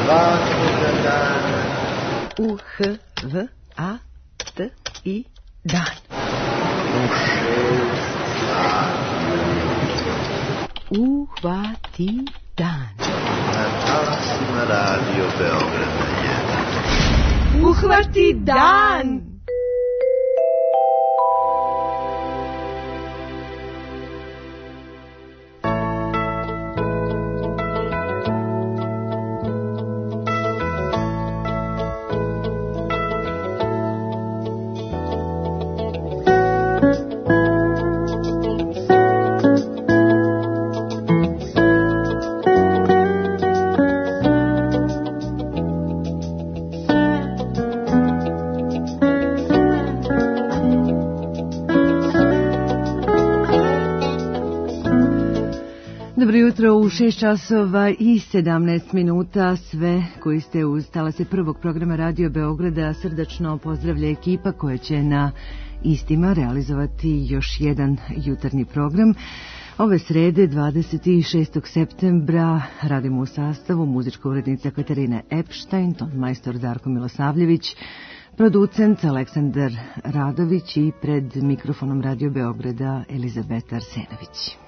svakoga dana. U-H-V-A-T-I dan. Uhvati dan. Na talasima Radio Beograda 1. Uhvati dan. Dobro jutro u 6 časova i 17 minuta. Sve koji ste uz talase prvog programa Radio Beograda srdačno pozdravlja ekipa koja će na istima realizovati još jedan jutarnji program. Ove srede, 26. septembra, radimo u sastavu muzička urednica Katarina Epštajn, tonmajstor Darko Milosavljević, producent Aleksandar Radović i pred mikrofonom Radio Beograda Elizabeta Arsenović.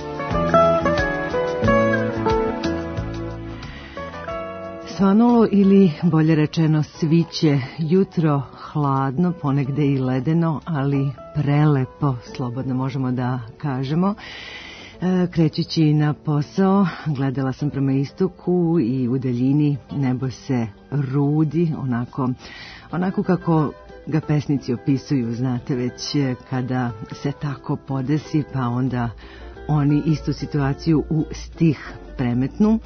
Svanulo ili bolje rečeno sviće, jutro hladno, ponegde i ledeno, ali prelepo, slobodno možemo da kažemo. Krećući na posao, gledala sam prema istoku i u daljini nebo se rudi, onako kako ga pesnici opisuju, znate već kada se tako podesi, pa onda oni istu situaciju u stih premetnu.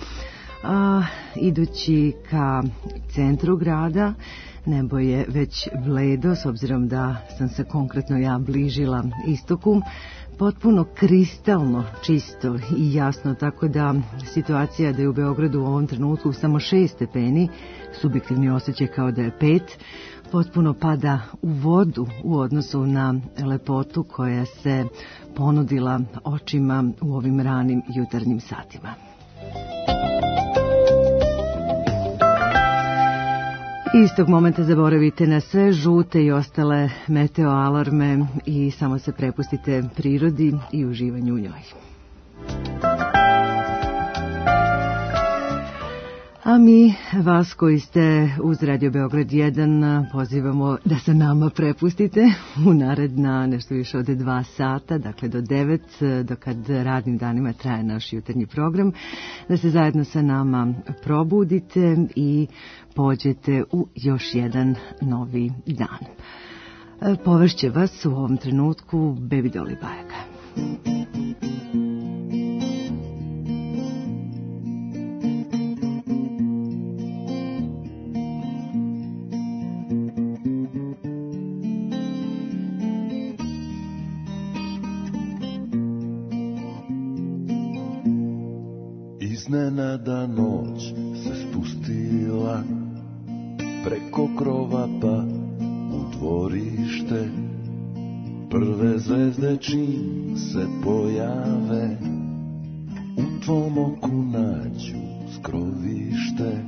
Idući ka centru grada, nebo je već bledo, s obzirom da sam se konkretno ja bližila istoku, potpuno kristalno čisto i jasno, tako da situacija da je u Beogradu u ovom trenutku samo 6 stepeni, subjektivni osjećaj kao da je 5, potpuno pada u vodu u odnosu na lepotu koja se ponudila očima u ovim ranim jutarnjim satima. Istog momenta zaboravite na sve žute i ostale meteo alarme i samo se prepustite prirodi i uživanju u njoj. A mi, vas koji ste uz Radio Beograd 1, pozivamo da se nama prepustite u naredna nešto više od 2 sata, dakle do 9, dokad radnim danima traje naš jutarnji program, da se zajedno sa nama probudite i pođete u još jedan novi dan. Povešće vas u ovom trenutku Baby Dolly Bajaka. Iznenada noć se spustila preko krova pa u dvorište. Prve zvezde čim se pojave u tvom oku nađu skrovište.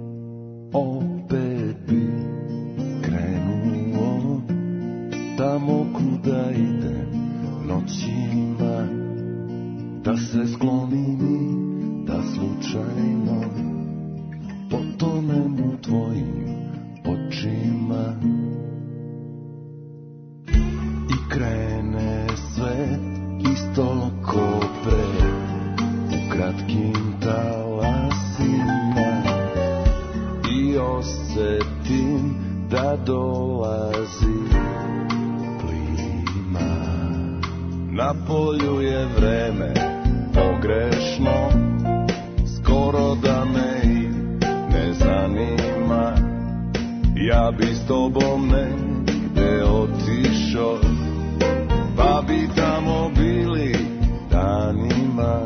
Opet bi krenuo tamo kuda idem noćima, da se sklonim i da slučajno potonem u tvojim očima. I krene sve isto ko pre, u kratkim talasima, i osjetim da dolazi plima. Na polju je vreme pogrešno, skoro da me i ne zanima. Ja bi s tobom negde otišao, pa bi tamo bili danima.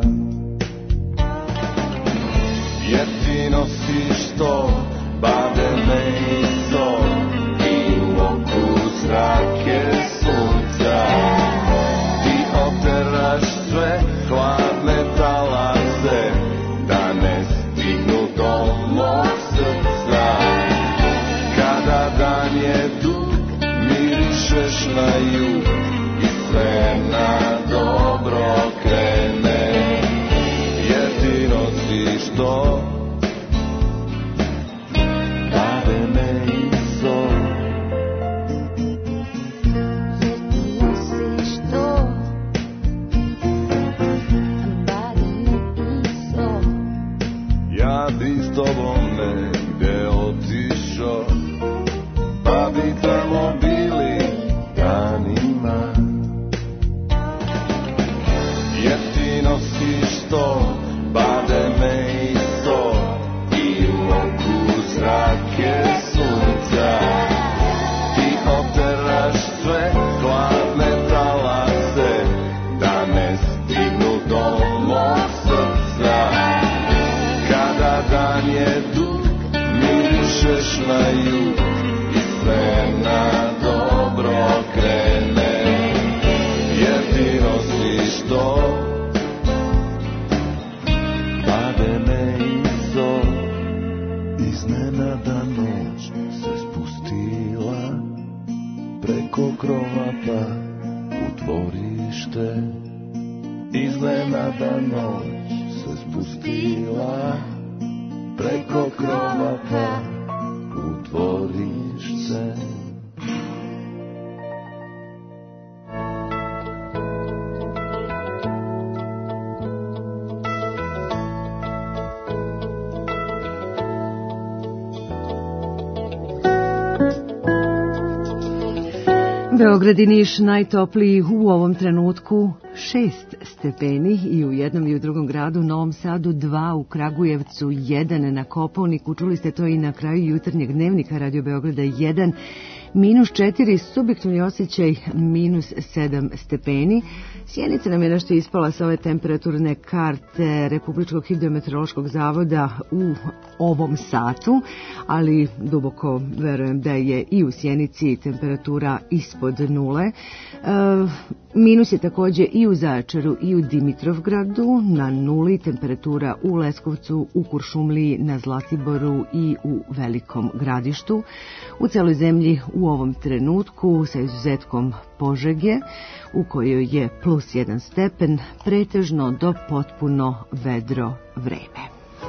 Jer ti nosiš to bademe i sol, i u oku zrake sunca. Ti oteraš sve hladne talase, da ne stignu do mog na jug i sve na dobro krene, jer ti nosiš to bademe i sol. Jer ti nosiš to bademe i sol. Ja bi s tobom negde otišao, pa bi tamo bili danima, jer ti nosiš to bademe i sol i u oku zrake sunca. Ti oteraš sve hladne talase da ne stignu do mog srca. Kada dan je dug, mirišeš na jug i sve na dobro krene, jer ti nosiš to bademe i sol. Iznenada noć se spustila preko krova pa u dvorište. Iznenada noć se spustila preko krova pa u dvorište. Beograd i Niš najtopliji u ovom trenutku 6 stepeni i u jednom i u drugom gradu, Novom Sadu 2, u Kragujevcu 1, na Kopaoniku, čuli ste to i na kraju jutarnjeg dnevnika Radio Beograda 1, -4, subjektivni osjećaj -7 stepeni. Sjenica nam je nešto ispala sa ove temperaturne karte Republičkog hidrometeorološkog zavoda u ovom satu, ali duboko verujem da je i u Sjenici temperatura ispod nule. Minus je također i u Zaječaru i u Dimitrovgradu, na nuli temperatura u Leskovcu, u Kuršumliji, na Zlatiboru i u Velikom Gradištu. U celoj zemlji u ovom trenutku, sa izuzetkom Požege, u kojoj je +1 stepen, pretežno do potpuno vedro vreme.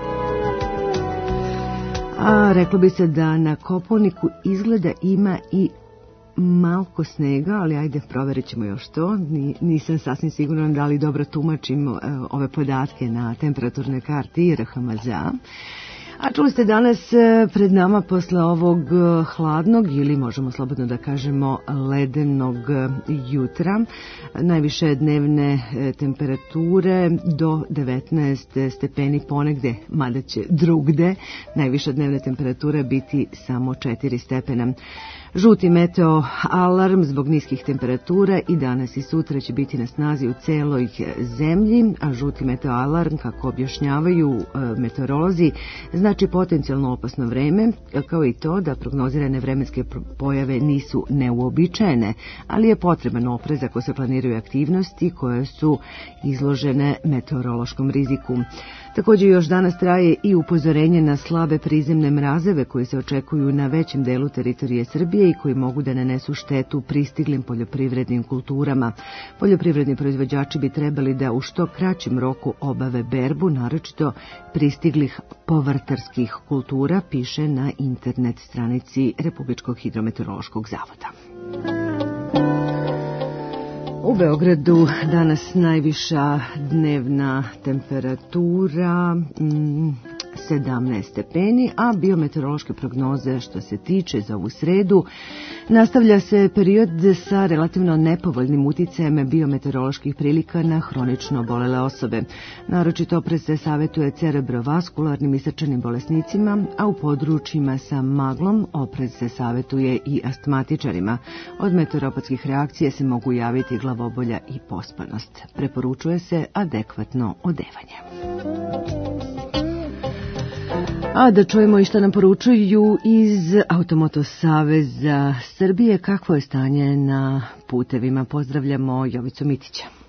A reklo bi se da na Kopaoniku izgleda ima i malko snega, ali ajde, provjerit ćemo još to. Nisam sasvim sigurna da li dobro tumačim ove podatke na temperaturne karti RHMZ-a. A čuli ste danas pred nama posle ovog hladnog ili možemo slobodno da kažemo ledenog jutra najviše dnevne temperature do 19 stepeni ponegde, mada će drugde najviša dnevna temperatura biti samo 4 stepena. Žuti meteo alarm zbog niskih temperatura i danas i sutra će biti na snazi u celoj zemlji, a žuti meteo alarm, kako objašnjavaju meteorolozi, znači potencijalno opasno vreme, kao i to da prognozirane vremenske pojave nisu neuobičajene, ali je potreban oprez ako se planiraju aktivnosti koje su izložene meteorološkom riziku. Također još danas traje i upozorenje na slabe prizemne mrazeve koji se očekuju na većem delu teritorije Srbije i koji mogu da nanesu štetu pristiglim poljoprivrednim kulturama. Poljoprivredni proizvođači bi trebali da u što kraćem roku obave berbu, naročito pristiglih povrtarskih kultura, piše na internet stranici Republičkog hidrometeorološkog zavoda. U Beogradu danas najviša dnevna temperatura 17 stepeni, a biometeorološke prognoze što se tiče za ovu sredu, nastavlja se period sa relativno nepovoljnim uticajem biometeoroloških prilika na hronično bolele osobe. Naročito oprez se savjetuje cerebrovaskularnim i srčanim bolesnicima, a u područjima sa maglom oprez se savjetuje i astmatičarima. Od meteoropatskih reakcija se mogu javiti glavobolja i pospanost. Preporučuje se adekvatno odevanje. A da čujemo i što nam poručuju iz Automoto Saveza Srbije, kakvo je stanje na putevima. Pozdravljamo Jovicu Mitića.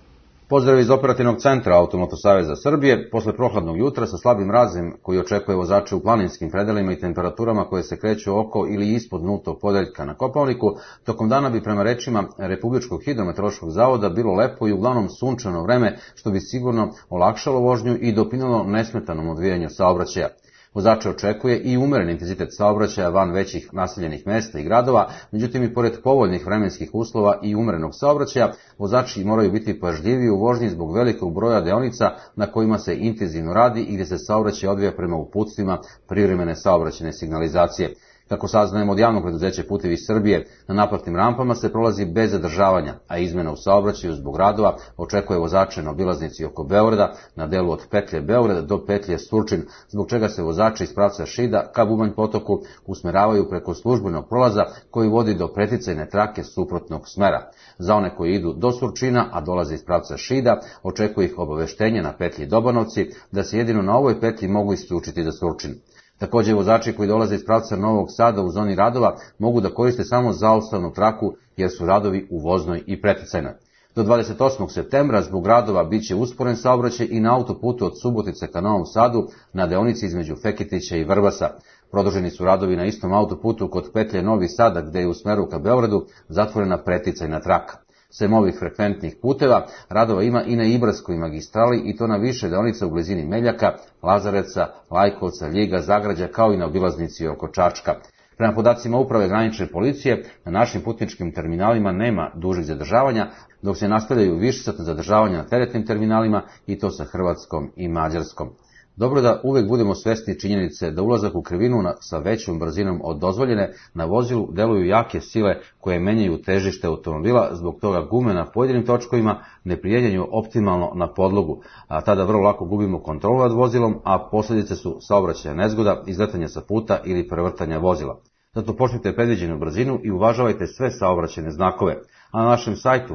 Pozdrav iz operativnog centra Automoto Saveza Srbije. Posle prohladnog jutra sa slabim mrazem koji očekuje vozače u planinskim predelima i temperaturama koje se kreću oko ili ispod nultog podeljka na Kopaoniku, tokom dana bi prema rečima Republičkog hidrometeorološkog zavoda bilo lepo i uglavnom sunčano vreme, što bi sigurno olakšalo vožnju i doprinelo nesmetanom odvijanju saobraćaja. Vozače očekuje i umeren intenzitet saobraćaja van većih naseljenih mesta i gradova, međutim i pored povoljnih vremenskih uslova i umerenog saobraćaja, vozači moraju biti pažljiviji u vožnji zbog velikog broja deonica na kojima se intenzivno radi i gdje se saobraćaj odvija prema uputstvima privremene saobraćajne signalizacije. Kako saznajemo od javnog preduzeća Putevi Srbije, na naplatnim rampama se prolazi bez zadržavanja, a izmena u saobraćaju zbog radova očekuje vozače na obilaznici oko Beograda, na delu od petlje Beograda do petlje Surčin, zbog čega se vozači iz pravca Šida ka Bubanj potoku usmeravaju preko službenog prolaza koji vodi do preticajne trake suprotnog smera. Za one koji idu do Surčina, a dolaze iz pravca Šida, očekuje ih obaveštenje na petlji Dobanovci da se jedino na ovoj petlji mogu isključiti za Surčin. Također vozači koji dolaze iz pravca Novog Sada u zoni radova mogu da koriste samo zaustavnu traku jer su radovi u voznoj i preticajnoj. Do 28. septembra zbog radova biće usporen saobraćaj i na autoputu od Subotice ka Novom Sadu na deonici između Feketića i Vrbasa. Produženi su radovi na istom autoputu kod petlje Novi Sada gde je u smeru ka Beogradu zatvorena preticajna traka. Sem ovih frekventnih puteva, radova ima i na Ibarskoj magistrali i to na više deonica u blizini Meljaka, Lazareca, Lajkovca, Ljiga, Zagrađa kao i na obilaznici oko Čačka. Prema podacima Uprave granične policije, na našim putničkim terminalima nema dužih zadržavanja, dok se nastavljaju višesatna zadržavanja na teretnim terminalima i to sa Hrvatskom i Mađarskom. Dobro da uvek budemo svesni činjenice da ulazak u krivinu sa većom brzinom od dozvoljene na vozilu deluju jake sile koje menjaju težište automobila, zbog toga gume na pojedinim točkovima ne prijedjanju optimalno na podlogu, a tada vrlo lako gubimo kontrolu nad vozilom, a posljedice su saobraćajna nezgoda, izletanja sa puta ili prevrtanja vozila. Zato poštujte predviđenu brzinu i uvažavajte sve saobraćajne znakove. A na našem sajtu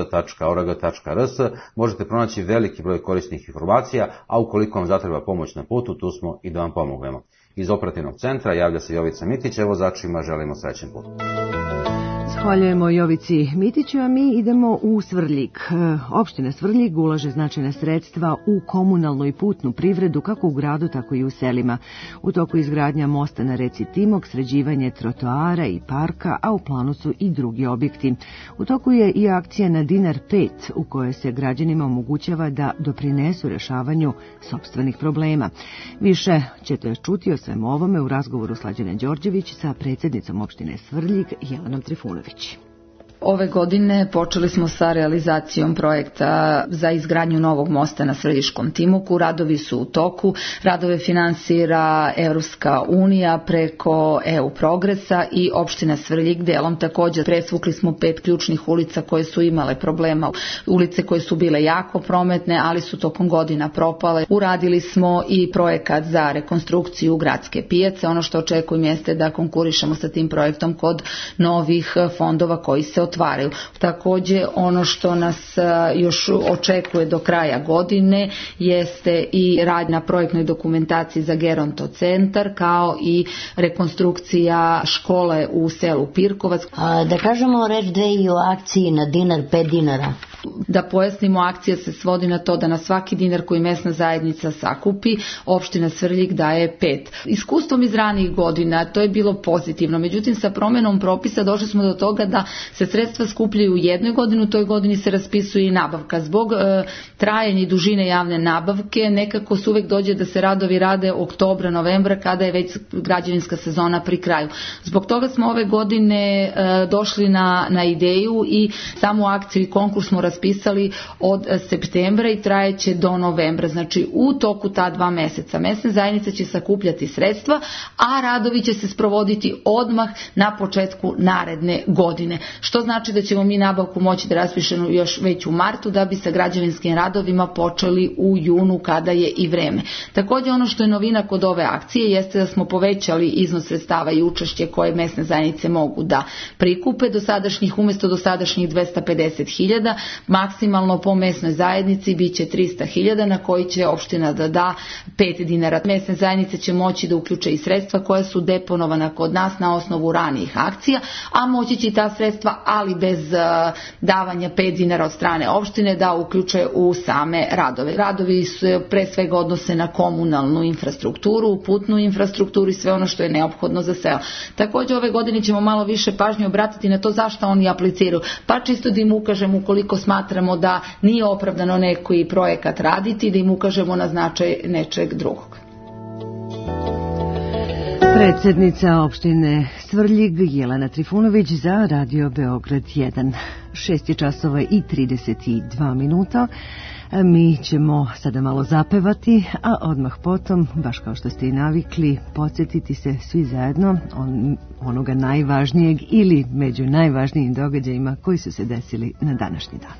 ams.org.rs možete pronaći veliki broj korisnih informacija, a ukoliko vam zatreba pomoć na putu, tu smo i da vam pomognemo. Iz operativnog centra javlja se Jovica Mitić, evo vozačima želimo srećan put. Zahvaljujemo Jovici Mitiću, a mi idemo u Svrljig. Opština Svrljig ulaže značajna sredstva u komunalnu i putnu privredu kako u gradu, tako i u selima. U toku izgradnja mosta na reci Timok, sređivanje trotoara i parka, a u planu su i drugi objekti. U toku je i akcija na Dinar 5, u kojoj se građanima omogućava da doprinesu rešavanju sopstvenih problema. Više ćete čuti o svemu ovome u razgovoru Slađane Đorđević sa predsjednicom opštine Svrljig, Jelenom Trifunović. Ove godine počeli smo sa realizacijom projekta za izgradnju novog mosta na Svrljiškom Timoku. Radovi su u toku. Radove finansira Europska unija preko EU Progresa i opština Svrljig delom također. Presvukli smo 5 ključnih ulica koje su imale problema. Ulice koje su bile jako prometne, ali su tokom godina propale. Uradili smo i projekat za rekonstrukciju gradske pijace. Ono što očekujem jeste da konkurišemo sa tim projektom kod novih fondova koji se otvaraju. Također ono što nas još očekuje do kraja godine jeste i rad na projektnoj dokumentaciji za Geronto centar kao i rekonstrukcija škole u selu Pirkovac. Da kažemo reč dve i o akciji na dinar 5 dinara. Da pojasnimo, akcija se svodi na to da na svaki dinar koji mesna zajednica sakupi, opština Svrljig daje 5. Iskustvom iz ranijih godina to je bilo pozitivno, međutim sa promjenom propisa došli smo do toga da se sredstva skupljaju u jednoj godini, u toj godini se raspisuje i nabavka. Zbog trajanja i dužine javne nabavke nekako se uvek dođe da se radovi rade oktobra, novembra, kada je već građevinska sezona pri kraju. Zbog toga smo ove godine došli na ideju i samu akciju i konkurs smo raspisali od septembra i trajeće do novembra. Znači u toku ta 2 meseca mesne zajednice će sakupljati sredstva, a radovi će se sprovoditi odmah na početku naredne godine. Što znači da ćemo mi nabavku moći da raspišemo još već u martu, da bi sa građevinskim radovima počeli u junu kada je i vreme. Također ono što je novina kod ove akcije jeste da smo povećali iznos sredstava i učešće koje mesne zajednice mogu da prikupe. Umjesto dosadašnjih 250.000 Maksimalno po mesnoj zajednici bit će 300.000 na koji će opština da da 5 dinara. Mesne zajednice će moći da uključe i sredstva koja su deponovana kod nas na osnovu ranijih akcija, a moći će ta sredstva, ali bez davanja 5 dinara od strane opštine, da uključe u same radove. Radovi se pre svega odnose na komunalnu infrastrukturu, putnu infrastrukturu i sve ono što je neophodno za selo. Također ove godine ćemo malo više pažnje obratiti na to zašto oni apliciraju, pa čisto da im ukažemo ukoliko smatramo da nije opravdano neki projekat raditi, da im ukažemo na značaj nečeg drugog. Predsjednica opštine Svrljig Jelena Trifunović za Radio Beograd 1. 6:32. Mi ćemo sada malo zapevati, a odmah potom, baš kao što ste i navikli, podsjetiti se svi zajedno onoga najvažnijeg ili među najvažnijim događajima koji su se desili na današnji dan.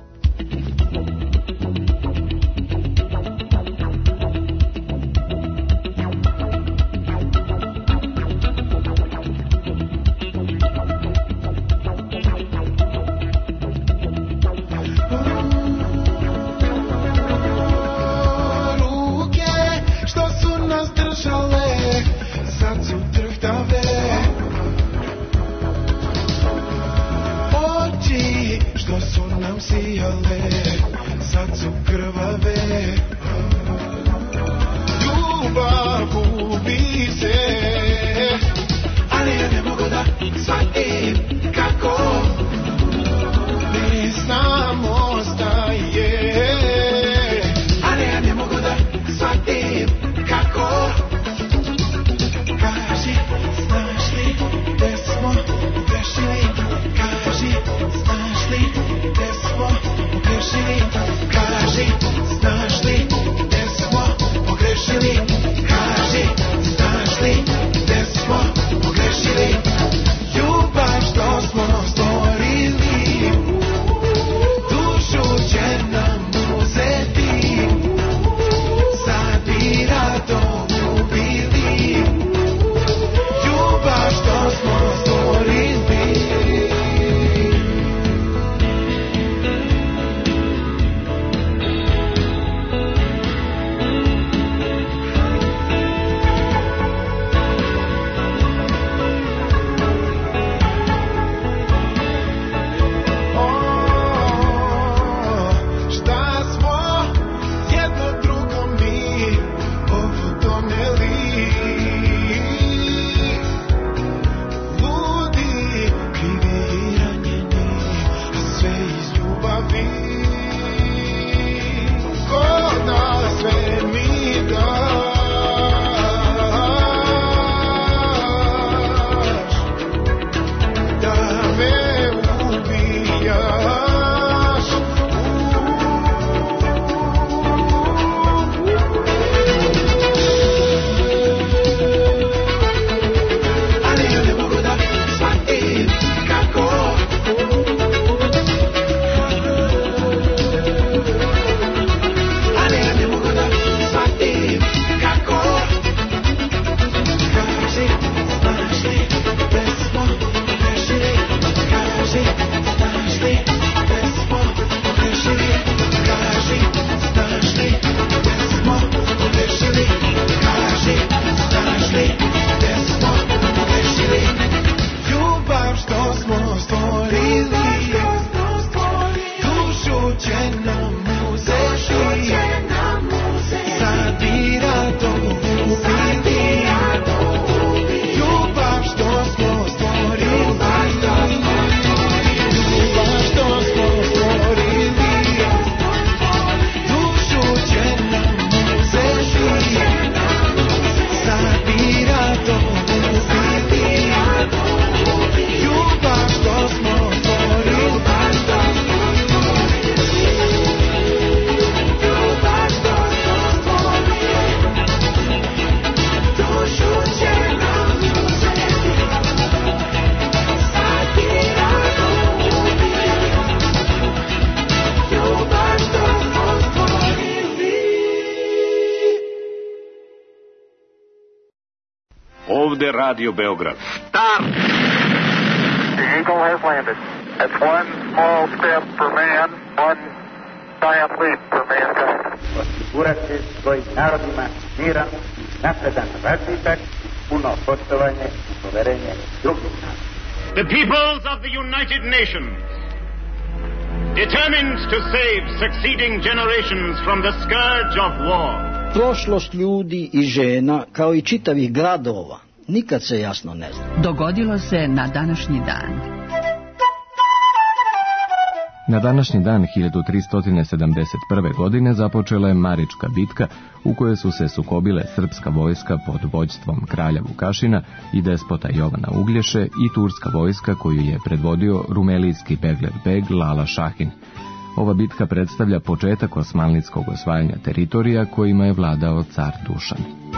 Ovde Radio Beograd. Stop! The Eagle has landed. That's one small step for man, One giant leap for mankind. Osigurati svojim narodima miran, napredan razvitak, puno poštovanje i poverenje drugih naroda. The peoples of the United Nations, determined to save succeeding generations from the scourge of war. Prošlost ljudi i žena, kao i čitavih gradova, nikad se jasno ne zna. Dogodilo se na današnji dan. Na današnji dan 1371. godine započela je Marička bitka u kojoj su se sukobile srpska vojska pod vođstvom kralja Vukašina i despota Jovana Uglješe i turska vojska koju je predvodio rumelijski Beglerbeg Lala Šahin. Ova bitka predstavlja početak osmanlijskog osvajanja teritorija kojima je vladao car Dušan.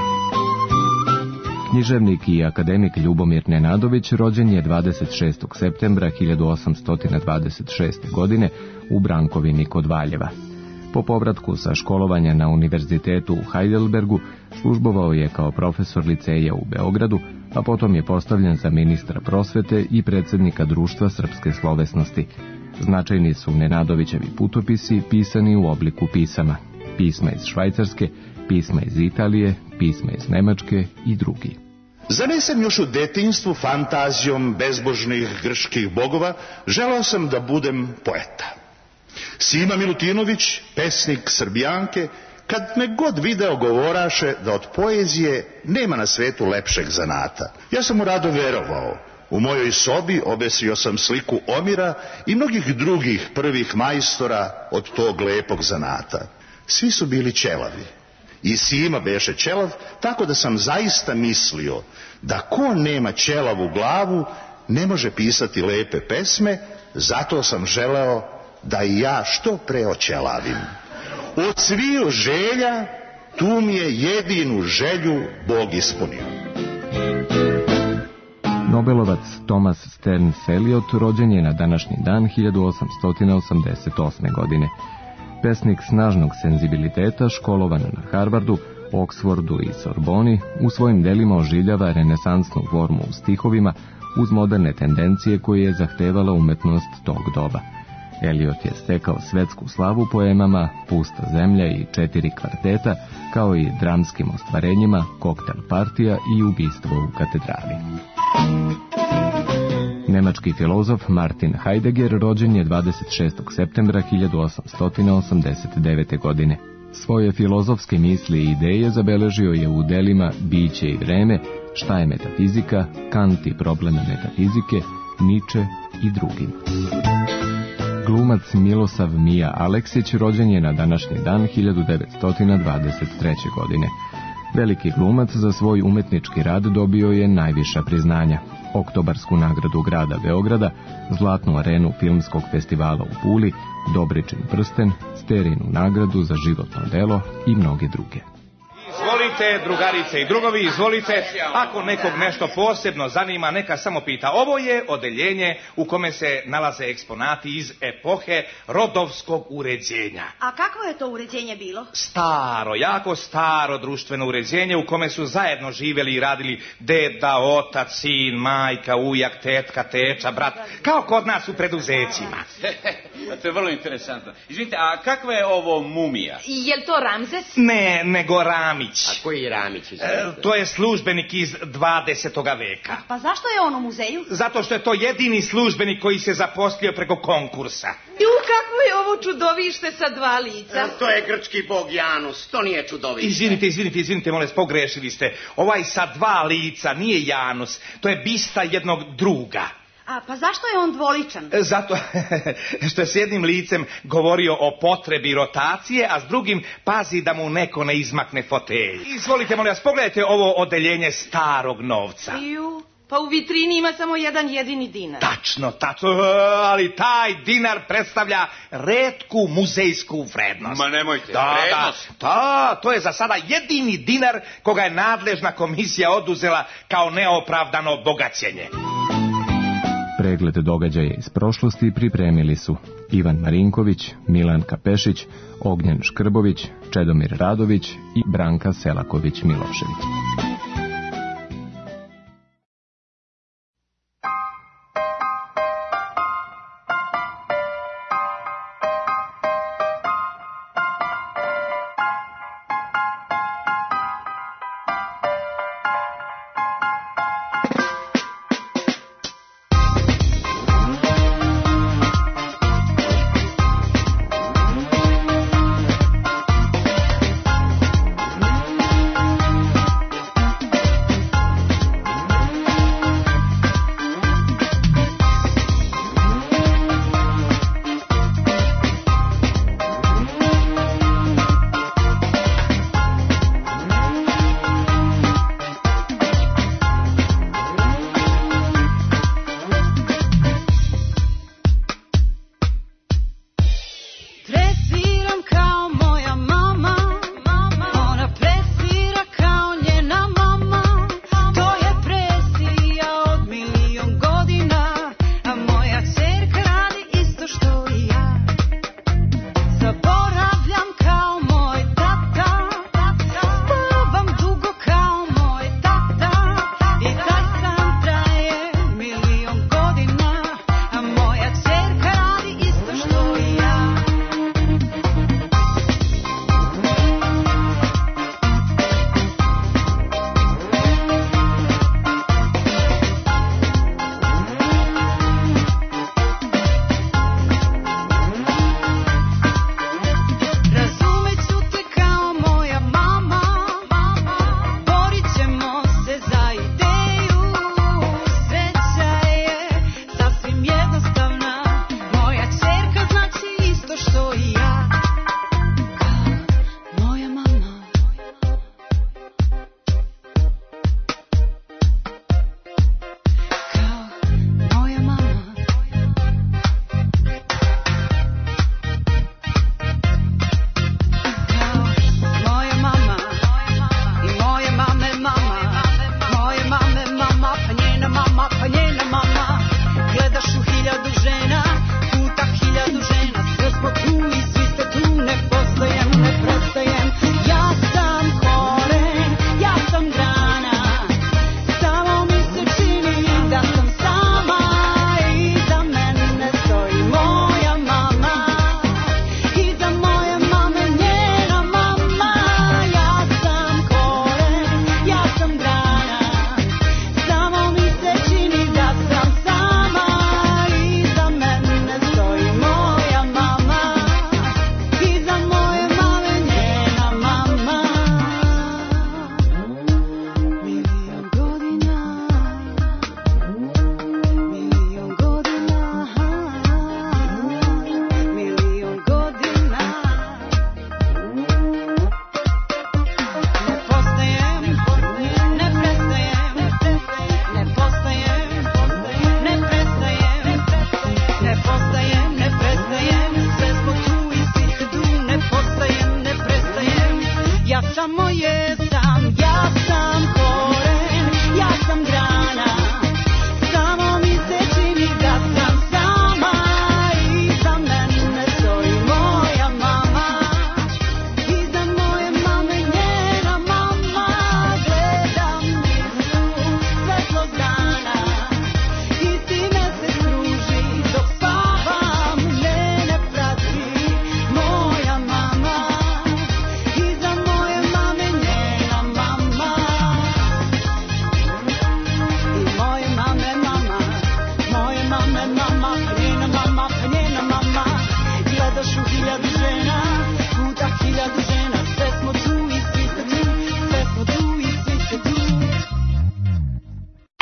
Književnik i akademik Ljubomir Nenadović rođen je 26. septembra 1826. godine u Brankovini kod Valjeva. Po povratku sa školovanja na univerzitetu u Heidelbergu službovao je kao profesor liceja u Beogradu, a potom je postavljen za ministra prosvete i predsjednika Društva srpske slovesnosti. Značajni su Nenadovićevi putopisi pisani u obliku pisama. Pisma iz Švajcarske, pisma iz Italije, pisma iz Nemačke i drugi. Zanesen još u detinjstvu fantazijom bezbožnih grčkih bogova, želeo sam da budem poeta. Sima Milutinović, pesnik Srbijanke, kad me god video govoraše da od poezije nema na svetu lepšeg zanata. Ja sam mu rado verovao. U mojoj sobi obesio sam sliku Omira i mnogih drugih prvih majstora od tog lepog zanata. Svi su bili ćelavi. I Sima beše ćelav, tako da sam zaista mislio da ko nema ćelavu glavu ne može pisati lepe pesme, zato sam želeo da i ja što pre oćelavim. Od sviju želja tu mi je jedinu želju Bog ispunio. Nobelovac Thomas Stearns Eliot rođen je na današnji dan 1888. godine. Pesnik snažnog senzibiliteta, školovan na Harvardu, Oksfordu i Sorboni, u svojim delima oživljava renesansnu formu u stihovima uz moderne tendencije koje je zahtevala umetnost tog doba. Eliot je stekao svetsku slavu poemama Pusta zemlja i 4 kvarteta, kao i dramskim ostvarenjima Koktel partija i Ubistvo u katedrali. Nemački filozof Martin Heidegger rođen je 26. septembra 1889. godine. Svoje filozofske misli i ideje zabeležio je u delima Biće i vreme, Šta je metafizika, Kant i probleme metafizike, Nietzsche i drugim. Glumac Milosav Mija Aleksić rođen je na današnji dan 1923. godine. Veliki glumac za svoj umetnički rad dobio je najviša priznanja: Oktobarsku nagradu grada Beograda, Zlatnu arenu filmskog festivala u Puli, Dobričin prsten, Sterinu nagradu za životno delo i mnoge druge. Izvolite, drugarice i drugovi, izvolite. Ako nekog nešto posebno zanima, neka samo pita. Ovo je odeljenje u kome se nalaze eksponati iz epohe rodovskog uređenja. A kakvo je to uređenje bilo? Staro, jako staro društveno uređenje u kome su zajedno živjeli i radili deda, otac, sin, majka, ujak, tetka, teča, brat. Kao kod nas u preduzećima. To je vrlo interesantno. Izvinite, a kakva je ovo mumija? Jel to Ramzes? Ne, nego Ramić. A koji je Ramić? To je službenik iz 20. veka. Pa zašto je on u muzeju? Zato što je to jedini službenik koji se zaposlio preko konkursa. Kakvo je ovo čudovište sa 2 lica? To je grčki bog Janus, to nije čudovište. Izvinite, molim, pogrešili ste. Ovaj sa 2 lica nije Janus, to je bista jednog druga. A pa zašto je on dvoličan? Zato što je s jednim licem govorio o potrebi rotacije, a s drugim pazi da mu neko ne izmakne fotelj. Izvolite, molim vas, pogledajte ovo odeljenje starog novca. Pa u vitrini ima samo jedan jedini dinar. Tačno, ali taj dinar predstavlja retku muzejsku vrednost. Ma nemojte, vrednost? Da, to je za sada jedini dinar koga je nadležna komisija oduzela kao neopravdano bogaćenje. Pregled događaja iz prošlosti pripremili su Ivan Marinković, Milanka Pešić, Ognjen Škrbović, Čedomir Radović i Branka Selaković-Milošević.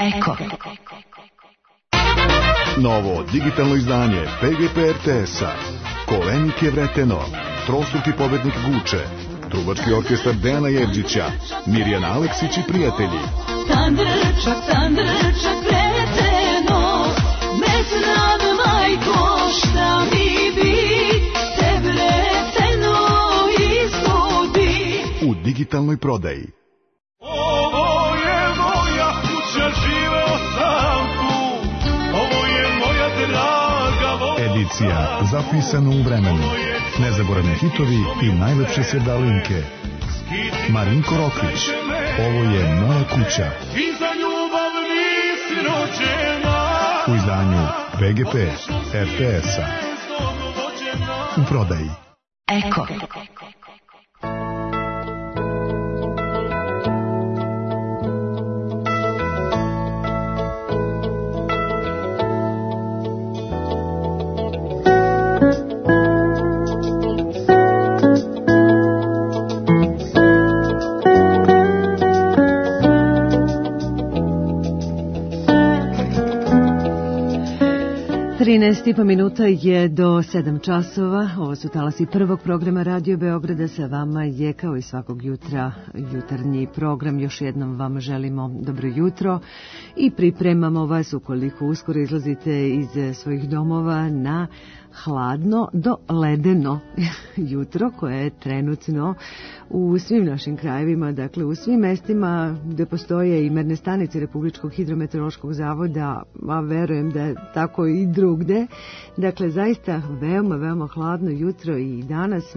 Eko. Novo digitalno izdanje PGP RTS-a. Kolenik je vreteno, trostruki pobednik Guče, trubački orkestar Dejana Jevđića, Mirjana Aleksić i prijatelji. Tandrčak vreteno, med nam majko šta mi bi, te vreteno izgubi. U digitalnoj prodaji. Ovo je moja kuća, živeo sam tu, ovo je moja draga voda. Edicija zapisana u vremenu. Nezaboravni hitovi i najlepše srdalinke. Marinko Rokvić. Ovo je moja kuća. I za ljubav nisi rođena. U izdanju PGP RTS-a. U prodaji. Eko. Minuta je do 7 časova. Ovo su talasi prvog programa Radio Beograda. Sa vama je kao i svakog jutra jutarnji program. Još jednom vam želimo dobro jutro i pripremamo vas ukoliko uskoro izlazite iz svojih domova na hladno do ledeno jutro koje je trenutno u svim našim krajevima, dakle u svim mestima gde postoje i merne stanice Republičkog hidrometeorološkog zavoda, a verujem da je tako i drugde. Dakle, zaista veoma hladno jutro i danas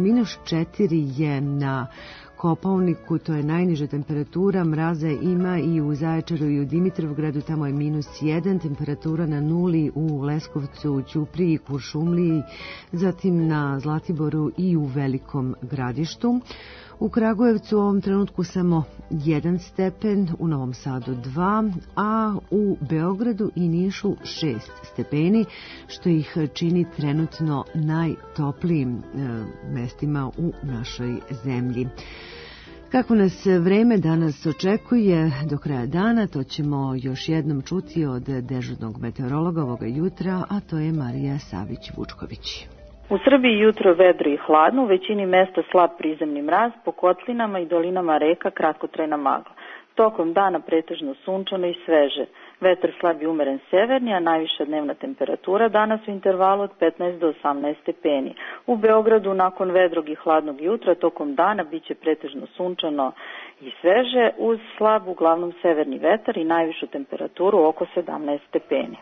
-4 je na Kopaoniku, to je najniža temperatura, mraza ima i u Zaječaru i u Dimitrovgradu, tamo je -1, temperatura na 0 u Leskovcu, Ćupriji, Kuršumliji, zatim na Zlatiboru i u Velikom Gradištu. U Kragujevcu u ovom trenutku samo 1 stepen, u Novom Sadu 2, a u Beogradu i Nišu 6 stepeni, što ih čini trenutno najtoplijim mestima u našoj zemlji. Kako nas vreme danas očekuje do kraja dana, to ćemo još jednom čuti od dežurnog meteorologa ovoga jutra, a to je Marija Savić-Vučković. U Srbiji jutro vedro i hladno, u većini mesta slab prizemni mraz, po kotlinama i dolinama reka kratkotrajna magla. Tokom dana pretežno sunčano i sveže. Vetar slab i umeren severni, a najviša dnevna temperatura danas u intervalu od 15 do 18 stepeni. U Beogradu nakon vedrog i hladnog jutra tokom dana biće pretežno sunčano i sveže uz slab uglavnom severni vetar i najvišu temperaturu oko 17 stepeni.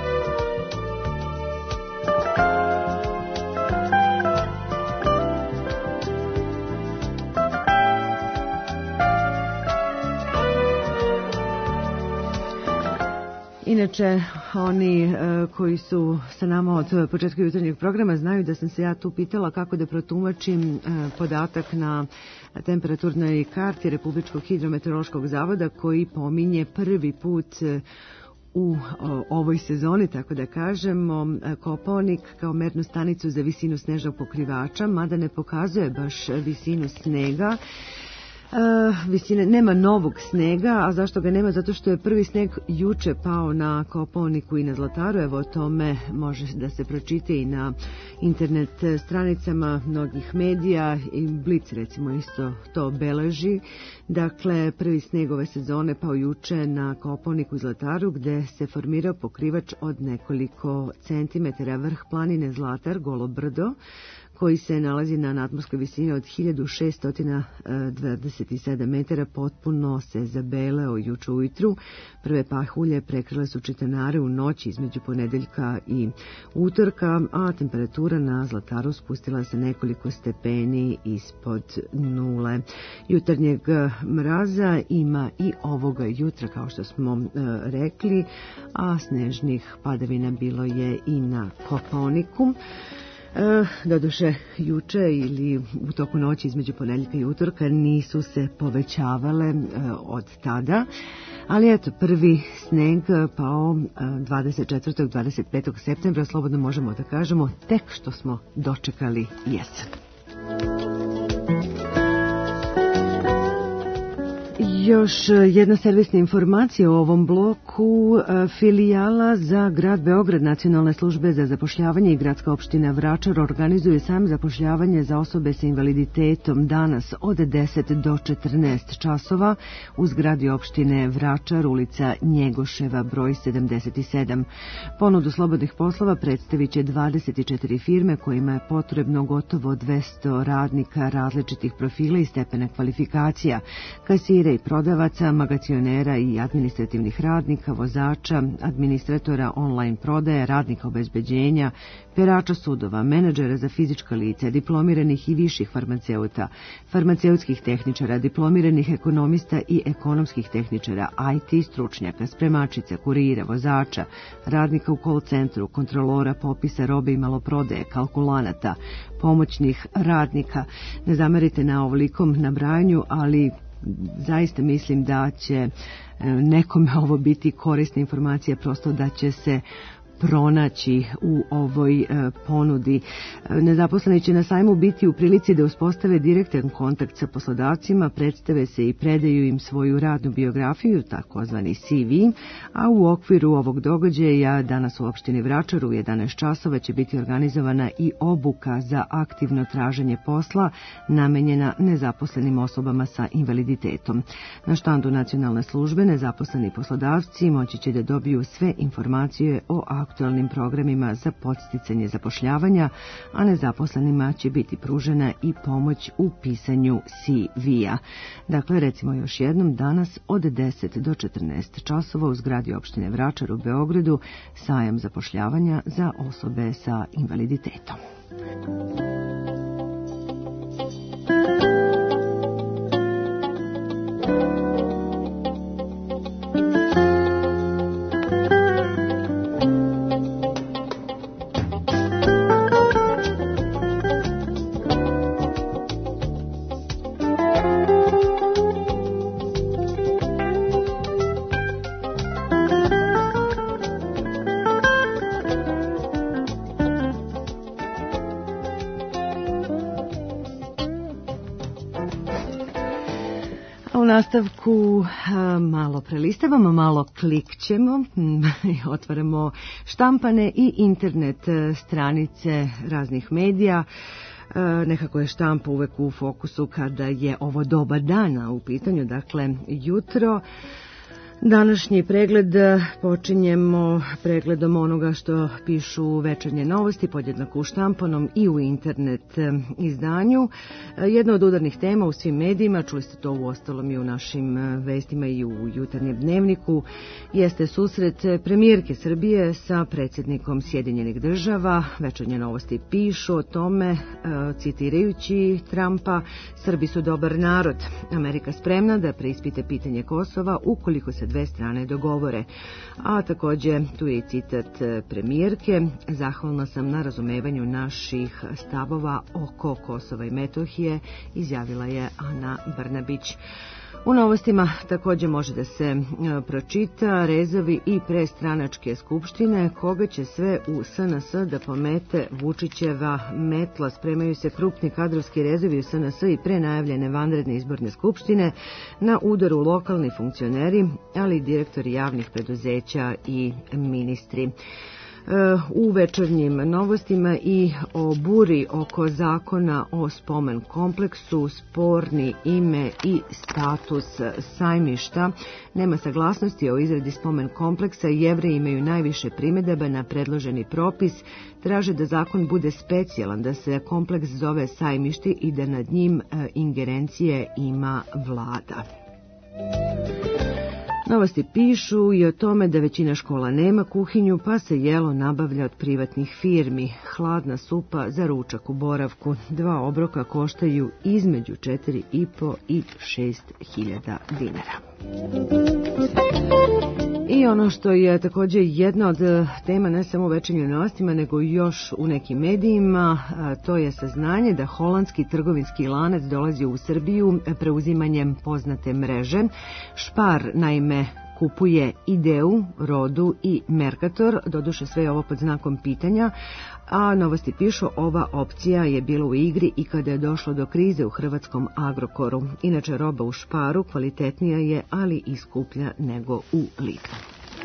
Inače, oni koji su sa nama od početka jutarnjeg programa znaju da sam se ja tu pitala kako da protumačim podatak na temperaturnoj karti Republičkog hidrometeorološkog zavoda koji pominje prvi put u ovoj sezoni, tako da kažemo, Kopaonik kao mernu stanicu za visinu snežnog pokrivača, mada ne pokazuje baš visinu snega. Visine, nema novog snega, a zašto ga nema? Zato što je prvi sneg juče pao na Kopaoniku i na Zlataru. Evo o tome može da se pročite i na internet stranicama mnogih medija i Blic recimo isto to beleži. Dakle, prvi sneg ove sezone pao juče na Kopaoniku i Zlataru gde se formirao pokrivač od nekoliko centimetara. Vrh planine Zlatar, Golo brdo, koji se nalazi na nadmorskoj visini od 1627 metara, potpuno se zabeleo juče ujutru. Prve pahulje prekrile su Čitanare u noći između ponedeljka i utorka, a temperatura na Zlataru spustila se nekoliko stepeni ispod nule. Jutarnjeg mraza ima i ovoga jutra, kao što smo rekli, a snežnih padavina bilo je i na Kopaoniku. Doduše, juče ili u toku noći između ponedjeljka i utorka nisu se povećavale od tada, ali eto, prvi sneg pao 24. 25. septembra, slobodno možemo da kažemo, tek što smo dočekali jesen. Još jedna servisna informacija u ovom bloku. Filijala za grad Beograd Nacionalne službe za zapošljavanje i gradska opština Vračar organizuju sam zapošljavanje za osobe sa invaliditetom danas od 10 do 14 časova u zgradi opštine Vračar, ulica Njegoševa, broj 77. Ponudu slobodnih poslova predstavit će 24 firme kojima je potrebno gotovo 200 radnika različitih profila i stepena kvalifikacija, kasire i prodavaca, magacionera i administrativnih radnika, vozača, administratora online prodaje, radnika obezbeđenja, perača sudova, menadžera za fizička lica, diplomiranih i viših farmaceuta, farmaceutskih tehničara, diplomiranih ekonomista i ekonomskih tehničara, IT stručnjaka, spremačica, kurira, vozača, radnika u call centru, kontrolora popisa robe i maloprodaje, kalkulanata, pomoćnih radnika. Ne zamerite na ovolikom nabrajanju, ali zaista mislim da će nekome ovo biti korisna informacija, prosto da će se pronaći u ovoj ponudi. Nezaposleni će na sajmu biti u prilici da uspostave direktan kontakt sa poslodavcima, predstave se i predaju im svoju radnu biografiju, takozvani CV, a u okviru ovog događaja danas u opštini Vračar u 11 časova će biti organizovana i obuka za aktivno traženje posla namenjena nezaposlenim osobama sa invaliditetom. Na štandu nacionalne službe nezaposleni poslodavci moći će da dobiju sve informacije o aktualnim programima za podsticanje zapošljavanja, a nezaposlenima će biti pružena i pomoć u pisanju CV-a. Dakle, recimo još jednom, danas od 10 do 14 časova u zgradi opštine Vračar u Beogradu sajam zapošljavanja za osobe sa invaliditetom. U nastavku malo prelistavamo, malo klikćemo, otvaramo štampane i internet stranice raznih medija. Nekako je štampa uvek u fokusu kada je ovo doba dana u pitanju, dakle jutro. Današnji pregled počinjemo pregledom onoga što pišu Večernje novosti, podjednako u štampanom i u internet izdanju. Jedna od udarnih tema u svim medijima, čuli ste to u ostalom i u našim vestima i u jutarnjem dnevniku, jeste susret premijerke Srbije sa predsjednikom Sjedinjenih država. Večernje novosti pišu o tome, citirajući Trumpa: Srbi su dobar narod, Amerika spremna da preispite pitanje Kosova ukoliko se dve strane dogovore. A također tu je i citat premijerke: zahvalna sam na razumevanju naših stavova oko Kosova i Metohije, izjavila je Ana Brnabić. U novostima također može da se pročita rezovi i prestranačke skupštine, koga će sve u SNS da pomete Vučićeva metla. Spremaju se krupni kadrovski rezovi u SNS i prenajavljene vanredne izborne skupštine, na udaru lokalni funkcioneri, ali i direktori javnih preduzeća i ministri. U večernjim novostima i o buri oko zakona o spomen kompleksu, sporni ime i status sajmišta. Nema saglasnosti o izradi spomen kompleksa i Jevreji imaju najviše primedaba na predloženi propis. Traže da zakon bude specijalan, da se kompleks zove sajmišti i da nad njim ingerencije ima vlada. Novosti pišu i o tome da većina škola nema kuhinju, pa se jelo nabavlja od privatnih firmi. Hladna supa za ručak u boravku. 2 obroka koštaju između 4.500 i 6.000 dinara. I ono što je također jedna od tema ne samo u večernjim novostima, nego još u nekim medijima, to je saznanje da holandski trgovinski lanac dolazi u Srbiju preuzimanjem poznate mreže. Spar naime kupuje Ideu, Rodu i Mercator, doduše sve ovo pod znakom pitanja, a Novosti pišu ova opcija je bila u igri i kada je došlo do krize u hrvatskom Agrokoru. Inače, roba u Šparu kvalitetnija je, ali i skuplja nego u Lidlu.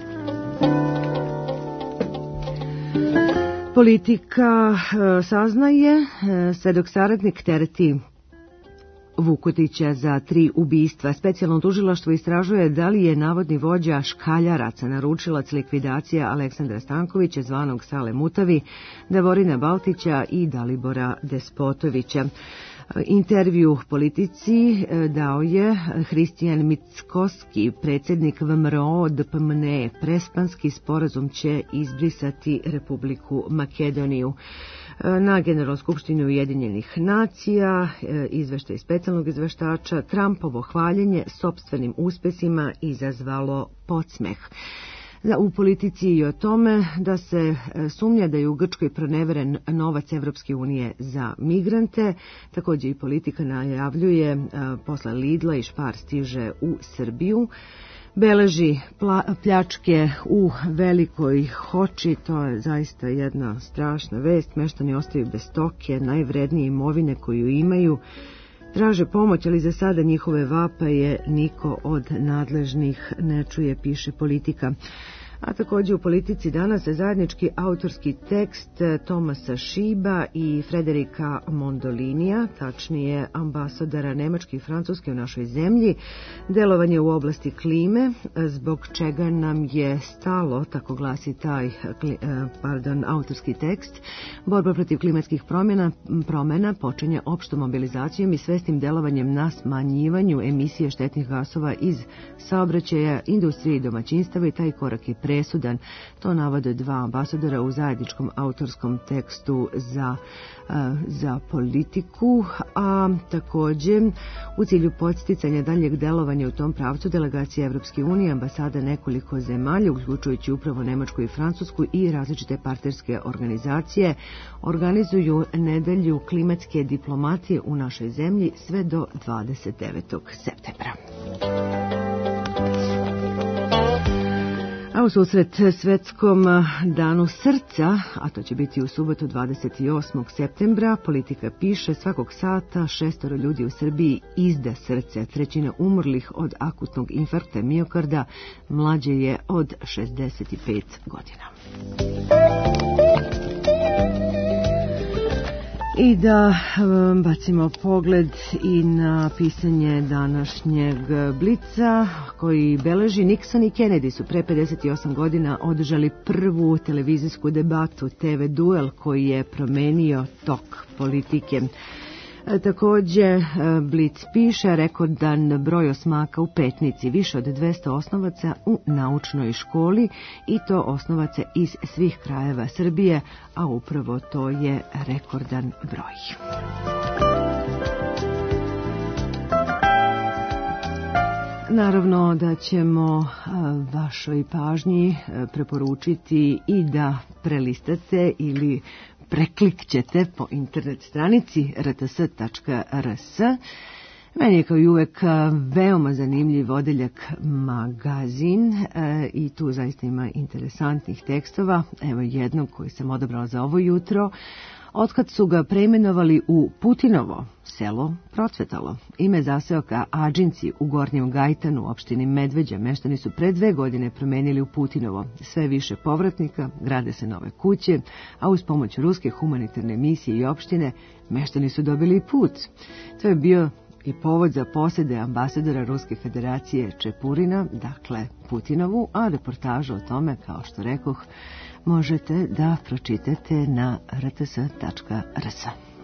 Politika saznaje, svedok saradnik tereti Vukotića za 3 ubistva. Specijalno tužilaštvo istražuje da li je navodni vođa škaljaraca naručilac likvidacija Aleksandra Stankovića, zvanog Sale Mutavi, Davorina Baltića i Dalibora Despotovića. Intervju Politici dao je Hristijan Mickoski, predsjednik VMRO DPMNE. Prespanski sporazum će izbrisati Republiku Makedoniju. Na Generalnoj skupštini Ujedinjenih nacija izveštaj specijalnog izveštača Trumpovo hvaljenje sopstvenim uspesima izazvalo podsmeh. U Politici i o tome da se sumnja da je u Grčkoj proneveren novac Evropske unije za migrante. Također i Politika najavljuje posle Lidla i Špar stiže u Srbiju. Beleži pljačke u Velikoj Hoči, to je zaista jedna strašna vest. Meštani ostaju bez stoke, najvrednije imovine koju imaju. Traže pomoć, ali za sada njihove vapaje niko od nadležnih ne čuje, piše Politika. A također u Politici danas zajednički autorski tekst Tomasa Šiba i Frederika Mondolinija, tačnije ambasadora Nemačke i Francuske u našoj zemlji, delovanje u oblasti klime, zbog čega nam je stalo, tako glasi taj autorski tekst. Borba protiv klimatskih promjena počinje opštom mobilizacijom i svesnim delovanjem na smanjivanju emisije štetnih gasova iz saobraćaja, industrije i domaćinstava, i taj korak je presudan. To navode 2 ambasadora u zajedničkom autorskom tekstu za Politiku, a također u cilju podsticanja daljnjeg delovanja u tom pravcu delegacija Evropske unije, ambasada nekoliko zemalja, uključujući upravo Nemačku i Francusku, i različite partnerske organizacije organizuju nedelju klimatske diplomatije u našoj zemlji sve do 29. septembra. A u susret Svetskom danu srca, a to će biti u subotu 28. septembra, Politika piše svakog sata 6 ljudi u Srbiji izda srce. 1/3 umrlih od akutnog infarkta miokarda mlađe je od 65 godina. I da bacimo pogled i na pisanje današnjeg Blica, koji beleži: Nixon i Kennedy su pre 58 godina održali prvu televizijsku debatu, TV duel, koji je promenio tok politike. Također Blic piše: rekordan broj osmaka u Petnici, više od 200 osnovaca u naučnoj školi, i to osnovaca iz svih krajeva Srbije, a upravo to je rekordan broj. Naravno da ćemo vašoj pažnji preporučiti i da prelistate ili preklikćete po internet stranici rts.rs. Meni je kao i uvek veoma zanimljiv odeljak Magazin i tu zaista ima interesantnih tekstova. Evo jednog koji sam odabrala za ovo jutro. Otkad su ga preimenovali u Putinovo, selo procvetalo. Ime zaseoka Ađinci u Gornjem Gajtanu, opštini Medveđa, meštani su pre 2 godine promenili u Putinovo. Sve više povratnika, grade se nove kuće, a uz pomoć ruske humanitarne misije i opštine, meštani su dobili put. To je bio i povod za posjede ambasadora Ruske federacije Čepurina, dakle Putinovu, a reportažu o tome, kao što rekoh, možete da pročitate na rts.rs.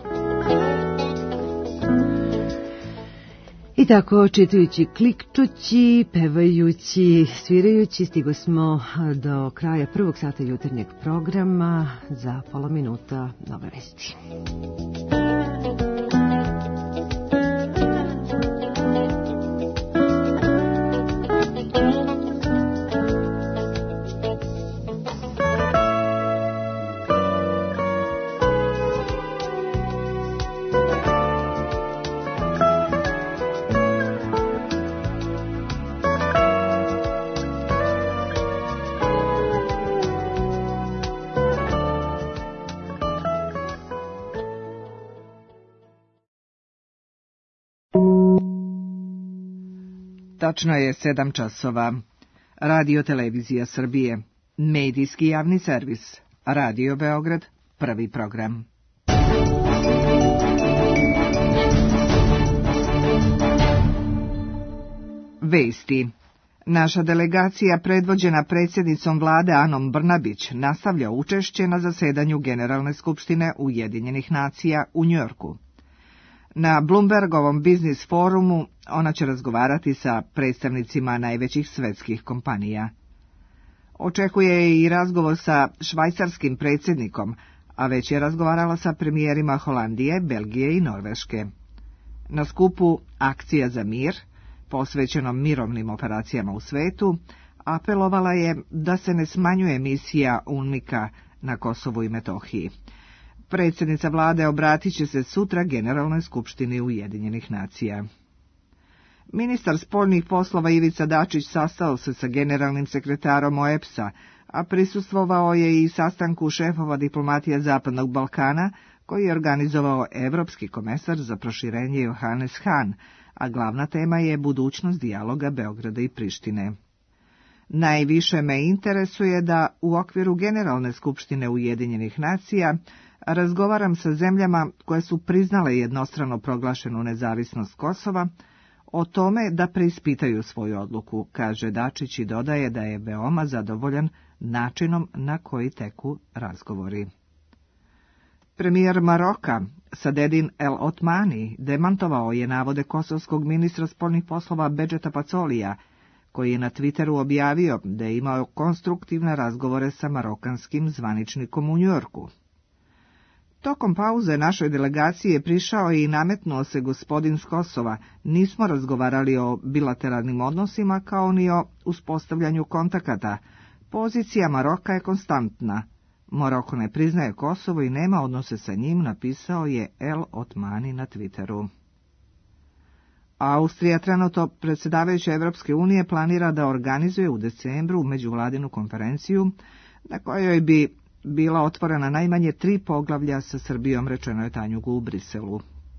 I tako, čitajući, klikčući, pevajući, svirajući, stigo smo do kraja prvog sata jutarnjeg programa. Za pola minuta nove vesti. Tačno je 7 časova. Radio Televizija Srbije. Medijski javni servis. Radio Beograd. Prvi program. Vesti. Naša delegacija, predvođena predsjednicom vlade Anom Brnabić, nastavlja učešće na zasedanju Generalne skupštine Ujedinjenih nacija u Njujorku. Na Bloombergovom biznis forumu ona će razgovarati sa predstavnicima najvećih svetskih kompanija. Očekuje i razgovor sa švajcarskim predsjednikom, a već je razgovarala sa premijerima Holandije, Belgije i Norveške. Na skupu Akcija za mir, posvećenom mirovnim operacijama u svetu, apelovala je da se ne smanjuje misija UNMIK-a na Kosovu i Metohiji. Predsjednica vlade obratit će se sutra Generalnoj skupštini Ujedinjenih nacija. Ministar spoljnih poslova Ivica Dačić sastao se sa generalnim sekretarom OEBS-a, a prisustvovao je i sastanku šefova diplomatija Zapadnog Balkana, koji je organizovao Evropski komesar za proširenje Johannes Hahn, a glavna tema je budućnost dijaloga Beograda i Prištine. Najviše me interesuje da u okviru Generalne skupštine Ujedinjenih nacija razgovaram sa zemljama koje su priznale jednostrano proglašenu nezavisnost Kosova, o tome da preispitaju svoju odluku, kaže Dačić i dodaje da je veoma zadovoljan načinom na koji teku razgovori. Premijer Maroka, Sadedin El Otmani, demantovao je navode kosovskog ministra spoljnih poslova Bedžeta Pacolija, koji je na Twitteru objavio da je imao konstruktivne razgovore sa marokanskim zvaničnikom u Njujorku. Tokom pauze našoj delegaciji je prišao i nametnuo se gospodin s Kosova. Nismo razgovarali o bilateralnim odnosima kao ni o uspostavljanju kontakata. Pozicija Maroka je konstantna. Maroko ne priznaje Kosovo i nema odnose sa njim, napisao je El Otmani na Twitteru. Austrija, trenutno predsjedavajuća Evropske unije, planira da organizuje u decembru međuvladinu konferenciju na kojoj bi bila otvorena najmanje 3 poglavlja sa Srbijom, rečeno je Tanjugu u Briselu.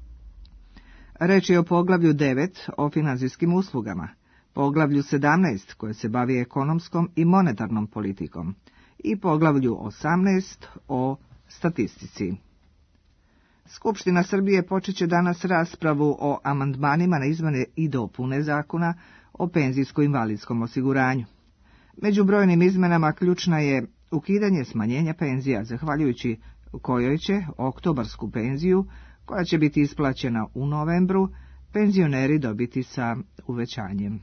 Reč je o poglavlju 9 o finansijskim uslugama, poglavlju 17 koje se bavi ekonomskom i monetarnom politikom i poglavlju 18 o statistici. Skupština Srbije počeće danas raspravu o amandmanima na izmjene i dopune zakona o penzijsko-invalidskom osiguranju. Među brojnim izmenama ključna je ukidanje smanjenja penzija, zahvaljujući kojoj će oktobarsku penziju, koja će biti isplaćena u novembru, penzioneri dobiti sa uvećanjem.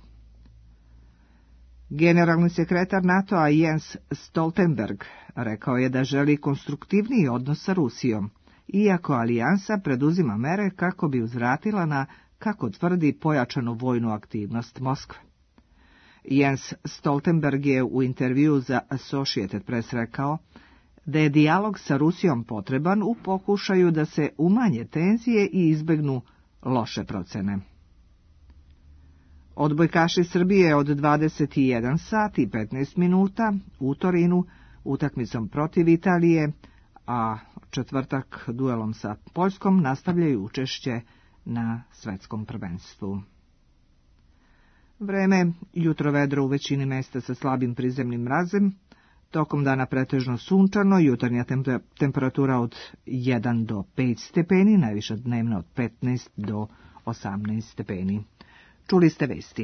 Generalni sekretar NATO-a Jens Stoltenberg rekao je da želi konstruktivniji odnos sa Rusijom, iako alijansa preduzima mere kako bi uzvratila na, kako tvrdi, pojačanu vojnu aktivnost Moskve. Jens Stoltenberg je u intervju za Associated Press rekao da je dijalog sa Rusijom potreban u pokušaju da se umanje tenzije i izbegnu loše procene. Odbojkaši Srbije od 21 sati i 15 minuta u Torinu utakmicom protiv Italije, a četvrtak duelom sa Poljskom nastavljaju učešće na svetskom prvenstvu. Vreme, jutro vedro u većini mesta sa slabim prizemnim mrazem, tokom dana pretežno sunčano, jutarnja temperatura od 1 do 5 stepeni, najviša dnevna od 15 do 18 stepeni. Čuli ste vesti.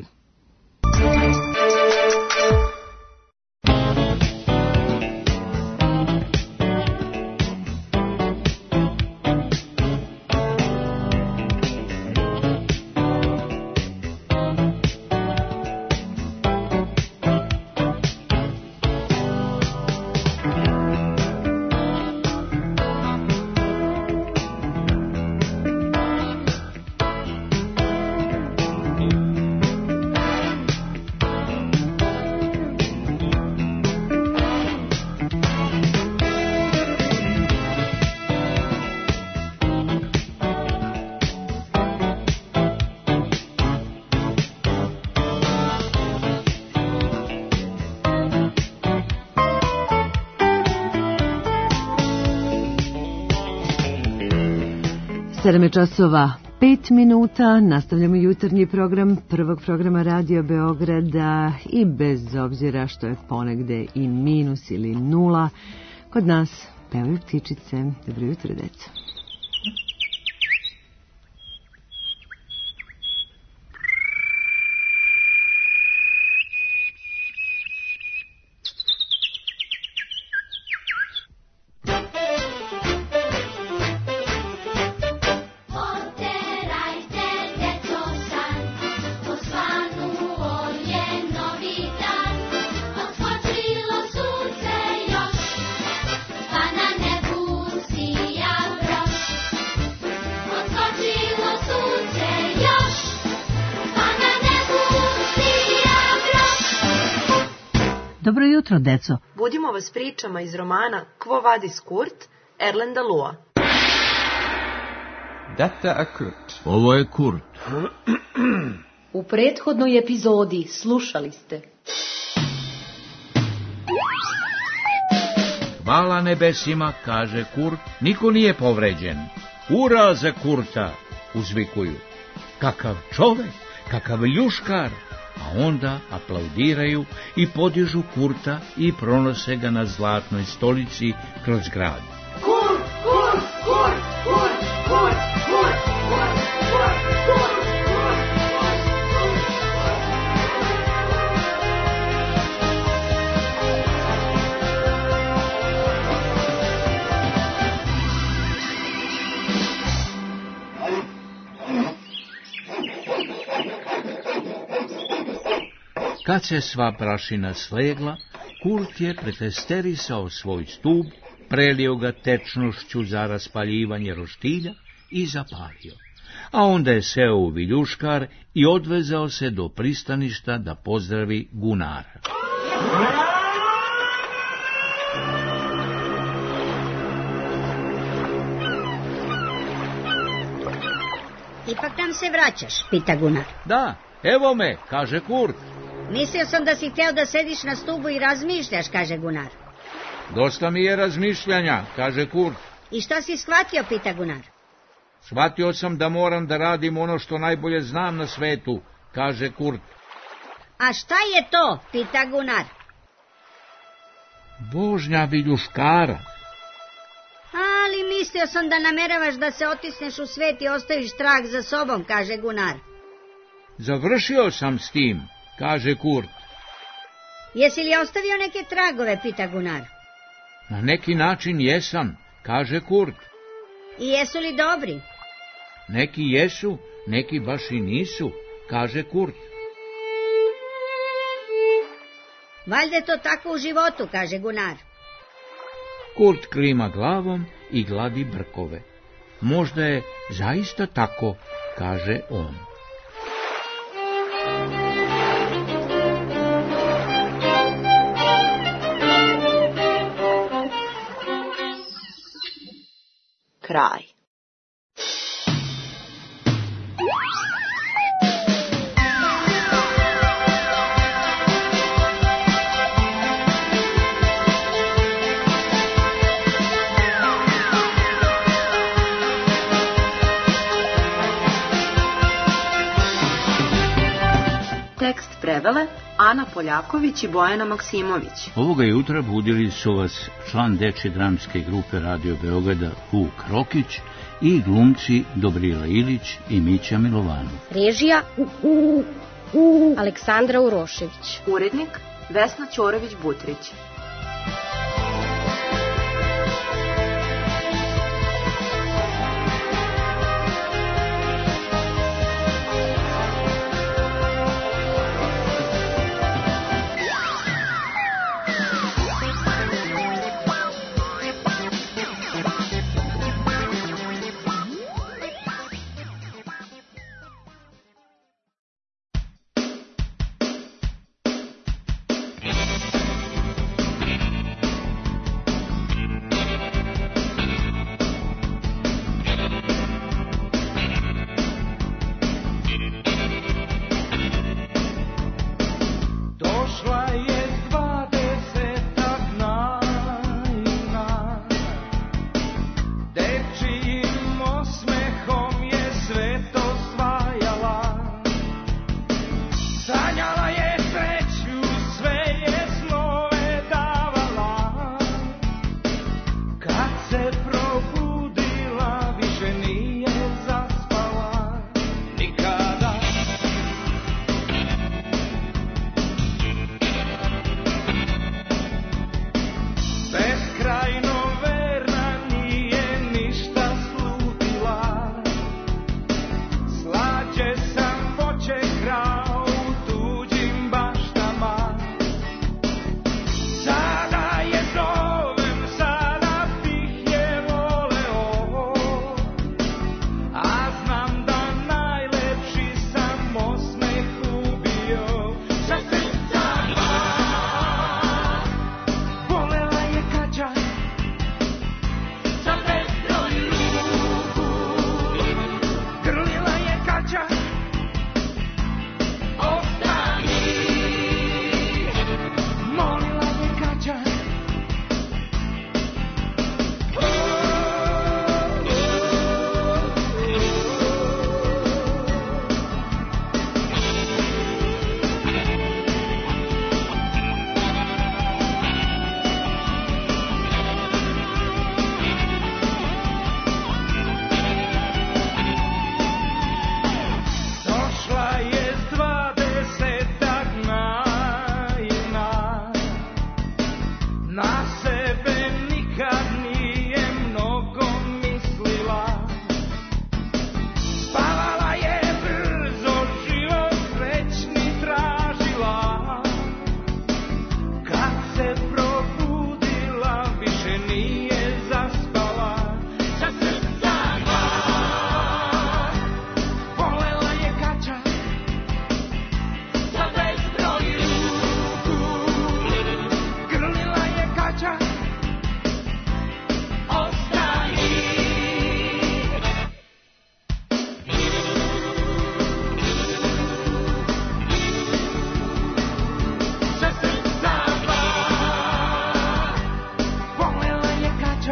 Sedam je časova 5 minuta, nastavljamo jutarnji program prvog programa Radio Beograda i bez obzira što je ponegde i minus ili nula, kod nas pevaju ptičice. Dobro jutro, deco. Dobro jutro, deco. Budimo vas pričama iz romana Quo vadis Kurt, Erlenda Lua. Detta är Kurt. Ovo je Kurt. U prethodnoj epizodi slušali ste. Hvala nebesima, kaže Kurt, niko nije povređen. Ura za Kurta, uzvikuju. Kakav čovek, kakav ljuškar. A onda aplaudiraju i podižu Kurta i pronose ga na zlatnoj stolici kroz grad. Kurt, Kurt, Kurt, Kurt, Kurt, Kurt, Kurt, Kurt, Kurt. Kad se sva prašina slegla, Kurt je pretesterisao svoj stub, prelio ga tečnošću za raspaljivanje roštilja i zapalio. A onda je seo u viljuškar i odvezao se do pristaništa da pozdravi Gunara. Ipak nam se vraćaš, pita Gunar. Da, evo me, kaže Kurt. Mislio sam da si hteo da sediš na stubu i razmišljaš, kaže Gunar. Dosta mi je razmišljanja, kaže Kurt. I što si shvatio, pita Gunar. Shvatio sam da moram da radim ono što najbolje znam na svetu, kaže Kurt. A šta je to, pita Gunar. Božnja viljuškara. Ali mislio sam da nameravaš da se otisneš u svet i ostaviš trag za sobom, kaže Gunar. Završio sam s tim, kaže Kurt. Jesi li ostavio neke tragove, pita Gunar. Na neki način jesam, kaže Kurt. I jesu li dobri? Neki jesu, neki baš i nisu, kaže Kurt. Valjda je to tako u životu, kaže Gunar. Kurt klima glavom i gladi brkove. Možda je zaista tako, kaže on. Kraj. Tekst prevele Ana Poljaković i Bojana Maksimović. Ovoga jutra budili su vas član dečje dramske grupe Radio Beograda Vuk Rokić i glumci Dobrila Ilić i Mića Milovanov. Režija Aleksandra Urošević. Urednik Vesna Ćorović-Butrić. na sebe nikad nije mnogo mislila. Spavala je brzo, život srećni tražila. Kad se probudila, više nije zaspala. Za srca glas, volela je kača, za bezbroj ruku. Grlila je kača, ostani. Za srca glas, volela je kača,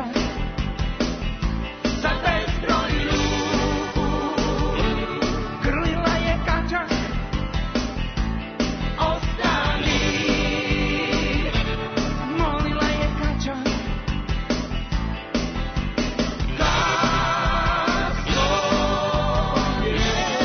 za bezbroj ruku. Grlila je kača, ostani. Molila je kača da stoje.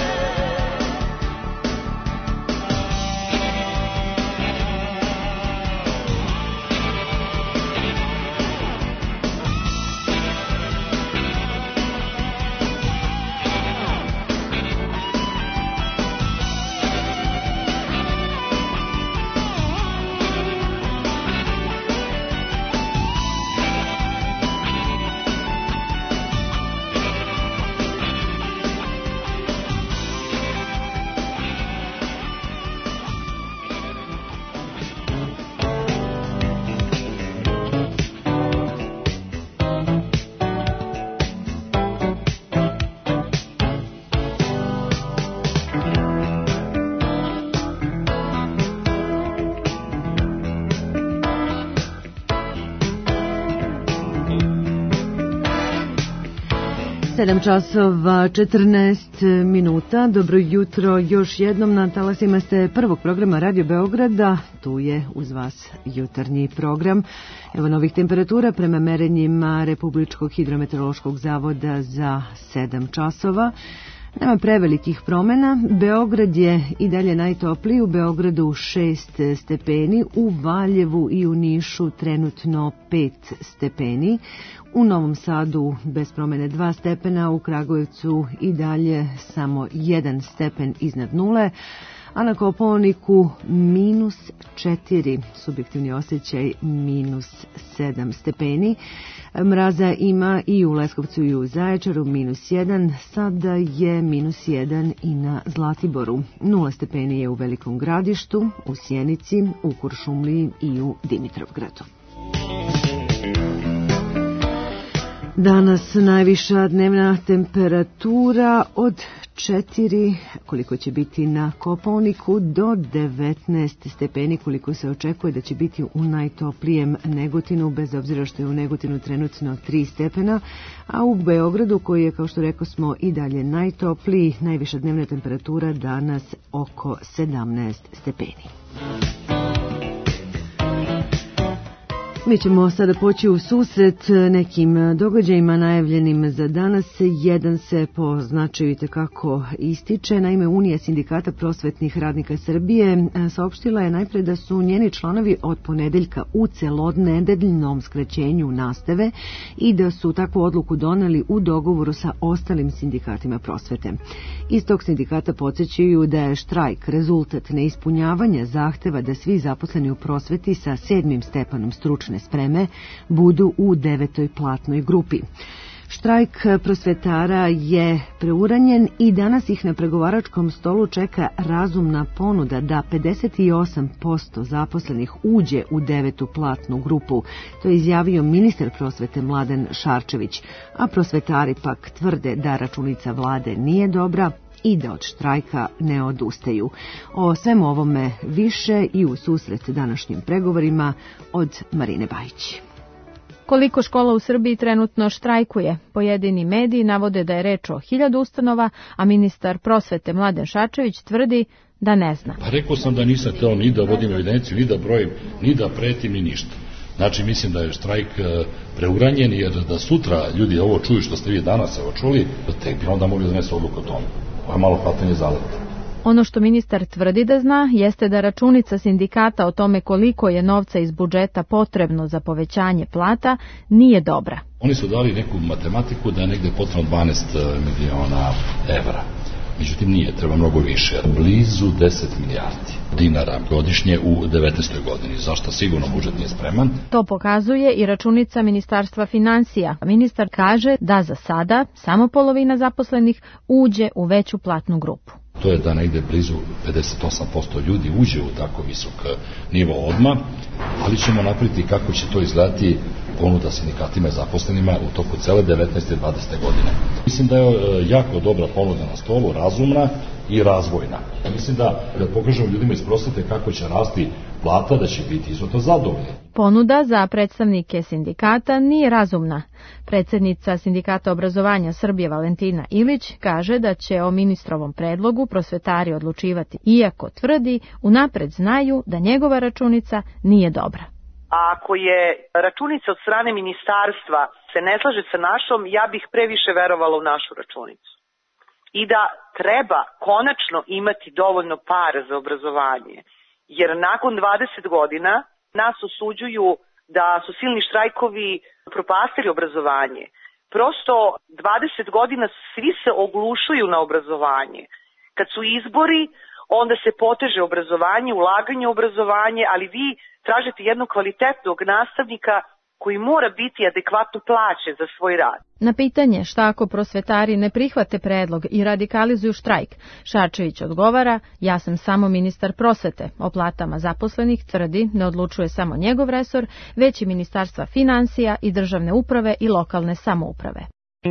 Sedam časova 14 minuta. Dobro jutro još jednom na talasima ste prvog programa Radio Beograda. Tu je uz vas jutarnji program. Evo novih temperatura prema merenjima Republičkog hidrometeorološkog zavoda za 7 časova. Nema prevelikih promjena. Beograd je i dalje najtopliji. U Beogradu 6 stepeni, u Valjevu i u Nišu trenutno 5 stepeni. U Novom Sadu bez promjene 2 stepena, u Kragujevcu i dalje samo 1 stepen iznad nule, a na Kopaoniku -4, subjektivni osjećaj -7 stepeni. Mraza ima i u Leskovcu i u Zaječaru -1, sada je -1 i na Zlatiboru. 0 stepeni je u Velikom Gradištu, u Sjenici, u Kuršumliji i u Dimitrovgradu. Danas najviša dnevna temperatura od 4, koliko će biti na Kopaoniku, do 19 stepeni, koliko se očekuje da će biti u najtoplijem Negotinu, bez obzira što je u Negotinu trenutno 3 stepena, a u Beogradu, koji je, kao što rekao smo, i dalje najtopliji, najviša dnevna temperatura danas oko 17 stepeni. Mi ćemo sada poći u susret nekim događajima najavljenim za danas. Jedan se po značaju itekako ističe. Naime, Unija sindikata prosvetnih radnika Srbije saopštila je najpre da su njeni članovi od ponedeljka u celodnedeljnom skraćenju nastave i da su takvu odluku doneli u dogovoru sa ostalim sindikatima prosvete. Iz tog sindikata podsjećaju da je štrajk rezultat neispunjavanja zahteva da svi zaposleni u prosveti sa 7. stepenom stručne spreme budu u 9. platnoj grupi. Štrajk prosvetara je preuranjen i danas ih na pregovaračkom stolu čeka razumna ponuda da 58% zaposlenih uđe u 9. platnu grupu. To je izjavio ministar prosvete Mladen Šarčević, a prosvetari pak tvrde da računica vlade nije dobra i da od štrajka ne odustaju. O svemu ovome više i u susret današnjim pregovorima od Marine Bajić. Koliko škola u Srbiji trenutno štrajkuje? Pojedini mediji navode da je reč o 1000 ustanova, a ministar prosvete Mladen Šarčević tvrdi da ne zna. Pa rekao sam da nisam teo ni da vodim evidenciju, ni da brojim, ni da pretim, ni ništa. Znači, mislim da je štrajk preuranjen, jer da sutra ljudi ovo čuju što ste vi danas evo čuli, tek bi onda mogli donesti odluku o tome. Ovo je malo hvatanje zaleta. Ono što ministar tvrdi da zna jeste da računica sindikata o tome koliko je novca iz budžeta potrebno za povećanje plata nije dobra. Oni su dali neku matematiku da je negde potrebno 12 miliona evra. Međutim, nije, treba mnogo više. Blizu 10 milijardi dinara godišnje u 19. godini. Zašto sigurno budžet nije spreman? To pokazuje i računica Ministarstva finansija. Ministar kaže da za sada samo polovina zaposlenih uđe u veću platnu grupu. To je da negde blizu 58% ljudi uđe u tako visok nivo odmah, ali ćemo napraviti kako će to izgledati ponuda sindikatima i zaposlenima u toku cele 19. i 20. godine. Mislim da je jako dobra ponuda na stolu, razumna i razvojna. Mislim da pokažemo ljudima iz prosvete kako će rasti plata, da će biti izuzetno zadovoljni. Ponuda za predstavnike sindikata nije razumna. Predsjednica Sindikata obrazovanja Srbije Valentina Ilić kaže da će o ministrovom predlogu prosvetari odlučivati, iako tvrdi unapred znaju da njegova računica nije dobra. A ako je računica od strane ministarstva se ne slaže sa našom, ja bih previše verovala u našu računicu. I da treba konačno imati dovoljno para za obrazovanje. Jer nakon 20 godina nas osuđuju da su silni štrajkovi propastili obrazovanje. Prosto 20 godina svi se oglušuju na obrazovanje. Kad su izbori, onda se poteže obrazovanje, ulaganje u obrazovanje, ali vi tražite jednog kvalitetnog nastavnika koji mora biti adekvatno plaćen za svoj rad. Na pitanje šta ako prosvetari ne prihvate predlog i radikalizuju štrajk, Šarčević odgovara: ja sam samo ministar prosvete. O platama zaposlenih, tvrdi, ne odlučuje samo njegov resor, već i ministarstva finansija i državne uprave i lokalne samouprave.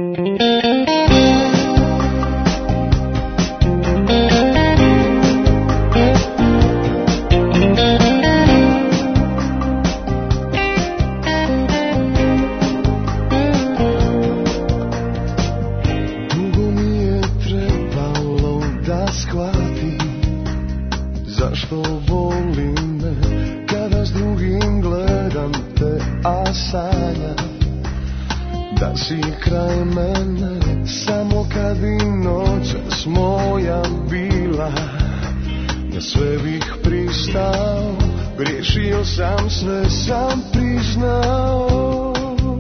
Zašto voli me kada s drugim gledam te, a sanjam da si kraj mene, samo kad bi noćas moja bila. Na sve bih pristao, griješio sam, sve sam priznao.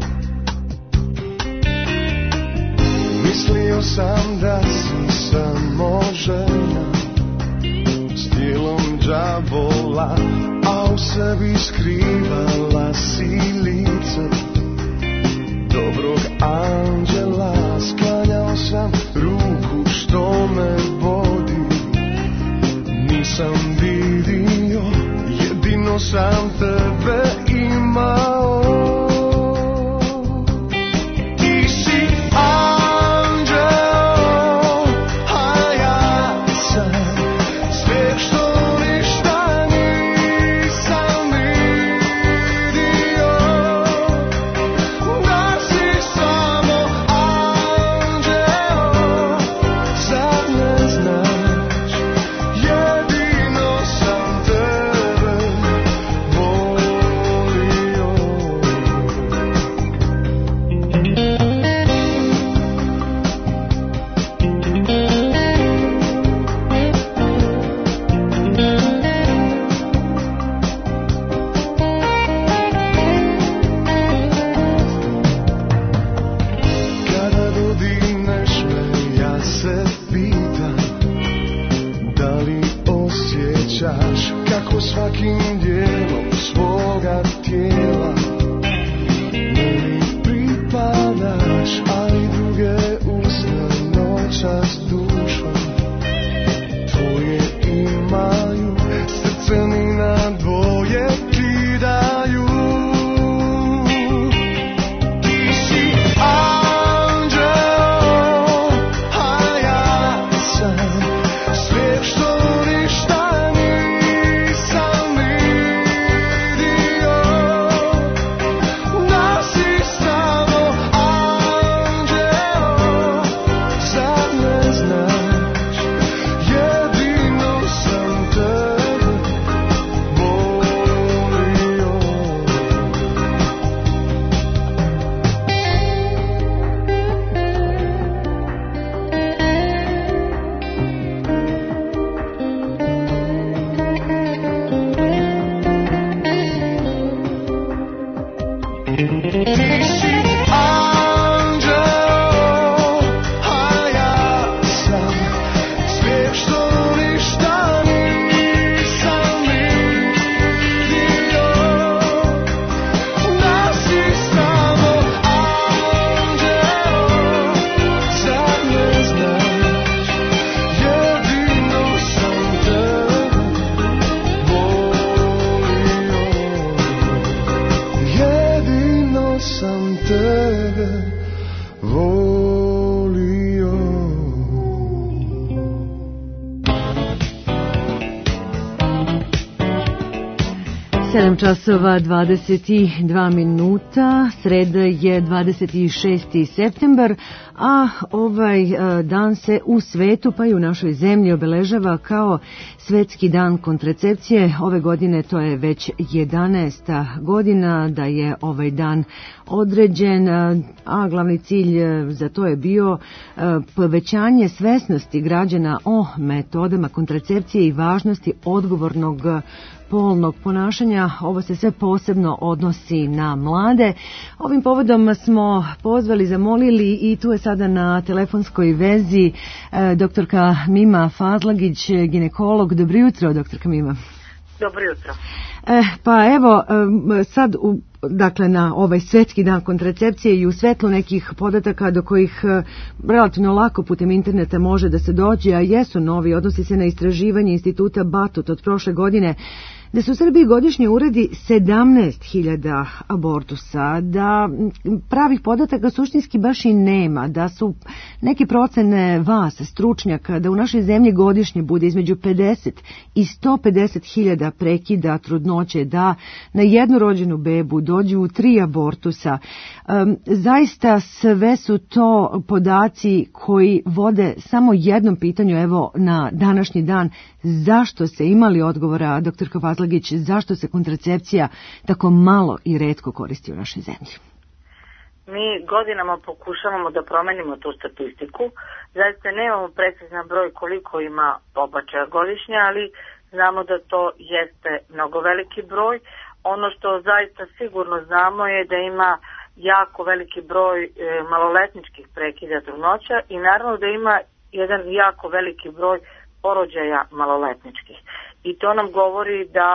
Mislio sam da si samo žena s tijelom đavola, a u sebi skrivala si lice dobrog anđela. Sklanjao sam ruku što me vodi, nisam vidio, jedino sam tebe imao. Ti si Časova 22 minuta, sreda je 26. septembar, a ovaj dan se u svetu pa i u našoj zemlji obeležava kao Svetski dan kontracepcije. Ove godine to je već 11. godina da je ovaj dan određen, a glavni cilj za to je bio povećanje svesnosti građana o metodama kontracepcije i važnosti odgovornog polnog ponašanja. Ovo se sve posebno odnosi na mlade. Ovim povodom smo pozvali, zamolili i tu je sada na telefonskoj vezi doktorka Mima Fazlagić, ginekolog. Dobro jutro, doktorka Mima. Dobro jutro. Pa evo, sad dakle na ovaj Svetski dan kontracepcije i u svetlu nekih podataka do kojih relativno lako putem interneta može da se dođe, a jesu novi, odnosi se na istraživanje instituta Batut od prošle godine, da se u Srbiji godišnje uredi 17.000 abortusa, da pravih podataka suštinski baš i nema, da su neke procene vas, stručnjaka, da u našoj zemlji godišnje bude između 50 i 150.000 prekida trudnoće, da na jednu rođenu bebu dođu 3 abortusa. Zaista sve su to podaci koji vode samo jednom pitanju, evo na današnji dan, zašto se imali odgovora, doktorka Fazlagić, zašto se kontracepcija tako malo i retko koristi u našoj zemlji? Mi godinama pokušavamo da promenimo tu statistiku. Zaista nemamo precizan broj koliko ima pobačaja godišnje, ali znamo da to jeste mnogo veliki broj. Ono što zaista sigurno znamo je da ima jako veliki broj maloletničkih prekida trudnoća i naravno da ima jedan jako veliki broj porođaja maloletničkih. I to nam govori da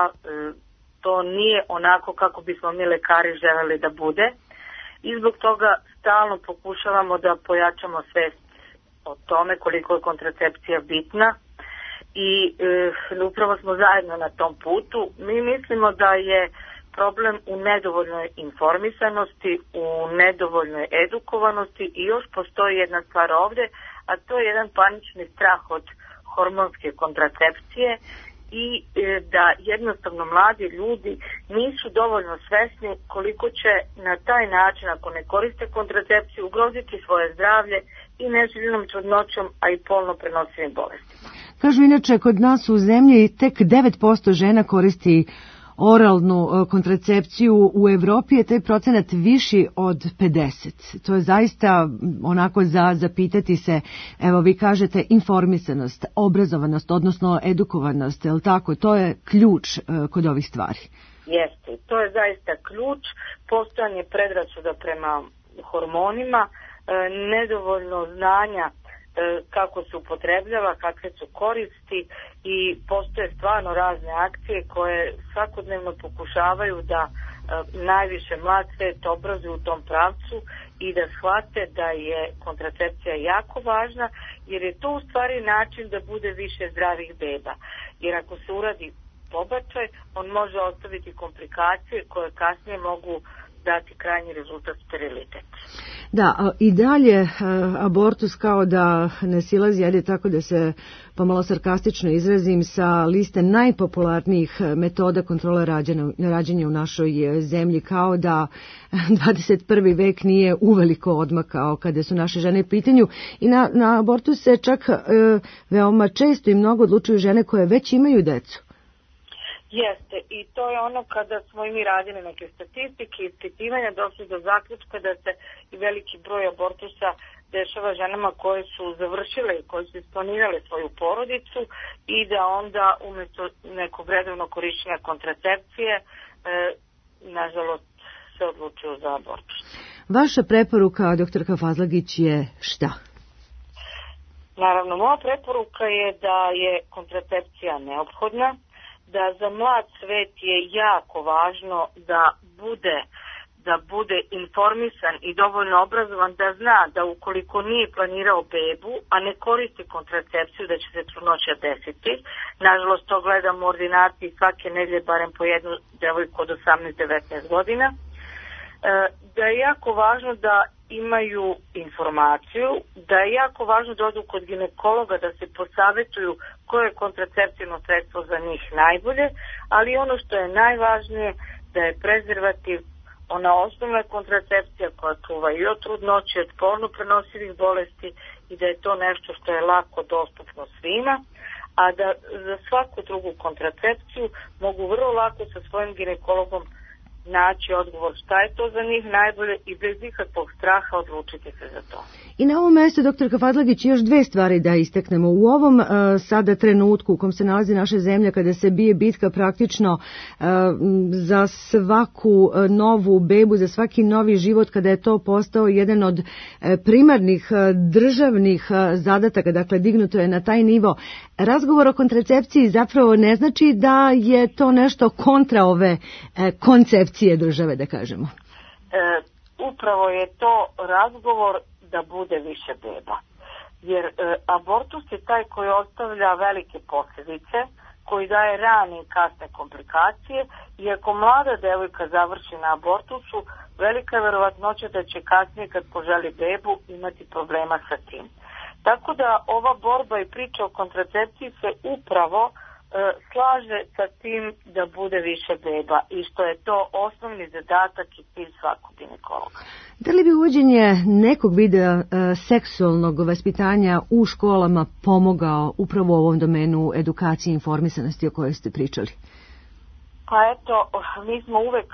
to nije onako kako bismo mi lekari želeli da bude i zbog toga stalno pokušavamo da pojačamo svest o tome koliko je kontracepcija bitna i upravo smo zajedno na tom putu. Mi mislimo da je problem u nedovoljnoj informisanosti, u nedovoljnoj edukovanosti i još postoji jedna stvar ovdje, a to je jedan panični strah od hormonske kontracepcije i da jednostavno mladi ljudi nisu dovoljno svesni koliko će na taj način, ako ne koriste kontracepciju, ugroziti svoje zdravlje i neželjenom trudnoćom, a i polno prenosivim bolestima. Kažu inače, kod nas u zemlji tek 9% žena koristi oralnu kontracepciju, u Evropi je taj procenat viši od 50. To je zaista onako za zapitati se, evo vi kažete informisanost, obrazovanost, odnosno edukovanost, je li tako? To je ključ kod ovih stvari. Jeste, to je zaista ključ, postojanje predrasuda prema hormonima, nedovoljno znanja kako se upotrebljava, kakve su koristi i postoje stvarno razne akcije koje svakodnevno pokušavaju da najviše mlad svet obrazuju u tom pravcu i da shvate da je kontracepcija jako važna, jer je to u stvari način da bude više zdravih beba. Jer ako se uradi pobačaj, on može ostaviti komplikacije koje kasnije mogu dati krajnji rezultat sterilitet. Da, i dalje abortus kao da ne silazi, ajde tako da se pomalo sarkastično izrazim, sa liste najpopularnijih metoda kontrole rađanja u našoj zemlji, kao da 21. vek nije uveliko odmakao kada su naše žene u pitanju. I na abortus se čak veoma često i mnogo odlučuju žene koje već imaju decu. Jeste, i to je ono kada smo i mi radili neke statistike i ispitivanja, došli do zaključka da se i veliki broj abortusa dešava ženama koje su završile i koje su isplanirale svoju porodicu i da onda umjesto nekog redovnog korišćenja kontracepcije, nažalost, se odlučuju za abortus. Vaša preporuka, doktorka Fazlagić, je šta? Naravno, moja preporuka je da je kontracepcija neophodna, da za mlad svet je jako važno da bude informisan i dovoljno obrazovan, da zna da ukoliko nije planirao bebu, a ne koristi kontracepciju, da će se trudnoća desiti. Nažalost, to gledam u ordinaciji svake nedelje, barem po jednu devojku od 18-19 godina. Da je jako važno da imaju informaciju, da je jako važno da odu kod ginekologa, da se posavetuju koje je kontracepcijno sredstvo za njih najbolje, ali ono što je najvažnije, da je prezervativ ona osnovna kontracepcija koja čuva i od trudnoće, od polno prenosivih bolesti i da je to nešto što je lako dostupno svima, a da za svaku drugu kontracepciju mogu vrlo lako sa svojim ginekologom naći odgovor šta je to za njih najbolje i bez ikakvog straha odlučiti se za to. I na ovom mjestu, doktorka Fazlagić, još dve stvari da istaknemo. U ovom sada trenutku u kom se nalazi naša zemlja, kada se bije bitka praktično za svaku novu bebu, za svaki novi život, kada je to postao jedan od primarnih državnih zadataka, dakle dignuto je na taj nivo, razgovor o kontracepciji zapravo ne znači da je to nešto kontra ove koncepcije države, da kažemo. Upravo je to razgovor da bude više beba. Jer abortus je taj koji ostavlja velike posljedice, koji daje rane i kasne komplikacije i ako mlada devojka završi na abortusu, velika je verovatnoća da će kasnije kad poželi bebu imati problema sa tim. Tako da ova borba i priča o kontracepciji se upravo slaže sa tim da bude više beba i što je to osnovni zadatak i cilj svakog ginekologa. Da li bi uvođenje nekog videa seksualnog vaspitanja u školama pomogao upravo u ovom domenu edukacije i informisanosti o kojoj ste pričali? Pa eto, mi smo uvek,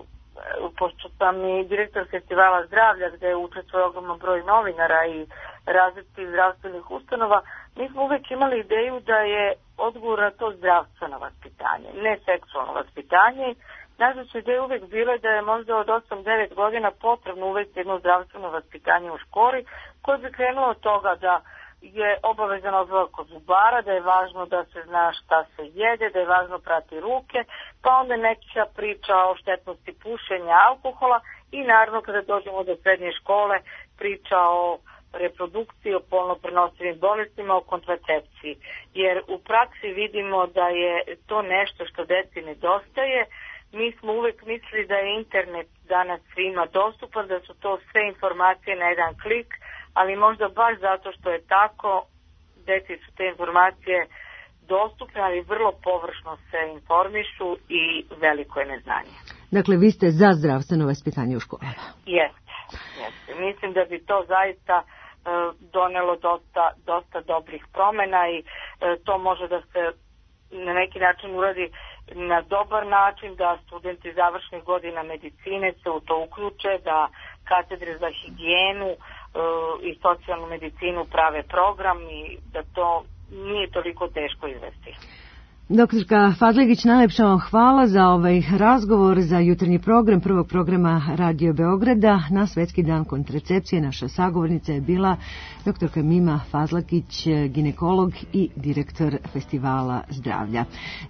pošto sam i direktor festivala zdravlja gde učestvuje ogroman broj novinara i različitih zdravstvenih ustanova, mi smo uvek imali ideju da je odgovor na to zdravstveno vaspitanje, ne seksualno vaspitanje. Naša ideja uvek bila da je možda od 8-9 godina potrebno uvesti jedno zdravstveno vaspitanje u školi koje bi krenulo od toga da je obavezan odlazak kod zubara, da je važno da se zna šta se jede, da je važno prati ruke, pa onda neka priča o štetnosti pušenja, alkohola i naravno kada dođemo do srednje škole priča o reprodukciji, o polno prenosivim bolestima, o kontracepciji. Jer u praksi vidimo da je to nešto što deci nedostaje. Mi smo uvek mislili da je internet danas svima dostupan, da su to sve informacije na jedan klik, ali možda baš zato što je tako, deci su te informacije dostupne, ali vrlo površno se informišu i veliko je neznanje. Dakle, vi ste za zdravstveno vaspitanje u školama? Jeste. Mislim da bi to zaista donelo dosta dobrih promjena i to može da se na neki način uradi na dobar način, da studenti završnih godina medicine se u to uključe, da katedre za higijenu i socijalnu medicinu prave program i da to nije toliko teško izvesti. Doktorka Fazlagić, najlepša vam hvala za ovaj razgovor, za jutarnji program prvog programa Radio Beograda. Na Svetski dan kontracepcije naša sagovornica je bila doktorka Mima Fazlagić, ginekolog i direktor Festivala zdravlja.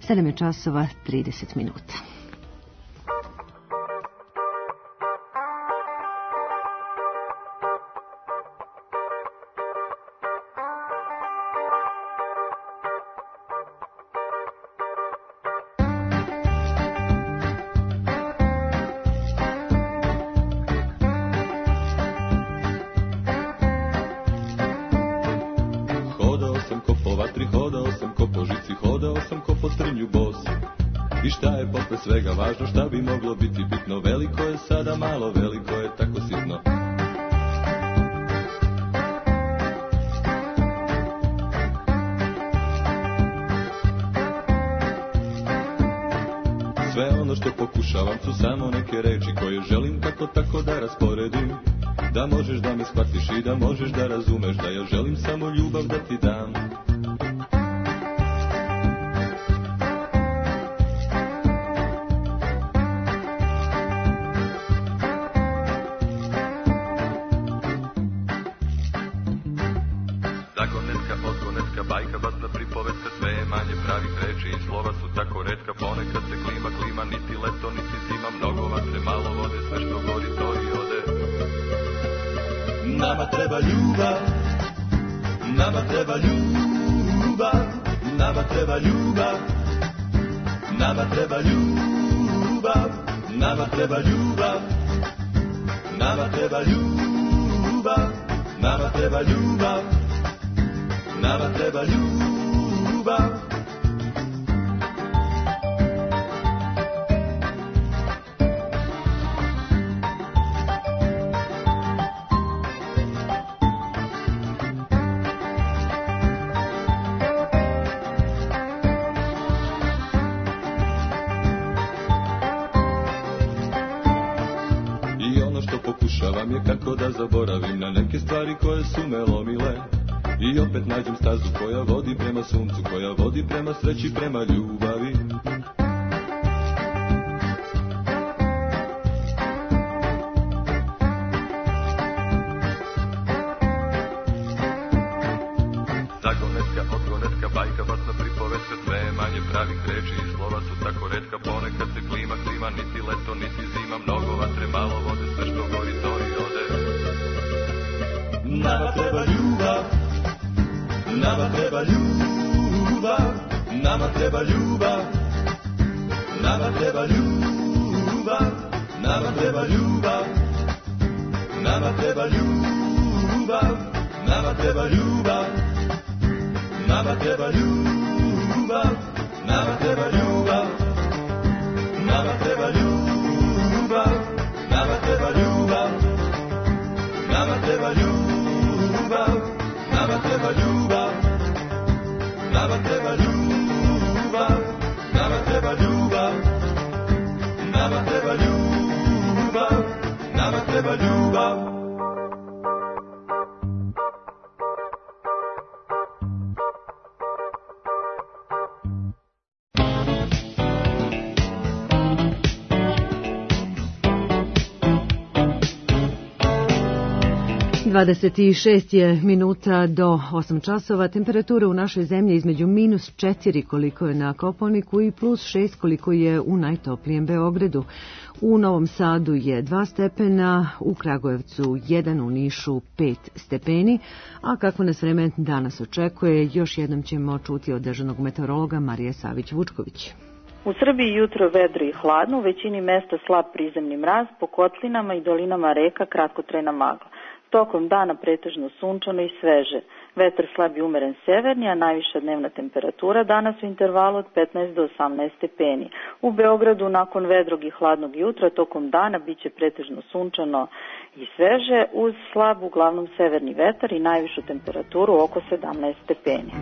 7:30. Svega važno šta bi moglo biti bitno, veliko je sada malo, veliko je tako sitno. Sve ono što pokušavam su samo neke reči koje želim kako tako da rasporedim, da možeš da me shvatiš i da možeš da razumeš da ja želim samo ljubav da ti dam. Nama treba ljubav, nama treba ljubav, nama treba ljubav, nama treba ljubav, nama treba ljubav, nama treba ljubav, nama treba ljubav, nama treba ljubav. Pokušavam je kako da zaboravim na neke stvari koje su me lomile. I opet nađem stazu koja vodi prema suncu, koja vodi prema sreći, prema ljubavi. Zagonetka, odgonetka, bajka, basna pripovetka, sve je manje pravih reči i slova su tako retka. Ponekad se klima, niti leto, niti zima, mnogo vatre, malo vode, sve što gori to i ode. Nama treba ljubav, nama treba ljubav, nama treba ljubav, nama treba ljubav, nama treba ljubav, nama treba ljubav, nama treba ljubav, nama treba ljubav, nama treba ljubav, nama treba ljubav, nama treba ljubav, nama treba ljubav, nama treba ljubav, nama treba ljubav, nama treba ljubav, nama treba ljubav, nama treba ljubav. ...26 je minuta do 8 časova. Temperatura u našoj zemlji između -4 koliko je na Kopaoniku i +6 koliko je u najtoplijem Beogradu. U Novom Sadu je 2 stepena, u Kragujevcu 1, u Nišu 5 stepeni. A kako nas vreme danas očekuje, još jednom ćemo čuti od dežurnog meteorologa Marije Savić-Vučković. U Srbiji jutro vedro i hladno, u većini mesta slab prizemni mraz, po kotlinama i dolinama reka kratkotrajna magla. Tokom dana pretežno sunčano i sveže. Vetar slab i umeren severni, a najviša dnevna temperatura danas u intervalu od 15 do 18 stepeni. U Beogradu nakon vedrog i hladnog jutra tokom dana biće pretežno sunčano i sveže uz slab uglavnom severni vetar i najvišu temperaturu oko 17 stepeni.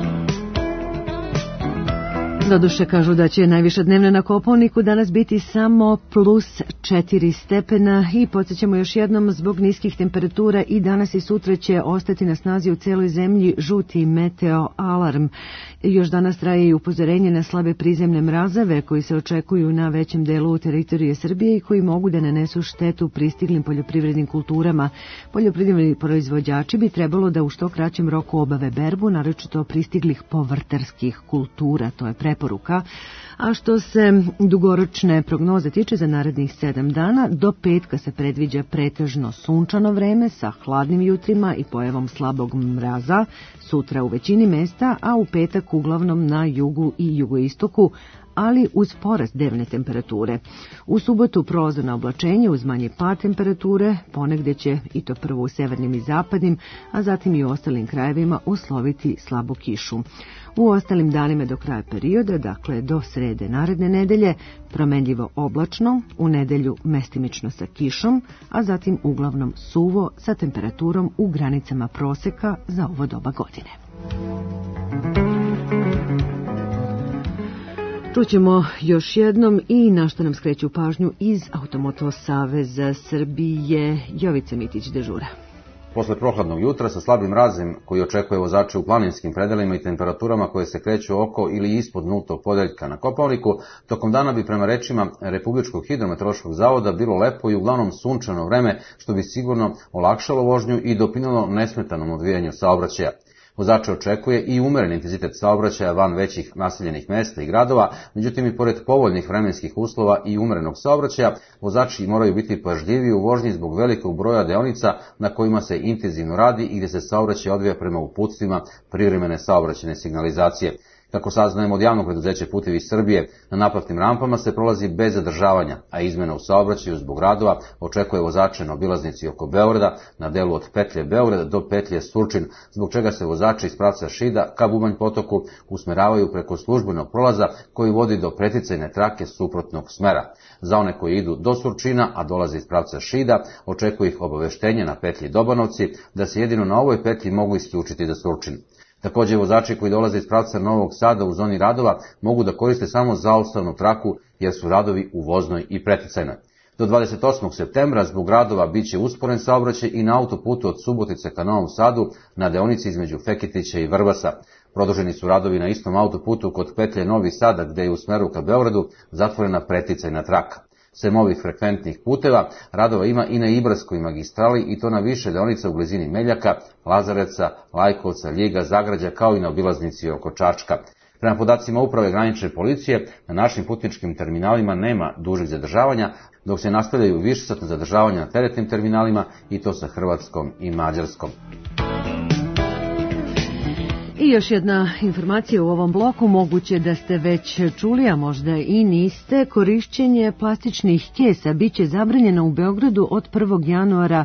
Doduše kažu da će najviša dnevna na Kopaoniku danas biti samo +4 stepena i podsjećamo još jednom zbog niskih temperatura i danas i sutra će ostati na snazi u celoj zemlji žuti meteo alarm. Još danas traje i upozorenje na slabe prizemne mrazeve koji se očekuju na većem delu teritorije Srbije i koji mogu da nanesu štetu pristiglim poljoprivrednim kulturama. Poljoprivredni proizvođači bi trebalo da u što kraćem roku obave berbu, naročito pristiglih povrtarskih kultura, to je preporuka. A što se dugoročne prognoze tiče za narednih 7 dana, do petka se predviđa pretežno sunčano vreme sa hladnim jutrima i pojavom slabog mraza, sutra u većini mesta, a u petak uglavnom na jugu i jugoistoku, ali uz porast dnevne temperature. U subotu prolazno oblačenje uz manji pad temperature, ponegde će i to prvo u severnim i zapadnim, a zatim i u ostalim krajevima usloviti slabu kišu. U ostalim danima do kraja perioda, dakle do srede naredne nedelje, promenljivo oblačno, u nedelju mestimično sa kišom, a zatim uglavnom suvo sa temperaturom u granicama proseka za ovo doba godine. Čućemo još jednom i na što nam skreću pažnju iz Automoto Saveza Srbije. Jovica Mitić dežura. Posle prohladnog jutra sa slabim mrazem koji očekuje vozače u planinskim predelima i temperaturama koje se kreću oko ili ispod nultog podeljka na Kopaoniku, tokom dana bi prema rečima Republičkog hidrometeorološkog zavoda bilo lepo i uglavnom sunčano vreme, što bi sigurno olakšalo vožnju i doprinelo nesmetanom odvijanju saobraćaja. Vozače očekuje i umeren intenzitet saobraćaja van većih naseljenih mesta i gradova, međutim i pored povoljnih vremenskih uslova i umerenog saobraćaja, vozači moraju biti pažljiviji u vožnji zbog velikog broja deonica na kojima se intenzivno radi i gdje se saobraćaj odvija prema uputstvima privremene saobraćajne signalizacije. Kako saznajemo od javnog preduzeća Putevi Srbije, na naplatnim rampama se prolazi bez zadržavanja, a izmena u saobraćaju zbog radova očekuje vozače na obilaznici oko Beograda, na delu od petlje Beograd do petlje Surčin, zbog čega se vozači iz pravca Šida ka Bubanj potoku usmeravaju preko službenog prolaza koji vodi do preticajne trake suprotnog smera. Za one koji idu do Surčina, a dolaze iz pravca Šida, očekuje ih obaveštenje na petlji Dobanovci da se jedino na ovoj petlji mogu isključiti za Surčin. Također vozači koji dolaze iz pravca Novog Sada u zoni radova mogu da koriste samo zaustavnu traku jer su radovi u voznoj i preticajnoj. Do 28. septembra zbog radova biće usporen saobraćaj i na autoputu od Subotice ka Novom Sadu na deonici između Feketića i Vrbasa. Produženi su radovi na istom autoputu kod petlje Novi Sada gdje je u smeru ka Beogradu zatvorena preticajna traka. Sem ovih frekventnih puteva, radova ima i na Ibarskoj magistrali i to na više deonica u blizini Meljaka, Lazareca, Lajkovca, Ljiga, Zagrađa kao i na obilaznici oko Čačka. Prema podacima Uprave granične policije, na našim putničkim terminalima nema dužih zadržavanja, dok se nastavljaju višesatna zadržavanja na teretnim terminalima i to sa Hrvatskom i Mađarskom. I još jedna informacija u ovom bloku, moguće da ste već čuli, a možda i niste, korišćenje plastičnih kesa biće zabranjeno u Beogradu od 1. januara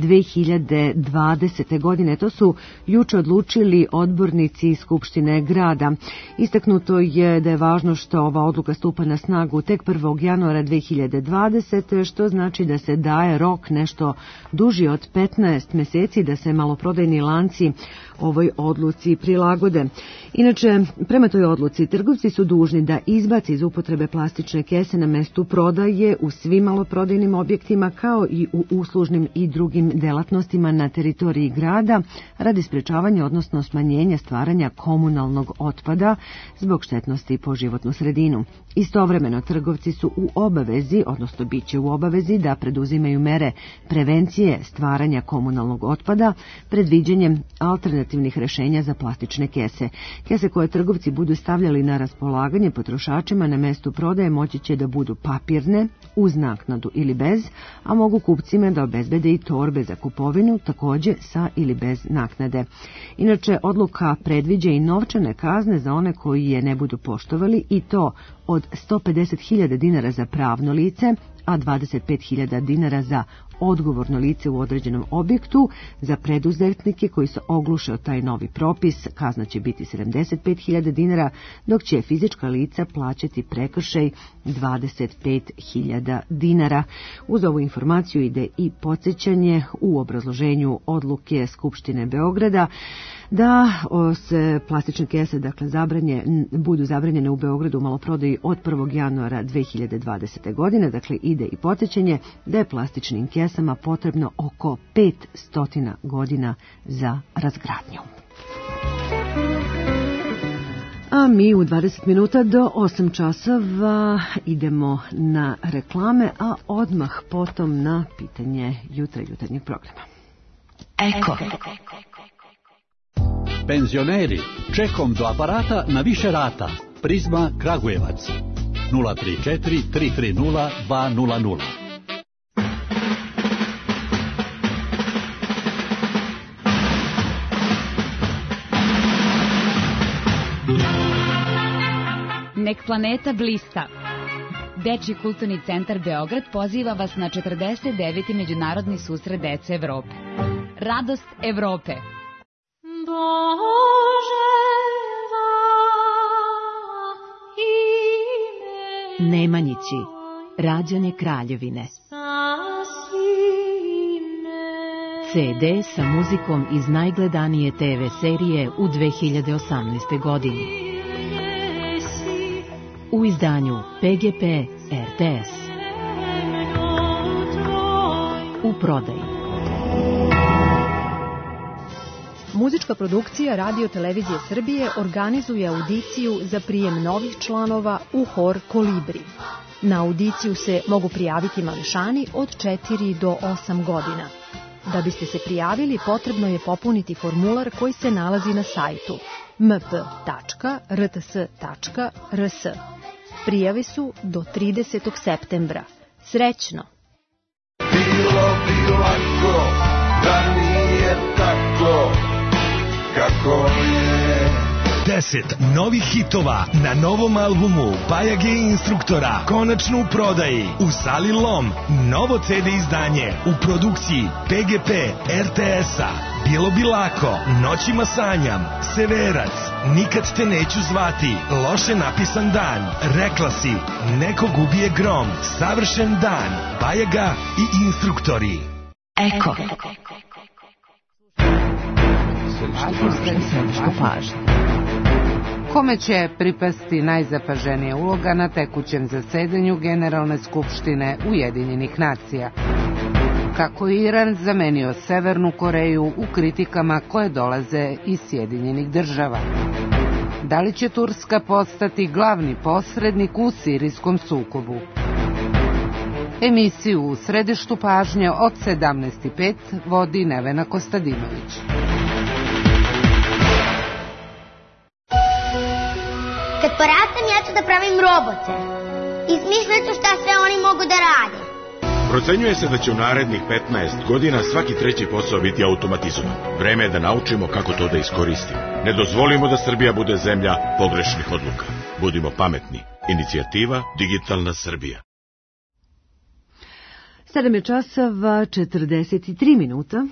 2020. godine. To su juče odlučili odbornici Skupštine grada. Istaknuto je da je važno što ova odluka stupa na snagu tek 1. januara 2020. što znači da se daje rok nešto duži od 15 meseci da se maloprodajni lanci ovoj odluci prilagode. Inače, prema toj odluci, trgovci su dužni da izbaci iz upotrebe plastične kese na mestu prodaje u svim maloprodajnim objektima kao i u uslužnim i drugim delatnostima na teritoriji grada radi sprečavanja, odnosno smanjenja stvaranja komunalnog otpada zbog štetnosti po životnu sredinu. Istovremeno, trgovci su u obavezi, odnosno biće u obavezi da preduzimaju mere prevencije stvaranja komunalnog otpada predviđanjem alternativnih rešenja za plastične kese. Kese koje trgovci budu stavljali na raspolaganje potrošačima na mestu prodaje moći će da budu papirne, uz naknadu ili bez, a mogu kupcima da obezbede i torbe za kupovinu, također sa ili bez naknade. Inače, odluka predviđa i novčane kazne za one koji je ne budu poštovali i to od 150.000 dinara za pravno lice, a 25.000 dinara za odgovorno lice u određenom objektu. Za preduzetnike koji se ogluše o taj novi propis kazna će biti 75.000 dinara, dok će fizička lica plaćati prekršaj 25.000 dinara. Uz ovu informaciju ide i podsjećanje u obrazloženju odluke Skupštine Beograda da se plastične kese budu zabranjene u Beogradu u maloprodaji od 1. januara 2020. godine. Dakle, ide i podsjećanje da je plastičnim kesama potrebno oko 500 godina za razgradnju. A mi u 20 minuta do 8 časova idemo na reklame, a odmah potom na pitanje jutarnjeg programa. Eko. Penzioneri, čekom do aparata na više rata. Prizma Kragujevac. 034 330 200. Nek planeta blista. Dečji kulturni centar Beograd poziva vas na 49. Međunarodni susret dece Evrope. Radost Evrope. Nemanjići, rađane Kraljevine. CD sa muzikom iz najgledanije TV serije u 2018. godini. U izdanju PGP RTS. U prodaji. Muzička produkcija Radio Televizije Srbije organizuje audiciju za prijem novih članova u hor Kolibri. Na audiciju se mogu prijaviti mališani od 4 do 8 godina. Da biste se prijavili, potrebno je popuniti formular koji se nalazi na sajtu mp.rts.rs. Prijave su do 30. septembra. Srećno! Bilo bi lako da nije tako kako je. 10 novih hitova na novom albumu Bajage instruktora konačno u prodaji u sali Lom. Novo CD izdanje u produkciji PGP RTS-a. Bilo bi lako, Noćima sanjam, Severac, Nikad te neću zvati, Loše napisan dan, Rekla si, Nekog ubije grom, Savršen dan, Bajaga i instruktori. Eko. Središte pažnje. Kome će pripasti najzapaženija uloga na tekućem zasedanju Generalne skupštine Ujedinjenih nacija? Kako je Iran zamenio Severnu Koreju u kritikama koje dolaze iz Sjedinjenih država? Da li će Turska postati glavni posrednik u sirijskom sukobu? Emisiju u središtu pažnje od 17:05 vodi Nevena Kostadinović. Kad porastem, ja ću da pravim robote. Izmišljat ću šta sve oni mogu da rade. Procenjuje se da će u narednih 15 godina svaki treći posao biti automatizovan. Vreme je da naučimo kako to da iskoristimo. Ne dozvolimo da Srbija bude zemlja pogrešnih odluka. Budimo pametni. Inicijativa Digitalna Srbija. 7:43.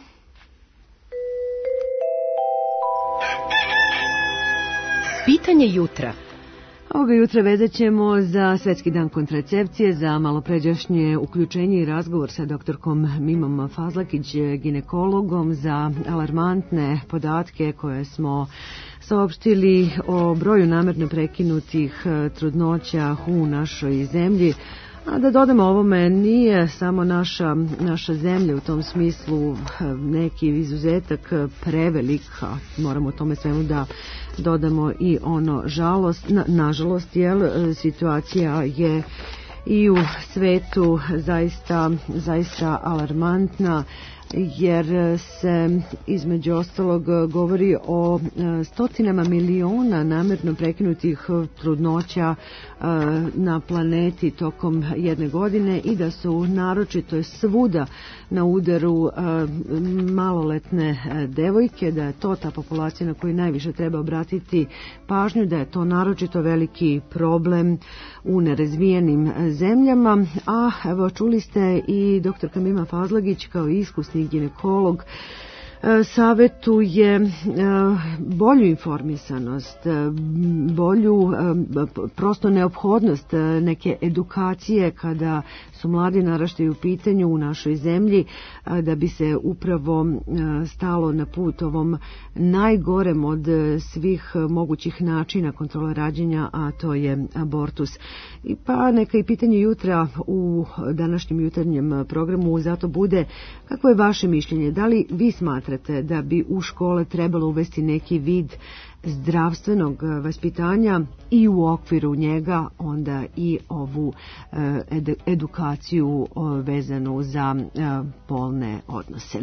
Pitanje jutra. Ovoga jutra vezat ćemo za Svetski dan kontracepcije, za malopređašnje uključenje i razgovor sa doktorkom Mimom Fazlakić, ginekologom, za alarmantne podatke koje smo saopštili o broju namerno prekinutih trudnoća u našoj zemlji. A da dodamo ovome, nije samo naša zemlja u tom smislu neki izuzetak prevelik, a moramo tome svemu da dodamo i ono nažalost, situacija je i u svetu zaista alarmantna, jer se između ostalog govori o stotinama miliona namerno prekinutih trudnoća na planeti tokom jedne godine i da su naročito svuda na udaru maloletne devojke, da je to ta populacija na koju najviše treba obratiti pažnju, da je to naročito veliki problem u nerazvijenim zemljama. A evo, čuli ste i doktorka Mima Fazlagić kao iskusni ginekolog savetuje bolju informisanost, bolju prosto neophodnost neke edukacije kada su mladi naraštaji u pitanju u našoj zemlji, da bi se upravo stalo na put ovom najgorem od svih mogućih načina kontrole rađanja, a to je abortus. Pa neka i pitanje jutra u današnjem jutarnjem programu zato bude: kako je vaše mišljenje? Da li vi smatrate da bi u škole trebalo uvesti neki vid zdravstvenog vaspitanja i u okviru njega onda i ovu edukaciju vezanu za polne odnose?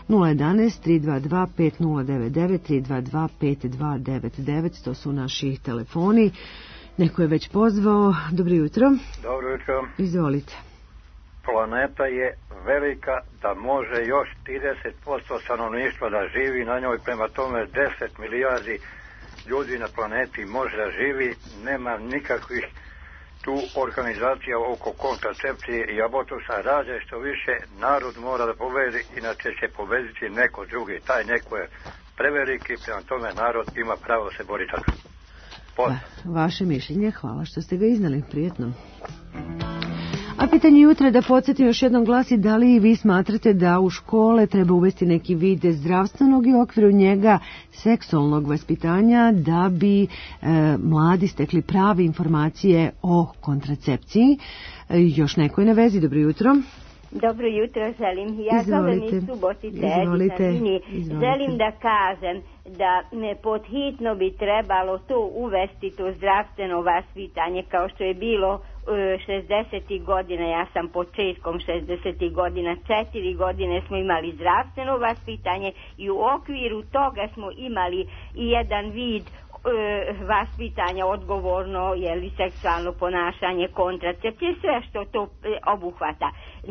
011-322-5099, 322-5299, to su naši telefoni. Neko je već pozvao. Dobro jutro. Dobro jutro. Izvolite. Planeta je velika da može još 30% stanovništva da živi na njoj, prema tome 10 milijardi ljudi na planeti može da živi, nema nikakvih tu organizacija oko kontracepcije i abortusa. Rađe što više, narod mora da pobedi, inače će pobediti neko drugi. Taj neko je preveliki, prema tome narod ima pravo da se bori tako. Vaše mišljenje, hvala što ste ga iznali, prijetno. A pitanje jutra, da podsjetim još jednom, glasi: da li vi smatrate da u škole treba uvesti neki vid zdravstvenog i u okviru njega seksualnog vaspitanja da bi mladi stekli prave informacije o kontracepciji? Još neko je na vezi. Dobro jutro. Dobro jutro, želim. Ja zovem iz Subotice. Želim da kažem da podhitno bi trebalo to uvesti, to zdravstveno vaspitanje, kao što je bilo 60. godina, ja sam početkom 60. godina, 4 godine smo imali zdravstveno vaspitanje i u okviru toga smo imali i jedan vid vaspitanja, odgovorno, seksualno ponašanje, kontracepcije, sve što to obuhvata.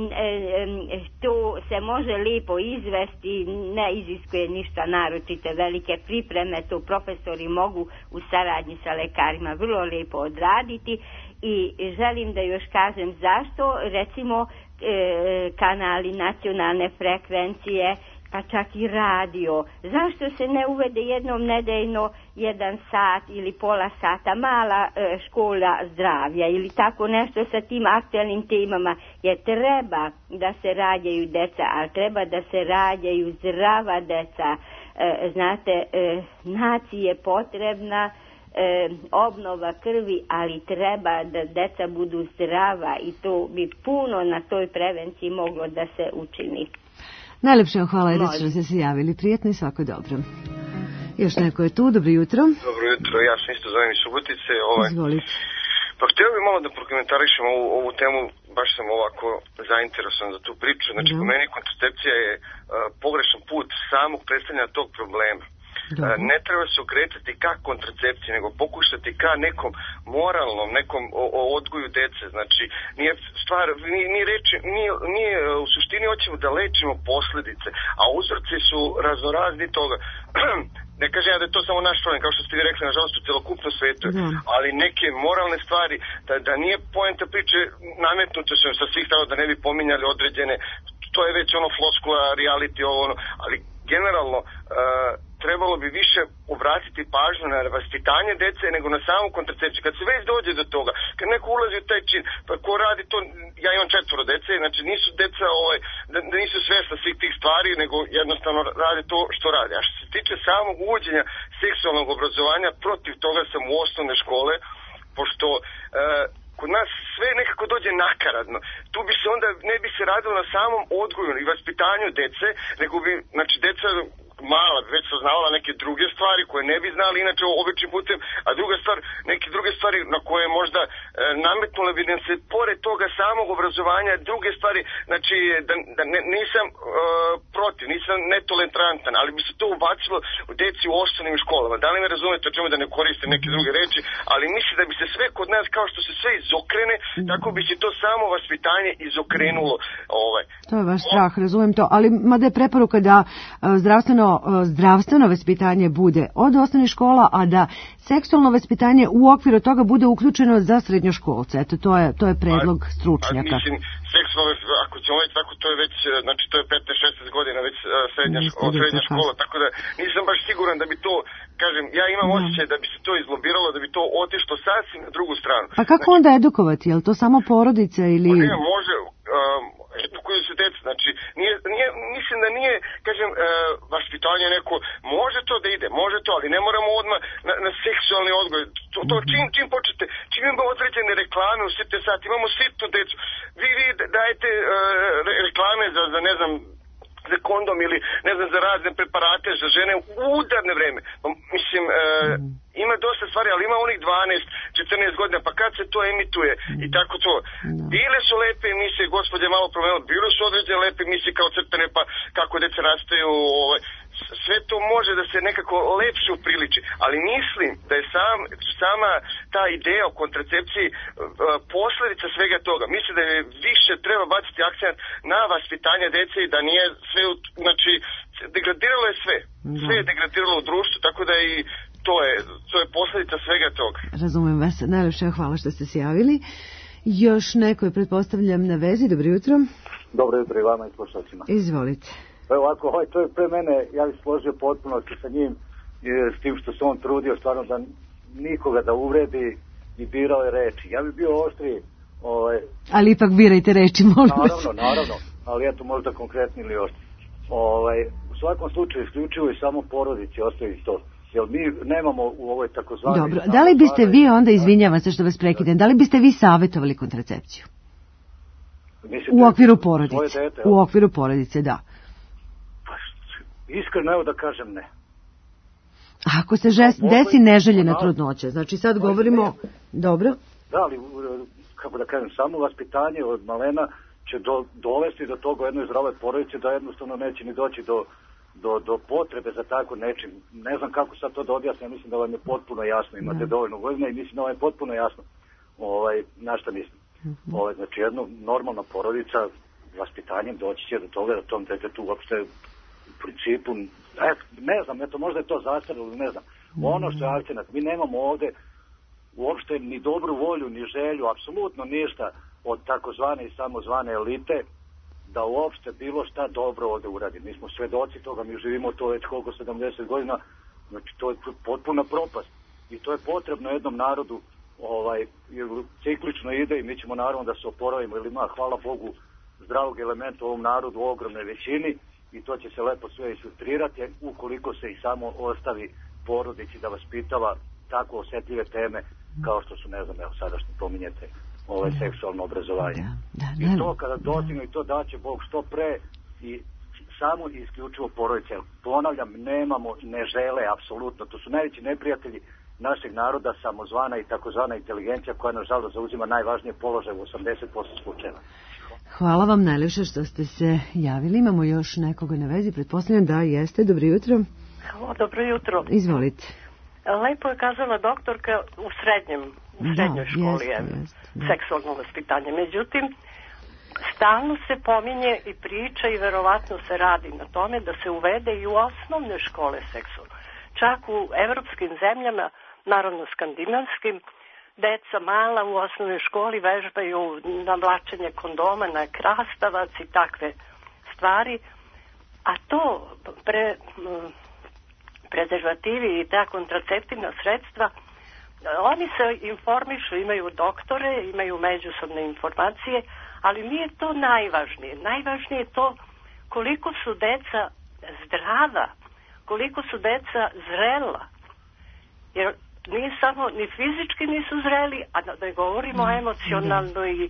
To se može lijepo izvesti, ne iziskuje ništa naročite velike pripreme, to profesori mogu u saradnji sa lekarima vrlo lijepo odraditi. I želim da još kažem zašto, recimo, kanali nacionalne frekvencije, pa čak i radio, zašto se ne uvede jednom nedeljno 1 sat ili pola sata mala škola zdravlja ili tako nešto sa tim aktualnim temama, jer treba da se rađaju deca, ali treba da se rađaju zdrava deca. Znate, naciji je potrebna obnova krvi, ali treba da deca budu zdrava i to bi puno na toj prevenciji moglo da se učini. Najlepše vam hvala, Edith, što ste se javili. Prijetno i svako dobro. Još neko je tu, dobro jutro. Dobro jutro, ja sam isto zovem iz Subotice. Izvolite. Pa htio bih malo da prokomentarišem ovu temu, baš sam ovako zainteresovan za tu priču. Znači, po meni kontracepcija je pogrešan put samog predstavljanja tog problema. Ne treba se okretati ka kontracepciji, nego pokušati ka nekom moralnom, nekom odgoju dece. Znači, nije stvar, nije u suštini hoćemo da lečimo posljedice, a uzroci su raznorazni toga. Ne kažem ja da je to samo naš problem, kao što ste vi rekli, nažalost u celokupnom svetu, ali neke moralne stvari, da nije poenta priče nametnute su sa svih strana, da ne bi pominjali određene, to je već ono floskula, reality, ali generalno trebalo bi više obratiti pažnju na vaspitanje dece nego na samu kontracepciju. Kad se već dođe do toga, kad neko ulazi u taj čin, pa ko radi to, ja imam 4 dece, znači nisu deca da nisu svjesna svih tih stvari, nego jednostavno rade to što rade. A što se tiče samog uvođenja seksualnog obrazovanja, protiv toga sam u osnovne škole, pošto kod nas sve nekako dođe nakaradno. Tu bi se onda, ne bi se radilo na samom odgoju i vaspitanju dece, nego bi, znači, deca mala već saznavala neke druge stvari koje ne bi znali inače običnim putem, a druga stvar, neke druge stvari na koje možda nametnule bi se pored toga samog obrazovanja druge stvari, znači da nisam protiv, nisam netolerantan, ali bi se to ubacilo u deci u osnovnim školama. Da li me razumete o čemu, da ne koristim neke druge reči, ali mislim da bi se sve kod nas, kao što se sve izokrene, tako bi se to samo vaspitanje izokrenulo. To je vaš strah, razumem to, ali mada je preporuka da zdravstveno vaspitanje bude od osnovnih škola, a da seksualno vaspitanje u okviru toga bude uključeno za srednjoškolce. Eto, to je predlog stručnjaka. Mislim, seksualno, ako ćemo već tako, to je već, znači to je 15-16 godina već srednja škola, tako da nisam baš siguran da bi to, kažem, ja imam osjećaj da bi se to izlobiralo, da bi to otišlo sasvim na drugu stranu. Pa kako onda edukovati? Je li to samo porodica ili... Pa ne, može... edukuju se deca, znači mislim da nije, kažem, vaspitanje neko, može to da ide, može to, ali ne moramo odmah na seksualni odgoj. To čim počete, čim imamo određene reklame u sitne sati, imamo sitnu decu, vi dajete reklame za ne znam, za kondom ili ne znam za razne preparate za žene u udarne vreme. Mislim, ima dosta stvari, ali ima onih 12-14 godina, pa kad se to emituje i tako to. Bile su lepe emisije, gospođe malo promenilo, bile su određene lepe emisije kao crtane, pa kako deca rastaju, sve to može da se nekako lepše upriliči, ali mislim da je sama ta ideja o kontracepciji posljedica svega toga. Mislim da je više treba baciti akcent na vaspitanje dece i da nije sve, znači degradiralo je sve je degradiralo u društvu, tako da i to je posljedica svega toga. Razumem vas, najlepše hvala što ste se javili. Još neko je, pretpostavljam, na vezi. Dobro jutro. Dobro jutro i vama i slušalcima. Izvolite. Evo ovako, ovaj čovjek pre mene, ja bih složio potpuno sa njim, s tim što se on trudio stvarno da nikoga da uvredi i birao je reči. Ja bih bio oštriji. Ali ipak birajte reči, molim vas. Naravno, ali eto možda konkretni ili oštri. U svakom slučaju isključivo i samo porodici ostavi to. Jer mi nemamo u ovoj takozvani... Dobro, da li biste vi onda, izvinjavam se što vas prekidam, da li biste vi savjetovali kontracepciju? U okviru porodice. U okviru porodice, da. Iskreno, evo da kažem ne. Ako se desi neželjena trudnoća, znači sad govorimo... Dobro? Da, ali kako da kažem, samo vaspitanje od malena će dovesti do toga u jednoj zdravoj porodici da jednostavno neće ni doći do potrebe za tako nečim. Ne znam kako sad to da objasnim, mislim da vam je potpuno jasno, imate dovoljno godina i mislim da vam je potpuno jasno na šta mislim. Znači jedna normalna porodica vaspitanjem doći će do toga da tom detetu uopšte u principu, ne znam, eto možda je to zastarilo, ne znam. Ono što je akcenat, mi nemamo ovde uopšte ni dobru volju, ni želju, apsolutno ništa od takozvane i samozvane elite da uopšte bilo šta dobro ovde uradi. Mi smo svedoci toga, mi živimo to već koliko 70 godina, znači to je potpuna propast i to je potrebno jednom narodu, ciklično ide i mi ćemo naravno da se oporavimo, ili ima, hvala Bogu, zdravog elementa u ovom narodu u ogromnoj većini i to će se lepo sve isfiltrirati ukoliko se i samo ostavi porodici da vaspitava tako osetljive teme kao što su, ne znam, evo sada što pominjete seksualno obrazovanje. I to kada dostigne i to daće Bog što pre i samo i isključivo porodice. Ponavljam, nemamo, ne žele apsolutno, to su najveći neprijatelji našeg naroda, samozvana i takozvana inteligencija koja nažalost zauzima najvažnije položaje u 80% slučajeva. Hvala vam najljepše što ste se javili. Imamo još nekoga na vezi, pretpostavljam da jeste. Dobro jutro. Dobro jutro. Izvolite. Lepo je kazala doktorka u srednjoj školi je seksualno vaspitanje. Međutim, stalno se pominje i priča i verovatno se radi na tome da se uvede i u osnovne škole seksualno. Čak u evropskim zemljama, naravno skandinavskim, deca mala u osnovnoj školi vežbaju navlačenje kondoma na krastavac i takve stvari, a to prezervativi i ta kontraceptivna sredstva, oni se informišu, imaju doktore, imaju međusobne informacije, ali nije to najvažnije. Najvažnije je to koliko su deca zdrava, koliko su deca zrela. Jer nije samo, ni fizički nisu zreli, a da ne govorimo emocionalno i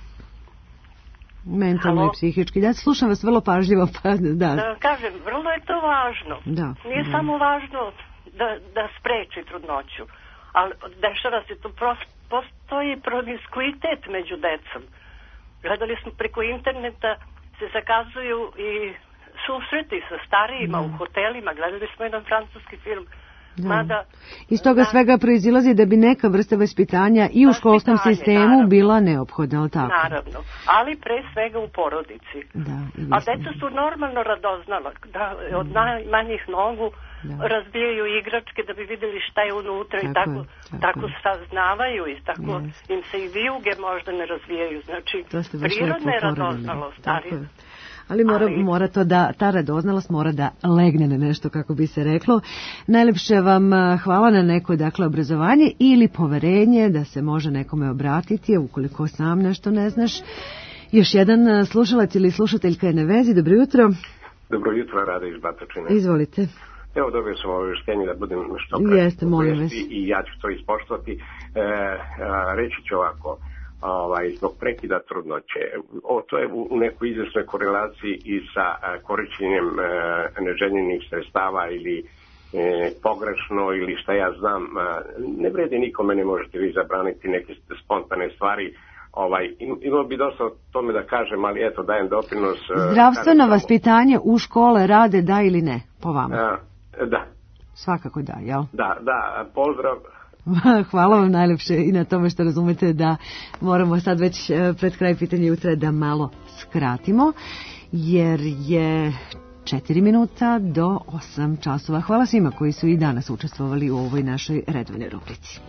mentalno i psihički. Ja slušam vas vrlo pažljivo, pa da. Da kažem, vrlo je to važno. Nije samo važno da spreči trudnoću, ali dešava se tu, postoji promiskuitet među decom. Gledali smo preko interneta, se zakazuju i susreti sa starijima u hotelima, gledali smo jedan francuski film. Iz toga svega proizilazi da bi neka vrsta vaspitanja i u školskom sistemu bila neophodna, ali tako? Naravno, ali pre svega u porodici. A deca su normalno radoznala, da od najmanjih nogu razbijaju igračke da bi vidjeli šta je unutra i tako saznavaju i tako im se i vijuge možda ne razvijaju. Znači, prirodna je radoznalost, ali mora to da, ta radoznalost mora da legne na nešto, kako bi se reklo. Najlepše vam hvala na neko, dakle, obrazovanje ili poverenje da se može nekome obratiti, ukoliko sam nešto ne znaš. Još jedan slušalac ili slušateljka je na vezi. Dobro jutro. Dobro jutro, Rada iz Batočine. Izvolite. Evo, dobio sam obavještenje da budem što pre. Jeste, molim vas. I ja ću to ispoštovati. Reći ću ovako. Zbog prekida trudnoće. To je u nekoj izvjesnoj korelaciji i sa korišćenjem neželjenih sredstava ili pogrešno ili šta ja znam. Ne vredi nikome, ne možete vi zabraniti neke spontane stvari. Imao bi dosta o tome da kažem, ali eto, dajem doprinos. Zdravstveno vaspitanje u škole rade, da ili ne, po vama? Da. Svakako da, jel? Da, pozdrav. Hvala vam najlepše i na tome što razumete da moramo sad već pred kraj pitanja jutra da malo skratimo, jer je 4 minuta do 8 časova. Hvala svima koji su i danas učestvovali u ovoj našoj redovnoj rubrici.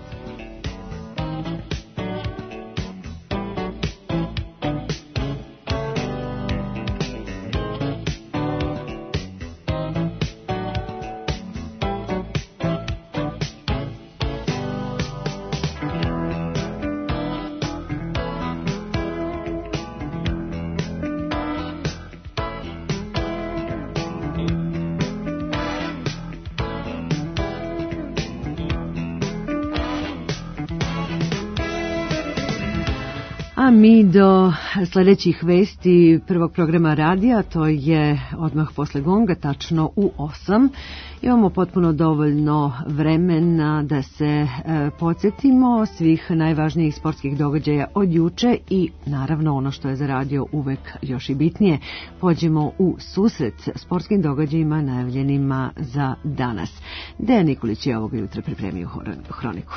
A mi do sljedećih vesti prvog programa radija, to je odmah posle gonga, tačno u 8. Imamo potpuno dovoljno vremena da se podsjetimo svih najvažnijih sportskih događaja od juče i naravno ono što je za radio uvek još i bitnije, pođemo u susret sportskim događajima najavljenima za danas. Dejan Nikolić je ovoga jutra pripremio hroniku.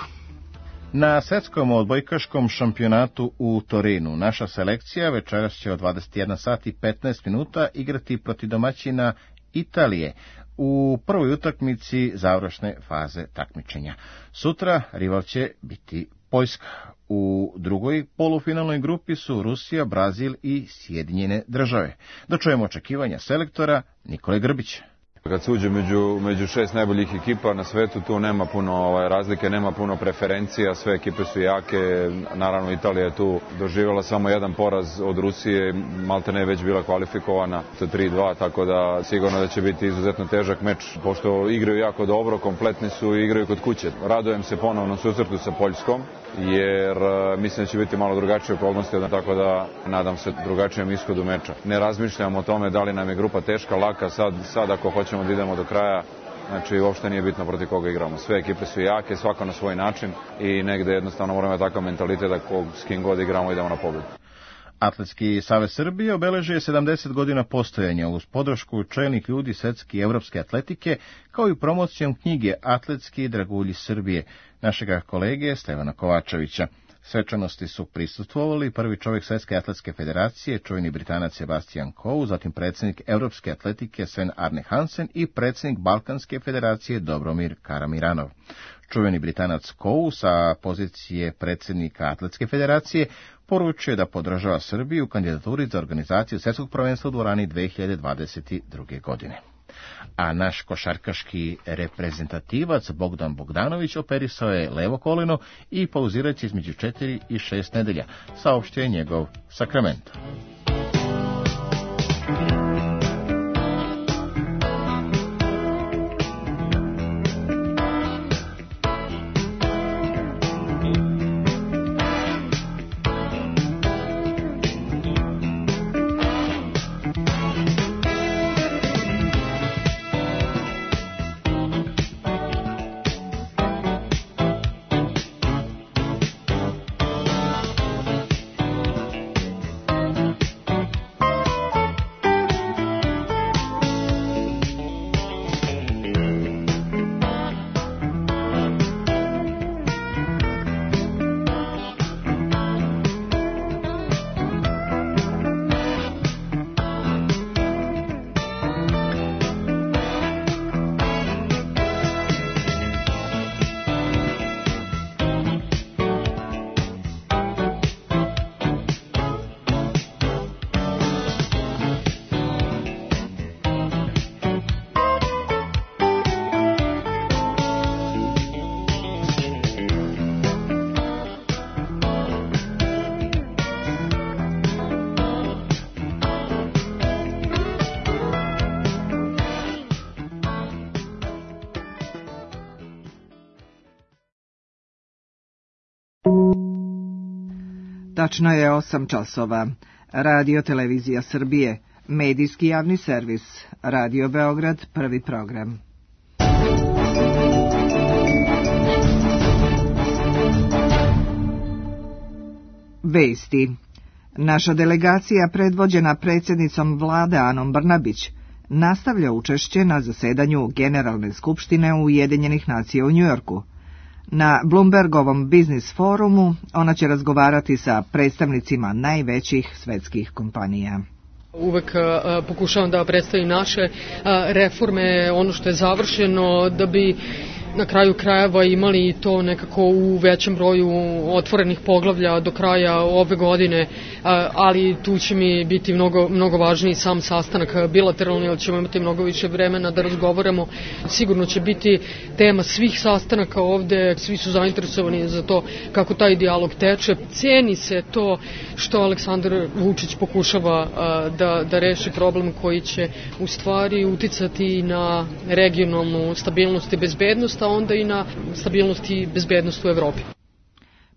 Na svetskom odbojkaškom šampionatu u Torinu naša selekcija večeras će od 21 sat i 15 minuta igrati protiv domaćina Italije u prvoj utakmici završne faze takmičenja. Sutra rival će biti Poljska. U drugoj polufinalnoj grupi su Rusija, Brazil i Sjedinjene Države. Da čujemo očekivanja selektora Nikole Grbića. Kad se uđe među 6 najboljih ekipa na svetu, tu nema puno razlike, nema puno preferencija, sve ekipe su jake, naravno Italija je tu doživjela samo jedan poraz od Rusije, maltene je već bila kvalifikovana sa 3-2, tako da sigurno da će biti izuzetno težak meč, pošto igraju jako dobro, kompletni su i igraju kod kuće. Radujem se ponovnom susretu sa Poljskom, jer mislim da će biti malo drugačije okolnosti, tako da nadam se drugačijem ishodu meča. Ne razmišljam o tome da li nam je grupa teška, laka, sad ako hoćemo da idemo do kraja, znači uopšte nije bitno protiv koga igramo. Sve ekipe su jake, svako na svoj način i negde jednostavno moramo takav mentalitet da s kim god igramo idemo na pobjedu. Atletski savez Srbije obeležuje 70 godina postojanja uz podršku čelnih ljudi svetske i evropske atletike, kao i promocijom knjige Atletski dragulji Srbije, našega kolege Stevana Kovačevića. Svečanosti su prisustvovali prvi čovjek Svetske atletske federacije, čuveni Britanac Sebastian Coe, zatim predsjednik Evropske atletike Sven Arne Hansen i predsjednik Balkanske federacije Dobromir Karamiranov. Čuveni Britanac Coe sa pozicije predsjednika Atletske federacije poručuje da podržava Srbiju u kandidaturi za organizaciju svjetskog prvenstva u dvorani 2022. godine. A naš košarkaški reprezentativac Bogdan Bogdanović operisao je levo koleno i pauzirajući između 4 i 6 nedelja, saopštio je njegov Sacramento. Tačno je 8 časova. Radio Televizija Srbije, medijski javni servis, Radio Beograd, prvi program. Vesti. Naša delegacija predvođena predsjednicom vlade Anom Brnabić nastavlja učešće na zasedanju Generalne skupštine Ujedinjenih nacija u Njujorku. Na Bloombergovom biznis forumu ona će razgovarati sa predstavnicima najvećih svetskih kompanija. Uvek pokušavam da predstavim naše reforme, ono što je završeno, da bi na kraju krajeva imali to nekako u većem broju otvorenih poglavlja do kraja ove godine, ali tu će mi biti mnogo važniji sam sastanak bilateralni, jer ćemo imati mnogo više vremena da razgovaramo. Sigurno će biti tema svih sastanaka ovde, svi su zainteresovani za to kako taj dijalog teče. Cijeni se to što Aleksandar Vučić pokušava da reši problem koji će u stvari uticati na regionalnu stabilnost i bezbednost, a onda i na stabilnost i bezbednost u Evropi.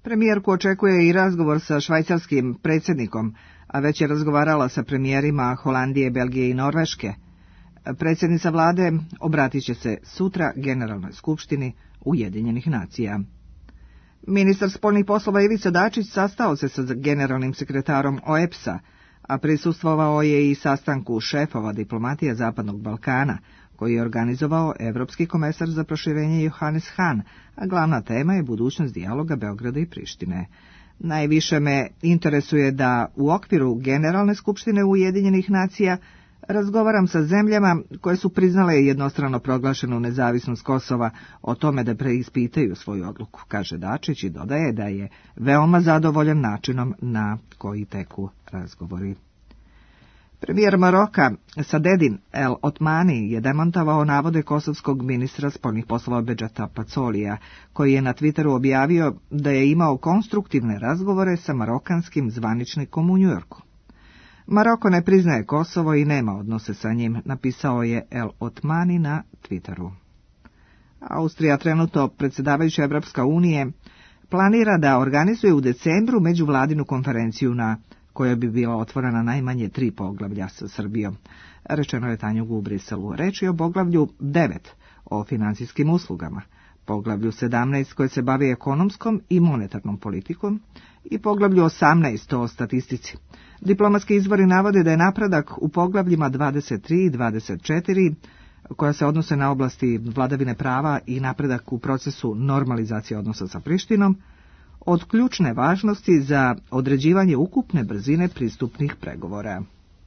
Premijerku očekuje i razgovor sa švajcarskim predsjednikom, a već je razgovarala sa premijerima Holandije, Belgije i Norveške. Predsjednica vlade obratit će se sutra Generalnoj skupštini Ujedinjenih nacija. Ministar spoljnih poslova Ivica Dačić sastao se sa generalnim sekretarom OEBS-a, a prisustvovao je i sastanku šefova diplomatija Zapadnog Balkana, koji je organizovao Evropski komesar za proširenje Johannes Hahn, a glavna tema je budućnost dijaloga Beograda i Prištine. Najviše me interesuje da u okviru Generalne skupštine Ujedinjenih nacija razgovaram sa zemljama koje su priznale jednostrano proglašenu nezavisnost Kosova o tome da preispitaju svoju odluku, kaže Dačić i dodaje da je veoma zadovoljan načinom na koji teku razgovori. Premijer Maroka Sadedin El Otmani je demantovao navode kosovskog ministra spoljnih poslova Bedžata Pacolija, koji je na Twitteru objavio da je imao konstruktivne razgovore sa marokanskim zvaničnikom u Njujorku. Maroko ne priznaje Kosovo i nema odnose sa njim, napisao je El Otmani na Twitteru. Austrija, trenutno predsjedavajuća Evropska unije, planira da organizuje u decembru međuvladinu konferenciju na koja bi bila otvorena najmanje 3 poglavlja sa Srbijom. Rečeno je Tanjugu u Briselu. Reč je o poglavlju 9 o financijskim uslugama, poglavlju 17 koje se bavi ekonomskom i monetarnom politikom i poglavlju 18 o statistici. Diplomatski izvori navode da je napredak u poglavljima 23 i 24, koja se odnose na oblasti vladavine prava i napredak u procesu normalizacije odnosa sa Prištinom, od ključne važnosti za određivanje ukupne brzine pristupnih pregovora.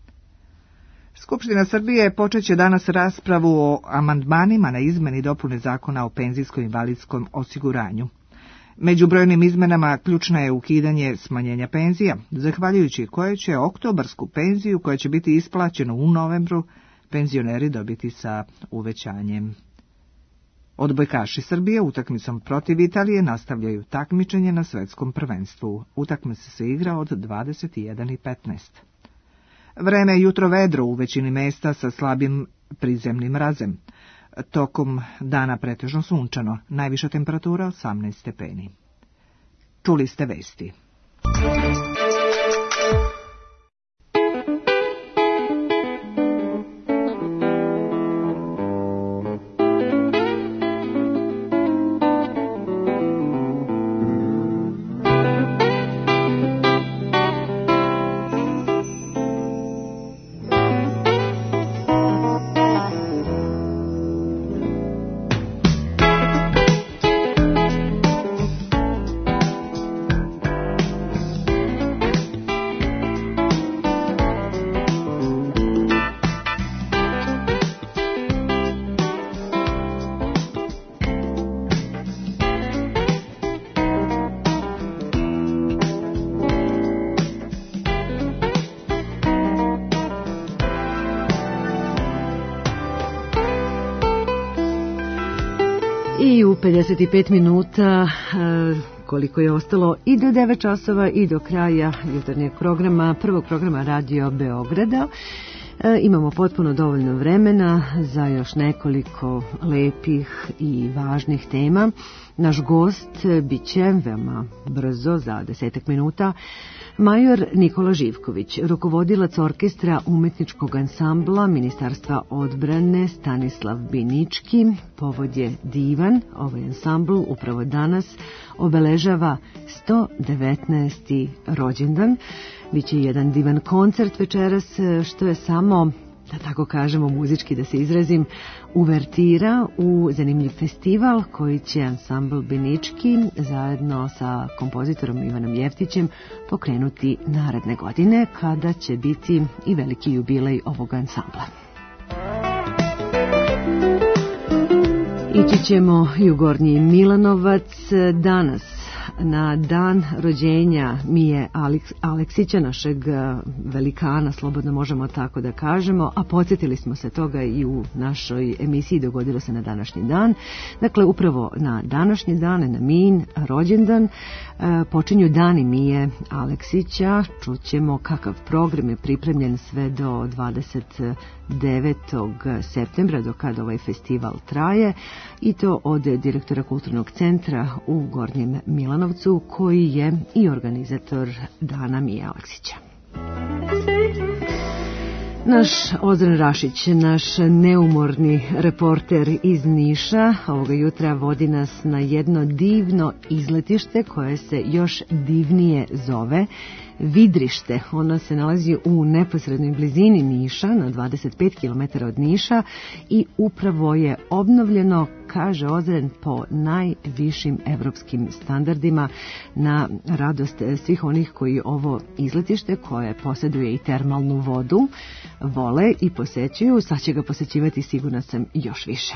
Skupština Srbije počeće danas raspravu o amandmanima na izmeni i dopune zakona o penzijsko-invalidskom osiguranju. Među brojnim izmenama ključna je ukidanje smanjenja penzija, zahvaljujući koje će oktobarsku penziju, koja će biti isplaćena u novembru, penzioneri dobiti sa uvećanjem. Odbojkaši Srbije utakmicom protiv Italije nastavljaju takmičenje na svetskom prvenstvu. Utakmica se igra od 21:15. Vreme je jutro vedro u većini mesta sa slabim prizemnim mrazem. Tokom dana pretežno sunčano, najviša temperatura 18 stepeni. Čuli ste vesti. I u 55 minuta, koliko je ostalo, i do 9 časova i do kraja jutarnjeg programa, prvog programa Radio Beograda. Imamo potpuno dovoljno vremena za još nekoliko lepih i važnih tema. Naš gost biće veoma brzo, za 10 minuta, major Nikola Živković, rukovodilac orkestra umetničkog ansambla Ministarstva odbrane Stanislav Binički. Povod je divan. Ovaj ansambl upravo danas obeležava 119. rođendan. Biće jedan divan koncert večeras, što je samo, da tako kažemo, muzički da se izrazim, uvertira u zanimljiv festival koji će ansambl Binički zajedno sa kompozitorom Ivanom Jeftićem pokrenuti naredne godine, kada će biti i veliki jubilej ovog ansambla. Ići ćemo i u Gornji Milanovac danas, na dan rođenja Mije Aleksića, našeg velikana, slobodno možemo tako da kažemo, a podsjetili smo se toga i u našoj emisiji, dogodilo se na današnji dan. Dakle, upravo na današnji dan, na Mijin rođendan, počinju dani Mije Aleksića. Čućemo kakav program je pripremljen sve do 22 9. septembra, do kada ovaj festival traje, i to od direktora Kulturnog centra u Gornjem Milanovcu, koji je i organizator Dana Mije Aleksića. Naš Ozren Rašić, naš neumorni reporter iz Niša, ovoga jutra vodi nas na jedno divno izletište koje se još divnije zove Vidrište. Ono se nalazi u neposrednoj blizini Niša, na 25 km od Niša, i upravo je obnovljeno, kaže Ozren, po najvišim evropskim standardima, na radost svih onih koji ovo izletište, koje posjeduje i termalnu vodu, vole i posećuju. Sad će ga posećivati, sigurna sam, još više.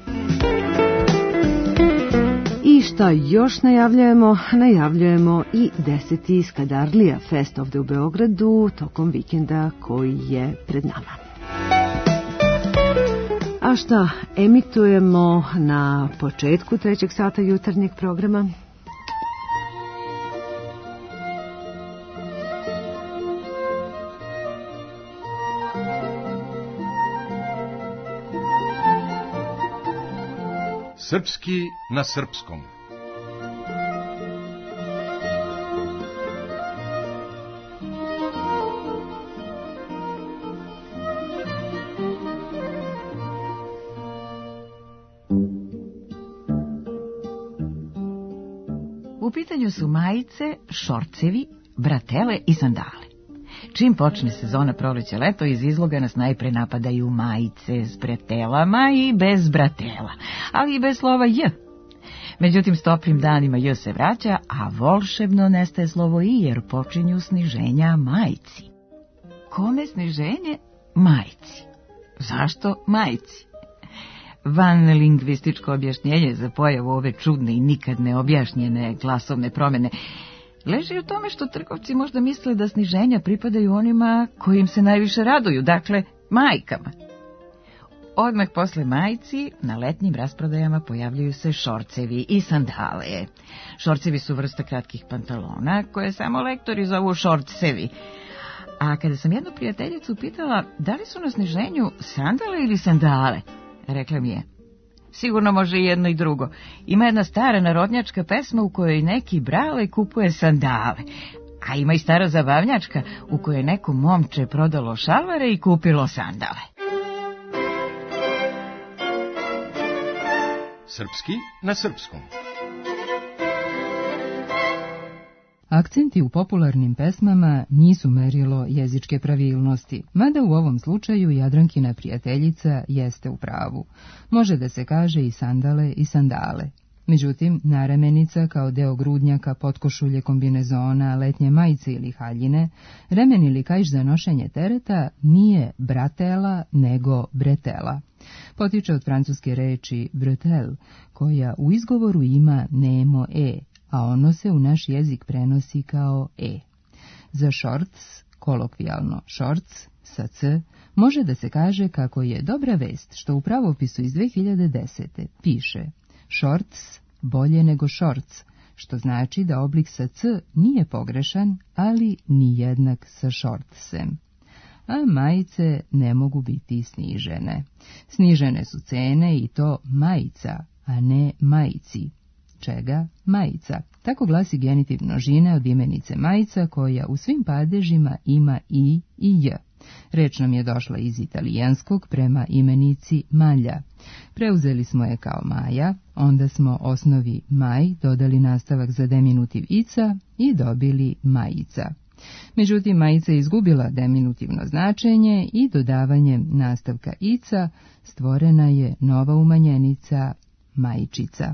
I šta još najavljujemo? Najavljujemo i 10. Skadarlija Fest ovde u Beogradu tokom vikenda koji je pred nama. A šta emitujemo na početku 3. sata jutarnjeg programa? Srpski na srpskom. U pitanju su majice, šorcevi, bratele i sandale. Čim počne sezona proleće-leto, iz izloga nas najpre napadaju majice s bratelama i bez bratela, ali i bez slova J. Međutim, s toplim danima J se vraća, a volšebno nestaje slovo I, jer počinju sniženja majici. Kome sniženje? Majici. Zašto majici? Vanlingvističko objašnjenje za pojavu ove čudne i nikad neobjašnjene glasovne promjene leži u tome što trgovci možda misle da sniženja pripadaju onima kojim se najviše raduju, dakle majkama. Odmah posle majici na letnjim rasprodajama pojavljuju se šorcevi i sandale. Šorcevi su vrsta kratkih pantalona koje samo lektori zovu šorcevi. A kada sam jednu prijateljicu pitala da li su na sniženju sandale ili sandale, rekla mi je: sigurno može i jedno i drugo. Ima jedna stara narodnjačka pesma u kojoj neki brale kupuje sandale, a ima i stara zabavnjačka u kojoj neko momče prodalo šalvare i kupilo sandale. Srpski na srpskom. Akcenti u popularnim pesmama nisu merilo jezičke pravilnosti, mada u ovom slučaju Jadrankina prijateljica jeste u pravu. Može da se kaže i sandale i sandale. Međutim, naremenica kao deo grudnjaka, potkošulje, kombinezona, letnje majice ili haljine, remen ili kaiš za nošenje tereta nije bratela nego bretela. Potiče od francuske reči bretel, koja u izgovoru ima nemo e, a ono se u naš jezik prenosi kao e. Za šorc, kolokvijalno šorc, sa c, može da se kaže kako je dobra vest što u pravopisu iz 2010. piše šorc bolje nego šorc, što znači da oblik sa c nije pogrešan, ali ni jednak sa šortsem. A majice ne mogu biti snižene. Snižene su cene i to majica, a ne majici. Čega? Majica. Tako glasi genitiv množine od imenice majica, koja u svim padežima ima i j. Reč nam je došla iz italijanskog prema imenici malja. Preuzeli smo je kao maja, onda smo osnovi maj dodali nastavak za deminutiv ica i dobili majica. Međutim, majica je izgubila deminutivno značenje i dodavanjem nastavka ica stvorena je nova umanjenica majčica.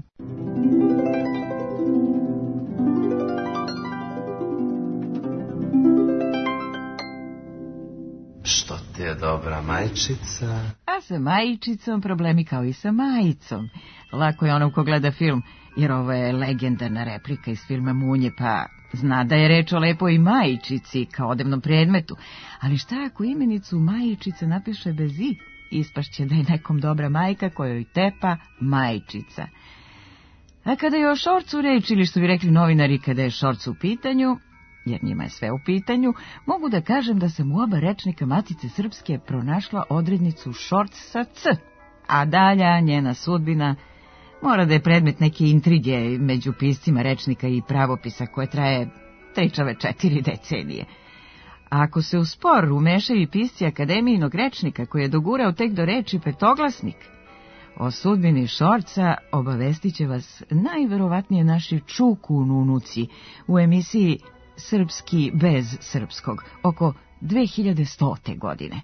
Što ti je dobra majčica? A sa majčicom problemi kao i sa majicom. Lako je onom ko gleda film, jer ovo je legendarna replika iz filma Munje, pa zna da je reč o lepoj majčici kao odevnom predmetu. Ali šta ako imenicu majčica napiše bez i? Ispašće da je nekom dobra majka kojoj tepa majčica. A kada je o šorcu reč, ili što bi rekli novinari kada je šorc u pitanju, jer njima je sve u pitanju, mogu da kažem da sam u oba rečnika Matice Srpske pronašla odrednicu šort sa C, a dalja njena sudbina mora da je predmet neke intrige među piscima rečnika i pravopisa koje traje 4 decenije. A ako se u spor umešaju i pisci akademijinog rečnika koji je dogurao tek do reči petoglasnik, o sudbini šorca obavestit će vas najverovatnije naši čuku nunuci u emisiji Srpski bez srpskog oko 2100. godine.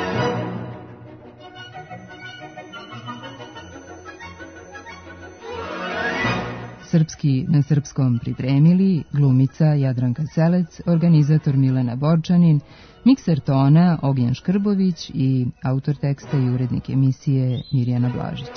Srpski na srpskom pripremili glumica Jadranka Selec, organizator Milena Borčanin, mikser tona Ognjen Škrbović i autor teksta i urednik emisije Mirjana Blažić.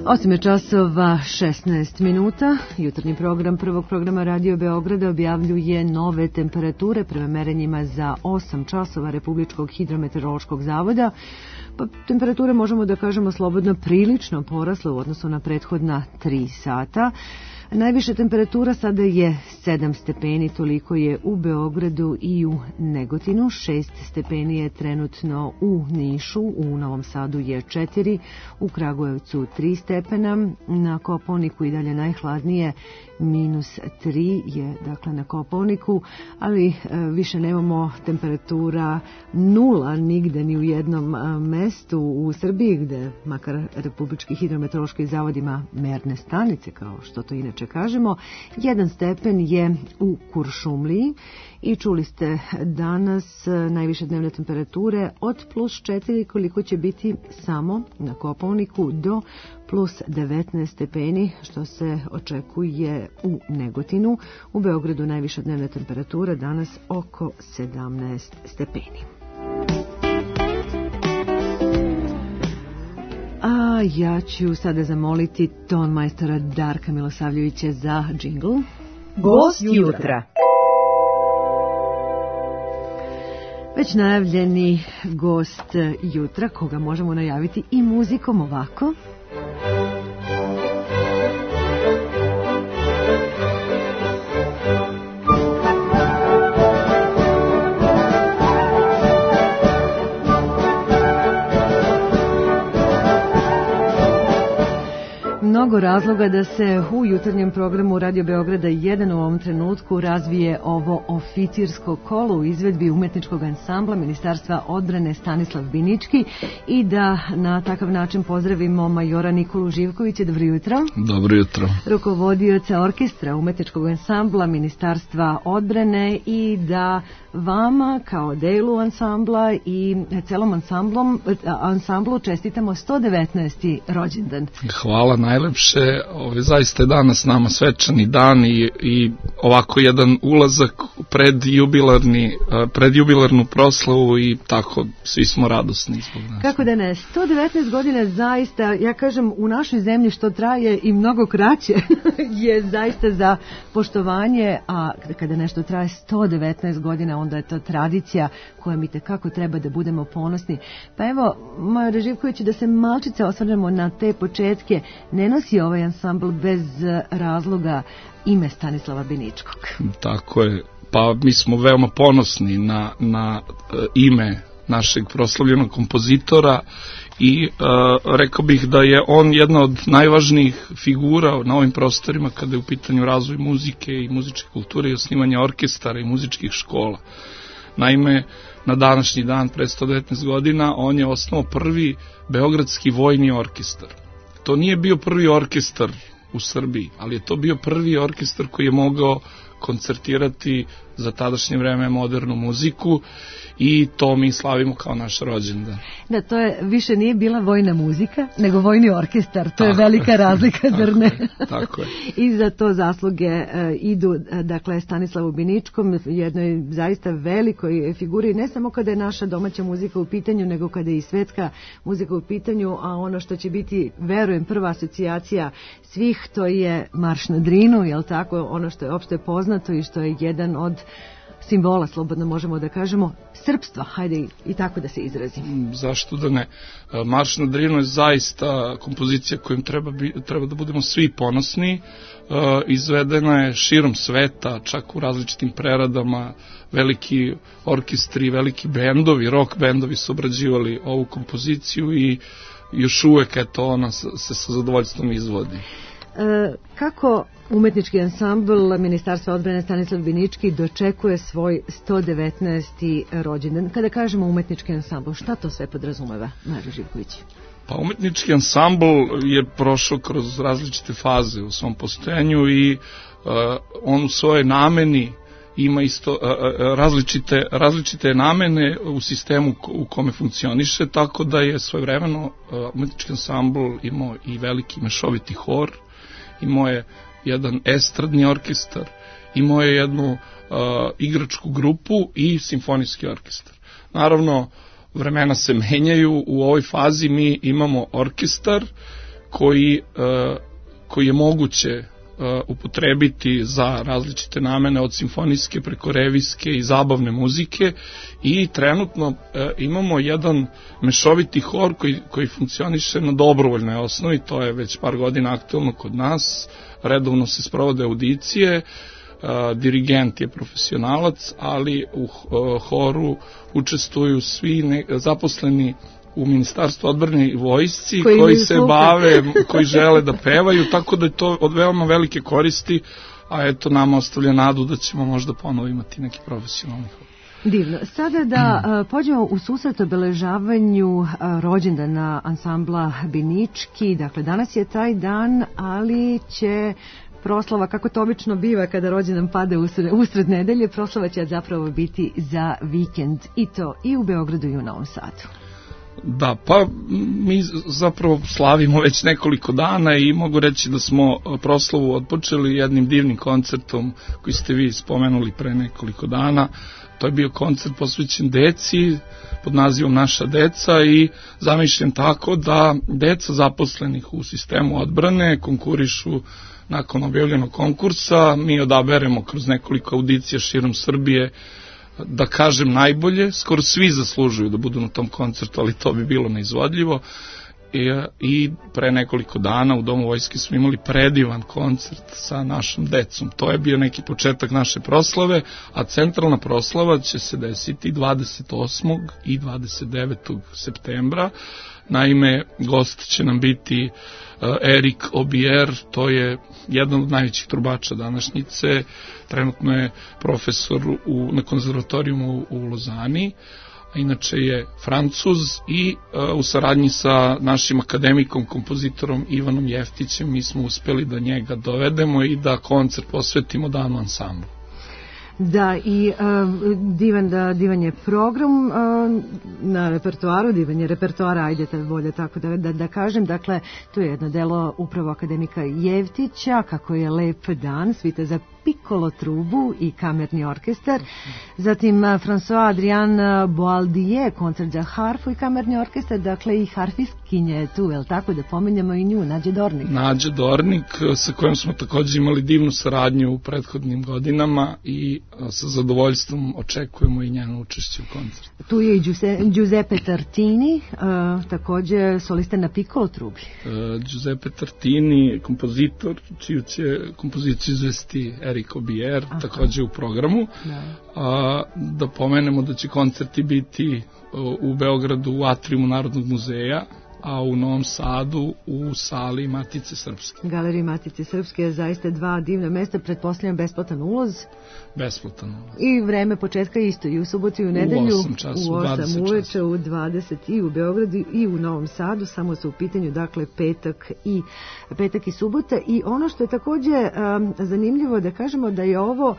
8 časova 16 minuta. Jutarnji program prvog programa Radio Beograda objavljuje nove temperature prema merenjima za 8 časova Republičkog hidrometeorološkog zavoda. Pa temperature možemo da kažemo slobodno prilično porasle u odnosu na prethodna 3 sata. Najviša temperatura sada je 7 stepeni, toliko je u Beogradu i u Negotinu. 6 stepeni je trenutno u Nišu, u Novom Sadu je 4, u Kragujevcu 3 stepena, na Kopaoniku i dalje najhladnije, -3 je dakle na Kopaoniku, ali više nemamo temperatura 0 nigde ni u jednom mestu u Srbiji, gde makar Republički hidrometeorološki zavod ima merne stanice, kao što to inače kažemo. 1 stepen je u Kuršumliji i čuli ste danas najviše dnevne temperature od +4, koliko će biti samo na Kopaoniku, do +19 stepeni, što se očekuje u Negotinu. U Beogradu najviša dnevna temperatura danas oko 17 stepeni. A ja ću sada zamoliti tonmajstora Darka Milosavljevića za džingl. Gost jutra. Već najavljeni gost jutra, koga možemo najaviti i muzikom ovako. Mnogo razloga da se u jutarnjem programu Radio Beograda 1 u ovom trenutku razvije ovo oficirsko kolo u izvedbi umetničkog ansambla Ministarstva odbrane Stanislav Binički i da na takav način pozdravimo majora Nikolu Živkovića. Dobro jutro. Dobro jutro. Rukovodioca orkestra umetničkog ansambla Ministarstva odbrane i da vama kao delu ansambla i celom ansamblu čestitamo 119. rođendan. Hvala najlepše. Zaista je danas nama svečani dan i ovako jedan ulazak pred jubilarnu proslavu i tako svi smo radosni zbog nas. Kako da ne, 119 godina zaista, ja kažem, u našoj zemlji što traje i mnogo kraće je zaista za poštovanje, a kada nešto traje 119 godina onda je to tradicija kojom i tekako treba da budemo ponosni. Pa evo, Majore Živković, da se malčice osvrnemo na te početke. Ne nosi ovaj ansambl bez razloga ime Stanislava Biničkog. Tako je. Pa mi smo veoma ponosni na ime našeg proslavljenog kompozitora i rekao bih da je on jedna od najvažnijih figura na ovim prostorima kada je u pitanju razvoj muzike i muzičke kulture i osnivanja orkestara i muzičkih škola. Naime, na današnji dan, pred 119 godina, on je osnovao prvi beogradski vojni orkestar. To nije bio prvi orkestar u Srbiji, ali je to bio prvi orkestar koji je mogao koncertirati za tadašnje vreme modernu muziku i to mi slavimo kao naš rođendan. Da, to je više nije bila vojna muzika, nego vojni orkestar. To je velika razlika, zar ne? Tako je. I za to zasluge idu, dakle, Stanislavu Biničkom, jednoj zaista velikoj figuri, ne samo kada je naša domaća muzika u pitanju, nego kada je i svetska muzika u pitanju, a ono što će biti, verujem, prva asocijacija svih, to je Marš na Drinu, jel tako, ono što je opšte poznato i što je jedan od simbola, slobodno možemo da kažemo, srpstva, hajde i tako da se izrazim. Zašto da ne? Marš na Drinu je zaista kompozicija kojom treba da budemo svi ponosni. Izvedena je širom sveta, čak u različitim preradama, veliki orkestri, veliki bendovi, rock bendovi su obrađivali ovu kompoziciju i još uvek ona se sa zadovoljstvom izvodi. Kako umetnički ansambl Ministarstva odbrane Stanislav Binički dočekuje svoj 119. rođendan? Kada kažemo umetnički ansambl, šta to sve podrazumeva, Major Živković? Pa umetnički ansambl je prošao kroz različite faze u svom postojanju i on u svojoj nameni ima isto različite namene u sistemu u kome funkcioniše, tako da je svojevremeno umetnički ansambl imao i veliki mešoviti hor, imao je jedan estradni orkestar, imao je jednu igračku grupu i simfonijski orkestar. Naravno, vremena se menjaju, u ovoj fazi mi imamo orkestar koji je moguće upotrebiti za različite namene, od simfonijske preko revijske i zabavne muzike, i trenutno imamo jedan mešoviti hor koji funkcioniše na dobrovoljnoj osnovi. To je već par godina aktuelno kod nas, redovno se sprovode audicije, dirigent je profesionalac, ali u horu učestvuju svi zaposleni u Ministarstvu odbrane i vojsci koji se bave, koji žele da pevaju, tako da je to od veoma velike koristi, a eto nama ostavlja nadu da ćemo možda ponovo imati neki profesionalni hor. Divno. Sada da pođemo u susret obeležavanju rođendana ansambla Binički. Dakle, danas je taj dan, ali će proslava, kako to obično biva kada rođendan pade usred nedelje, proslava će zapravo biti za vikend, i to i u Beogradu i u Novom Sadu. Da, pa mi zapravo slavimo već nekoliko dana i mogu reći da smo proslavu odpočeli jednim divnim koncertom koji ste vi spomenuli pre nekoliko dana. To je bio koncert posvećen deci pod nazivom Naša deca i zamišljen tako da deca zaposlenih u sistemu odbrane konkurišu nakon objavljenog konkursa. Mi odaberemo kroz nekoliko audicija širom Srbije, da kažem najbolje, skoro svi zaslužuju da budu na tom koncertu, ali to bi bilo neizvodljivo. I pre nekoliko dana u Domu vojske smo imali predivan koncert sa našom decom. To je bio neki početak naše proslave, a centralna proslava će se desiti 28. i 29. septembra. Naime, gost će nam biti Erik Obier, to je jedan od najvećih trubača današnjice, trenutno je profesor na konzervatorijumu u Lozani, a inače je Francuz, i u saradnji sa našim akademikom, kompozitorom Ivanom Jeftićem, mi smo uspeli da njega dovedemo i da koncert posvetimo danu ansamblu. Da, i divan je program na repertoaru, divan je repertoara, ajde bolje tako da kažem. Dakle, to je jedno delo upravo akademika Jevtića, Kako je lep dan, svita za pikolo trubu i kamerni orkestar. Zatim François Adrien Boaldier, koncert za harfu i kamerni orkestar, dakle i harfistkinja je tu, je li tako, da pominjamo i nju, Nađa Dornik. Nađa Dornik, sa kojom smo također imali divnu saradnju u prethodnim godinama i sa zadovoljstvom očekujemo i njeno učešće u koncertu. Tu je i Giuseppe Tartini, također solista na pikolo trubi. Giuseppe Tartini, kompozitor, čiju će kompoziciju izvesti Erik Obier, također u programu. Da pomenemo da će koncerti biti u Beogradu u atriumu Narodnog muzeja, a u Novom Sadu u sali Matice Srpske. Galeriji Matice Srpske je zaista dva divna mesta, pretpostavljam besplatan ulaz. Besplatan ulaz. I vreme početka isto, i u subotu i u nedelju. U 8 času, u 8 uveče, u 20 i u Beogradu i u Novom Sadu, samo su u pitanju, dakle, petak i subota. I ono što je također zanimljivo da kažemo da je ovo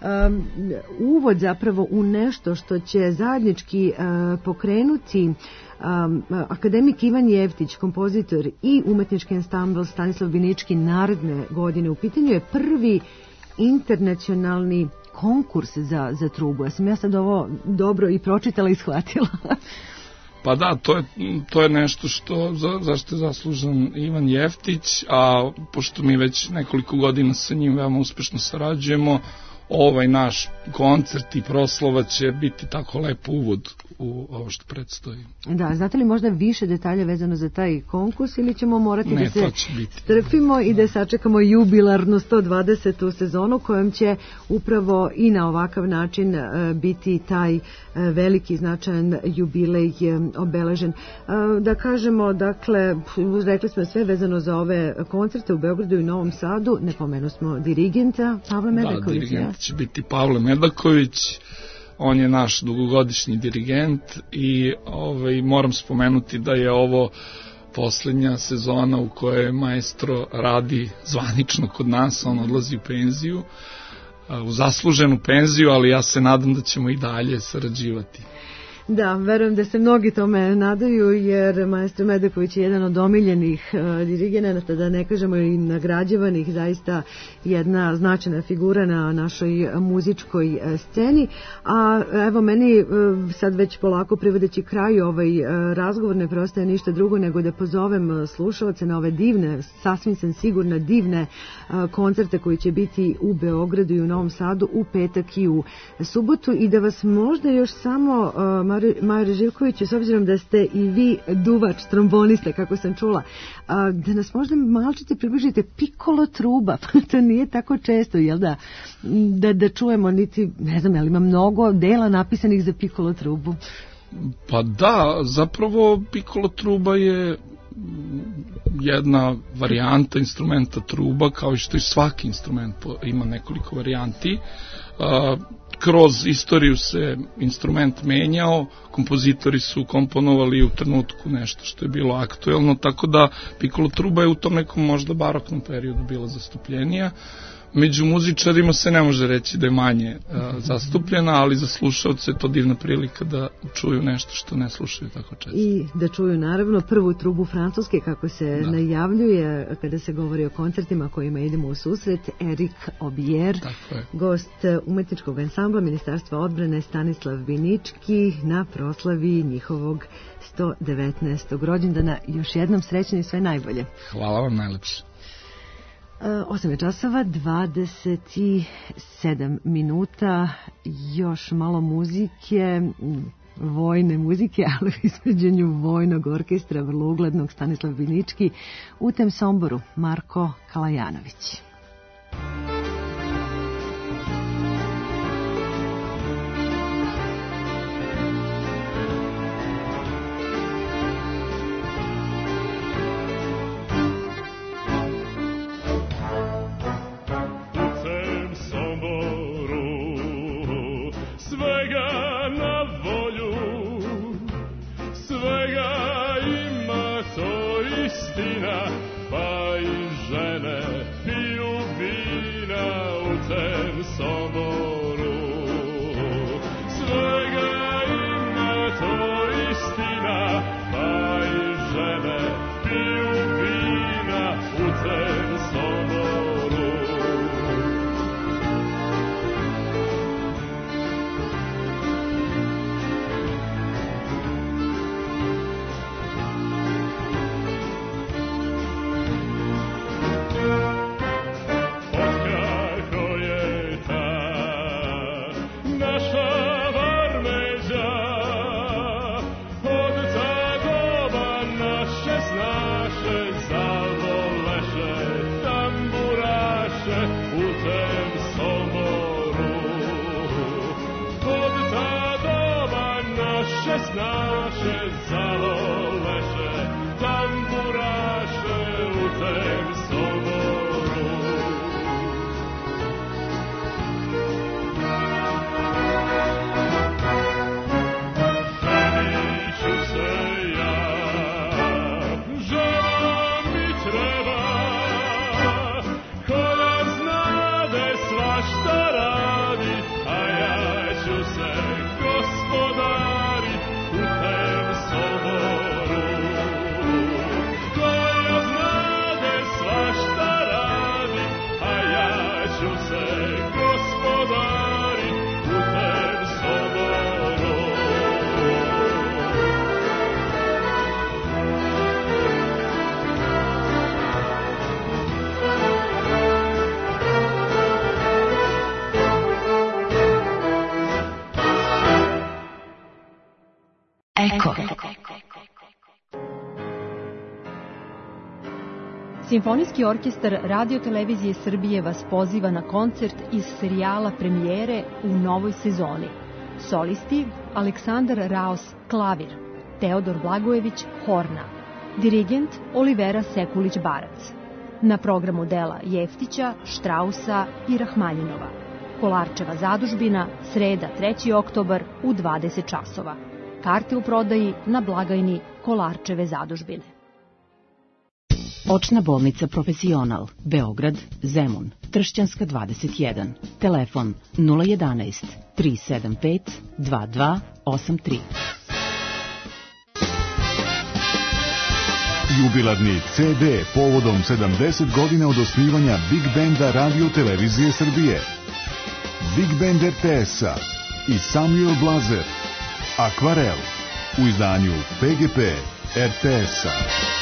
uvod zapravo u nešto što će zajednički pokrenuti akademik Ivan Jeftić, kompozitor, i umetnički ansambl Stanislav Binički naredne godine. U pitanju je prvi internacionalni konkurs za trubu. Ja sad ovo dobro i pročitala i shvatila. Pa da, to je nešto zašto je zaslužan Ivan Jeftić, a pošto mi već nekoliko godina sa njim veoma uspešno sarađujemo, ovaj naš koncert i proslava će biti tako lep uvod u ovo što predstoji. Da, znate li možda više detalja vezano za taj konkurs, ili ćemo morati da se strpimo i da sačekamo jubilarnu 120. sezonu kojom će upravo i na ovakav način biti taj veliki značajan jubilej obeležen. Da kažemo, dakle, rekli smo sve vezano za ove koncerte u Beogradu i Novom Sadu, ne pomenu smo dirigenta Pavle Medaković. Da, dirigent će biti Pavle Medaković. On je naš dugogodišnji dirigent i moram spomenuti da je ovo posljednja sezona u kojoj maestro radi zvanično kod nas. On odlazi u penziju, u zasluženu penziju, ali ja se nadam da ćemo i dalje sarađivati. Da, verujem da se mnogi tome nadaju, jer maestro Medaković je jedan od omiljenih dirigenata, da ne kažemo i nagrađivanih, zaista jedna značajna figura na našoj muzičkoj sceni. A evo meni sad već polako privodeći kraju ovaj razgovor ne preostaje ništa drugo nego da pozovem slušalce na ove divne, sasvim sam sigurna divne koncerte koji će biti u Beogradu i u Novom Sadu u petak i u subotu, i da vas možda još samo Majo Živkoviću, s obzirom da ste i vi duvač, trombonista, kako sam čula, da nas možda malčice približite pikolo truba, to nije tako često, jel da čujemo, niti, ne znam, ali ima mnogo dela napisanih za pikolo trubu. Pa da, zapravo pikolo truba je jedna varijanta instrumenta truba, kao što i svaki instrument ima nekoliko varijanti. Kroz istoriju se instrument menjao, kompozitori su komponovali u trenutku nešto što je bilo aktuelno, tako da pikolo truba je u tom nekom možda baroknom periodu bila zastupljenija. Među muzičarima se ne može reći da je manje zastupljena, ali za slušalce je to divna prilika da čuju nešto što ne slušaju tako često. I da čuju naravno prvu trubu francuske, kako se najavljuje kada se govori o koncertima kojima idemo u susret, Erik Obier, gost umetničkog ansambla Ministarstva odbrane Stanislav Binički na proslavi njihovog 119. rođendana. Još jednom srećni i sve najbolje. Hvala vam najlepše. 8 časova, 27 minuta, još malo muzike, vojne muzike, ali u izvođenju vojnog orkestra, vrlo uglednog, Stanislav Binički, u tem Somboru, Marko Kalajanović. Simfonijski orkestar Radio-televizije Srbije vas poziva na koncert iz serijala Premijere u novoj sezoni. Solisti Aleksandar Raos, klavir, Teodor Blagojević, horna, dirigent Olivera Sekulić-Barac. Na programu dela Jeftića, Štrausa i Rahmaninova. Kolarčeva zadužbina, sreda 3. oktobar u 20 časova. Karte u prodaji na blagajni Kolarčeve zadužbine. Očna bolnica Profesional, Beograd, Zemun, Tršćanska 21, telefon 011 375 22 983. Jubilarni CD povodom 70 godina od osnivanja Big Banda Radio Televizije Srbije. Big Band RTS-a i Samuel Blazer. Akvarel u izdanju PGP RTS-a.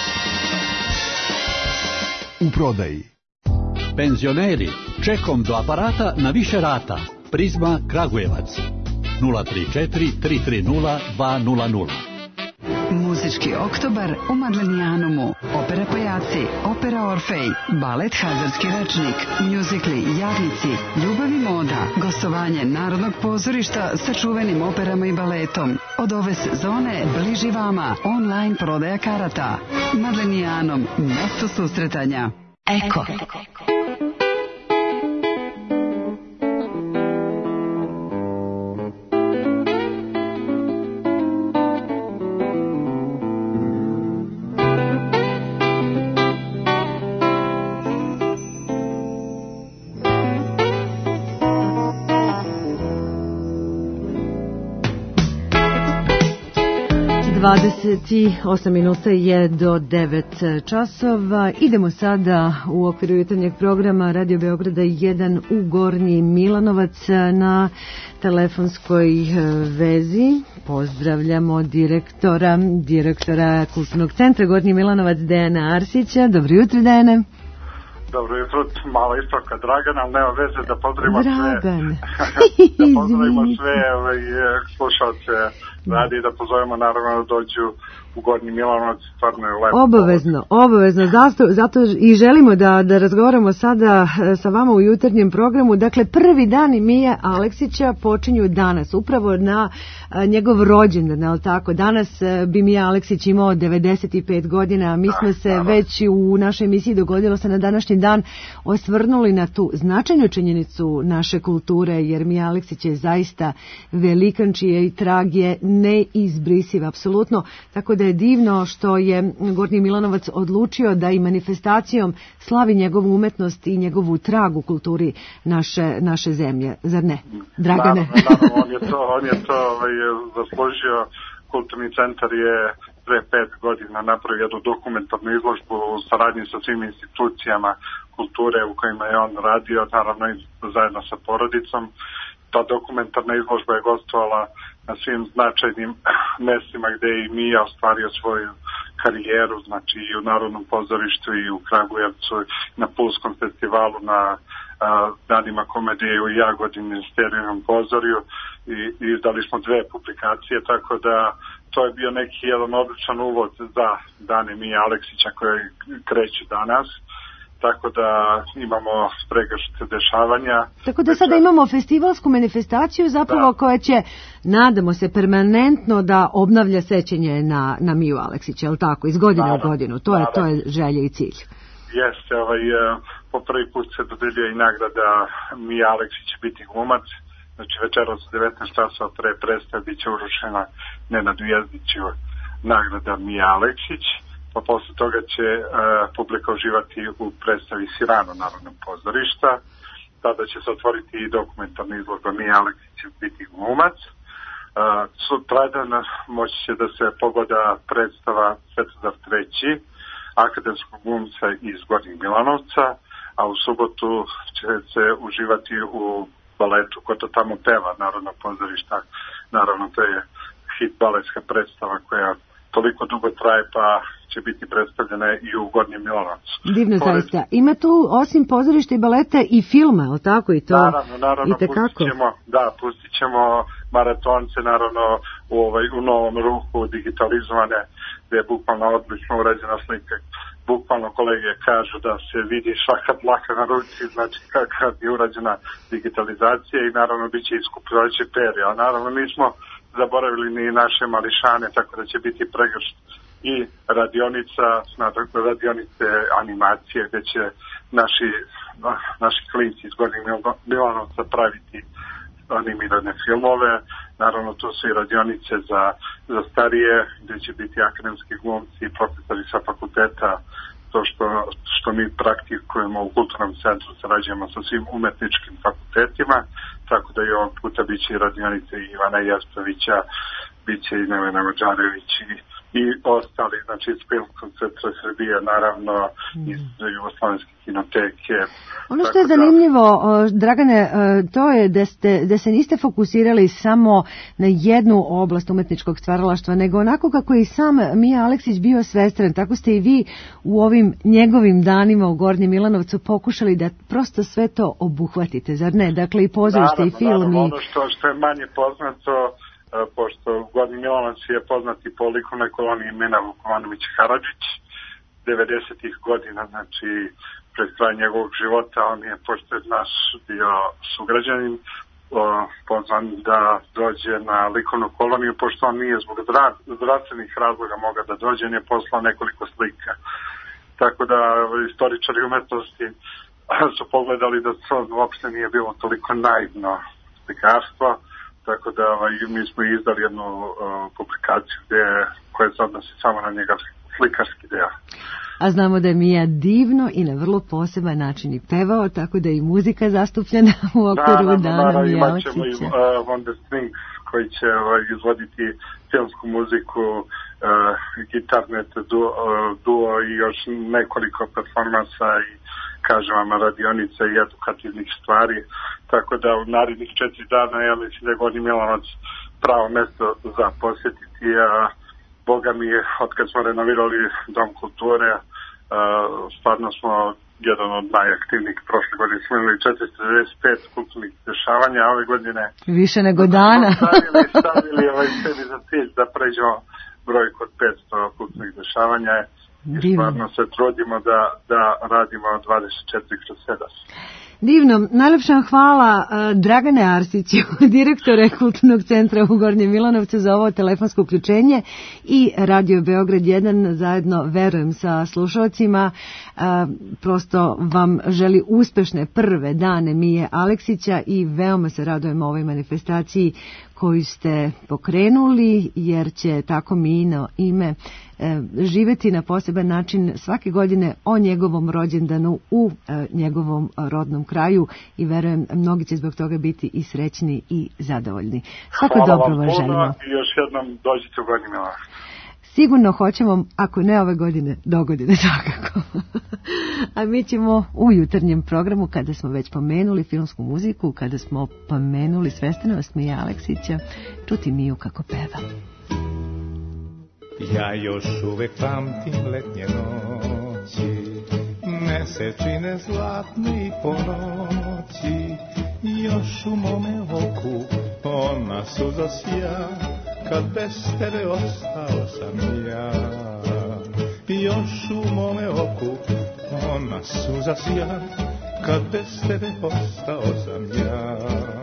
U prodaji. Penzioneri, čekom do aparata na više rata. Prizma Kragujevac 034 330 200. Muzički oktobar u Madlenijanumu. Opera Pajaci, opera Orfej, balet Hazardski rečnik, mjuzikli Jadnici, Ljubav i moda, gostovanje Narodnog pozorišta sa čuvenim operama i baletom. Od ove sezone bliži vama online prodaja karata. Madlenijanum, mesto susretanja. Eko. 28 minuta je do 9 časova. Idemo sada u okviru jutarnjeg programa Radio Beograda 1 u Gornji Milanovac na telefonskoj vezi. Pozdravljamo direktora Kulturnog centra Gornji Milanovac Dejana Arsića. Dobro jutro, Dejane. Dobro jutro, malo ispravka Dragana, ali nema veze da pozdravimo Dragan. Da pozdravimo sve slušalce radi i da pozovemo naravno da dođu u Gornji Milanovac, stvarno je lepo. Obavezno, zato i želimo da razgovaramo sada sa vama u jutarnjem programu. Dakle, prvi dani Mije Aleksića počinju danas, upravo na njegov rođendan, ali tako? Danas bi Mija Aleksić imao 95 godina, mi smo se već u našoj emisiji Dogodilo se na današnji dan osvrnuli na tu značajnu činjenicu naše kulture, jer Mija Aleksić je zaista velikan čije i trag je neizbrisiv, apsolutno, tako da je divno što je Gornji Milanovac odlučio da i manifestacijom slavi njegovu umetnost i njegovu trag u kulturi naše zemlje, zar ne, Dragane? Naravno, on je to zaslužio. Kulturni centar je pre 5 godina napravio jednu dokumentarnu izložbu u saradnji sa svim institucijama kulture u kojima je on radio, naravno i zajedno sa porodicom. Ta dokumentarna izložba je gostovala na svim značajnim mestima gde je i Mija ostvario svoju karijeru, znači i u Narodnom pozorištu i u Kragujevcu, na Pulskom festivalu, na danima komedije u Jagodini, Sterijnom pozorju i izdali smo 2 publikacije, tako da to je bio neki jedan odličan uvod za dane Mije Aleksića koje kreću danas. Tako da imamo pregršt dešavanja. Tako da sada imamo festivalsku manifestaciju zapravo koja će, nadamo se, permanentno da obnavlja sećanje na Miju Aleksića, je li tako, iz godine u godinu, to je želja i cilj. Jeste, po prvi put se dodeljuje i nagrada Mija Aleksić biti glumac, znači večeras 19 časova pre predstave biće uručena Nenadu Jezdiću nagrada Mija Aleksić. Pa posle toga će publika uživati u predstavi Sirano Narodnog pozorišta. Tada će se otvoriti i dokumentarna izložba Mija Aleksić biti glumac. Sutradan moći će da se pogleda predstava Svetozar III, akademskog glumca iz Gornjeg Milanovca, a u subotu će se uživati u baletu Ko to tamo peva Narodnog pozorišta. Naravno, to je hit baletska predstava koja toliko dugo traje, pa će biti predstavljena i u Gornjem Milanovcu. Divno zaista. Ima tu, osim pozorišta i baleta, i filma, je li tako? I to, naravno, pustit ćemo maratonce, naravno, u novom ruhu, digitalizovane, gde je bukvalno odlično urađena slika. Bukvalno kolege kažu da se vidi šaka dlaka na ruci, znači kad je urađena digitalizacija i naravno bit će iskupljajuće perje, a naravno nismo zaboravili ni naše mališane, tako da će biti pregršt i radionice animacije gde će naši klinci iz Gornjeg Milanovca praviti animirane filmove. Naravno, tu su i radionice za starije, gde će biti akademski glumci i profesori sa fakulteta. To što mi praktikujemo u Kulturnom centru, sarađujemo sa svim umetničkim fakultetima, tako da i ovog puta biće i radionice Ivana Jaspovića, biće i Nevena Mađarević i ostali, znači iz Filmskog centra Srbije, naravno iz Jugoslovenske kinoteke. Ono što je zanimljivo, Dragane, to je da se niste fokusirali samo na jednu oblast umetničkog stvaralaštva, nego onako kako je i sam Mija Aleksić bio svestran, tako ste i vi u ovim njegovim danima u Gornjem Milanovcu pokušali da prosto sve to obuhvatite, zar ne? Dakle, i pozorište i film. Naravno, ono što je manje poznato, pošto Gornji Milanovac je poznati po likovnoj koloniji Mena Vukovanović Karadžić 90-ih godina, znači pred kraj njegovog života. On je, pošto je naš bio sugrađanin, pozvan da dođe na likovnu koloniju, pošto on nije zbog zdravstvenih razloga mogao da dođe, on je poslao nekoliko slika. Tako da istoričari umetnosti su pogledali da to uopšte nije bilo toliko naivno slikarstvo. Tako da mi smo izdali jednu publikaciju koja se odnosi samo na njega slikarski deo. A znamo da je Mija divno i na vrlo poseban način i pevao, tako da je i muzika zastupljena u okviru Dana Mije Aleksića. Imat ćemo i Wonder Strings koji će izvoditi filmsku muziku, gitarnet duo i još nekoliko performansa i kažem vam radionica i edukativnih stvari, tako da u narednih 4 dana ja mislim da je Gornji Milanovac pravo mesto za posjetiti, a Boga mi je, od kad smo renovirali Dom kulture, stvarno smo jedan od najaktivnijih. Prošle godine smo imali 495 kulturnih dešavanja, a ove godine više nego dana stavili sebi za cilj da pređemo brojku od 500 kulturnih dešavanja. I stvarno se trudimo da radimo 24/7. Divno. Najlepša hvala Dragane Arsiću, direktore Kulturnog centra u Gornjem Milanovcu, za ovo telefonsko uključenje i Radio Beograd 1 zajedno, verujem, sa slušalcima. Prosto vam želi uspešne prve dane Mije Aleksića i veoma se radujemo ovoj manifestaciji koju ste pokrenuli, jer će tako Mijino ime živeti na poseban način svake godine o njegovom rođendanu u njegovom rodnom kraju i verujem mnogi će zbog toga biti i srećni i zadovoljni. Svako dobro vas želimo. Hvala vam puno i još jednom dođite u Gornji Milanovac. Sigurno hoćemo, ako ne ove godine, dogodine svakako. A mi ćemo u jutarnjem programu, kada smo već pomenuli filmsku muziku, kada smo pomenuli svestrenost Mije Aleksića, čuti Miju kako peva. Ja još uvek pamtim letnje noći, mesečine zlatne i po noći, još u mome oku ona suza sja, kad bez tebe ostao sam ja. Još u mome oku ona suza sja, kad bez tebe ostao sam ja.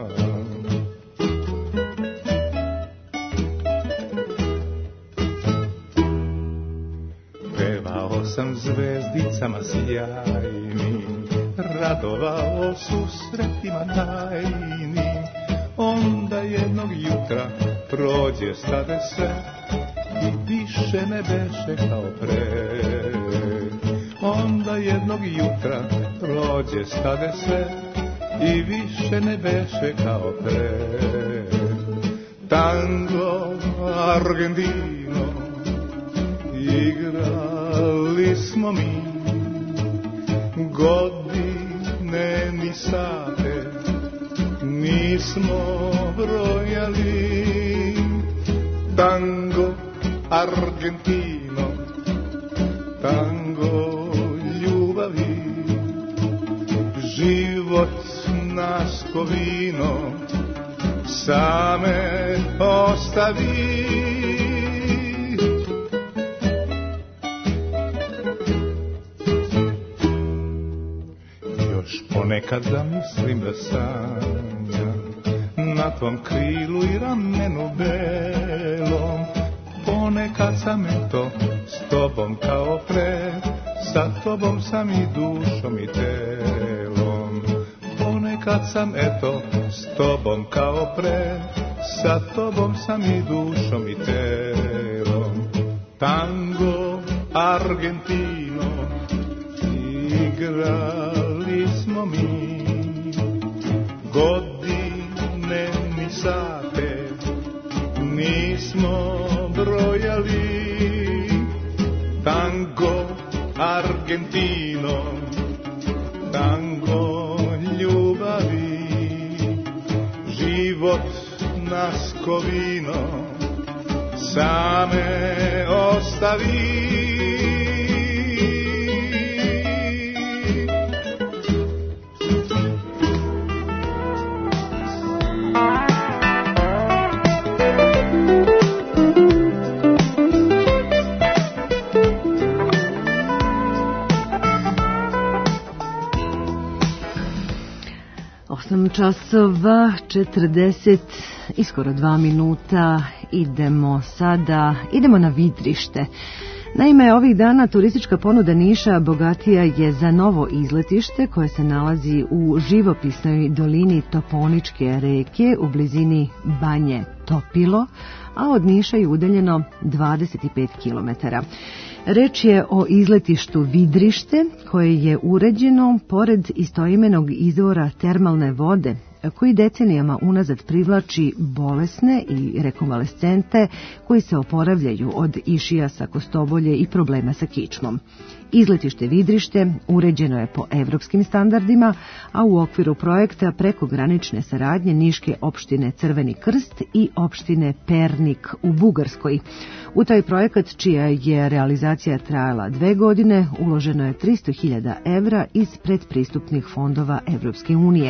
Pevao sam zvezdicama sjajnim, radovao susretima tajnim. Onda jednog jutra prođe stade sve i više ne beše kao pre. Onda jednog jutra prođe stade sve i više ne beše kao pre. Tango Argentino igrali smo mi, godine ni sate nismo brojali. Tango Argentino, tango ljubavi, život nas ko vino same ostavi. Još ponekad zamislim da sanjam na tvom krilu i ramenu belom. Ponekad sam eto s tobom kao pre, sa tobom sam i dušom i telom. Ponekad sam eto s tobom kao pre, sa tobom sam i dušom i telom. Tango Argentino igrali smo mi, godine nismo brojali. Tango Argentino, tango ljubavi, život nas ko vino same ostavi. Časova 40 i skoro 2 minuta. Idemo na vidrište. Naime, ovih dana turistička ponuda Niša bogatija je za novo izletište koje se nalazi u živopisnoj dolini Toponičke reke u blizini Banje Topilo, a od Niša je udaljeno 25 km. Reč je o izletištu Vidrište koje je uređeno pored istoimenog izvora termalne vode koji decenijama unazad privlači bolesne i rekonvalescente koji se oporavljaju od išijasa, kostobolje i problema sa kičmom. Izletište Vidrište uređeno je po evropskim standardima, a u okviru projekta prekogranične saradnje Niške opštine Crveni krst i opštine Pernik u Bugarskoj. U taj projekat, čija je realizacija trajala 2 godine, uloženo je 300.000 evra iz predpristupnih fondova Evropske unije.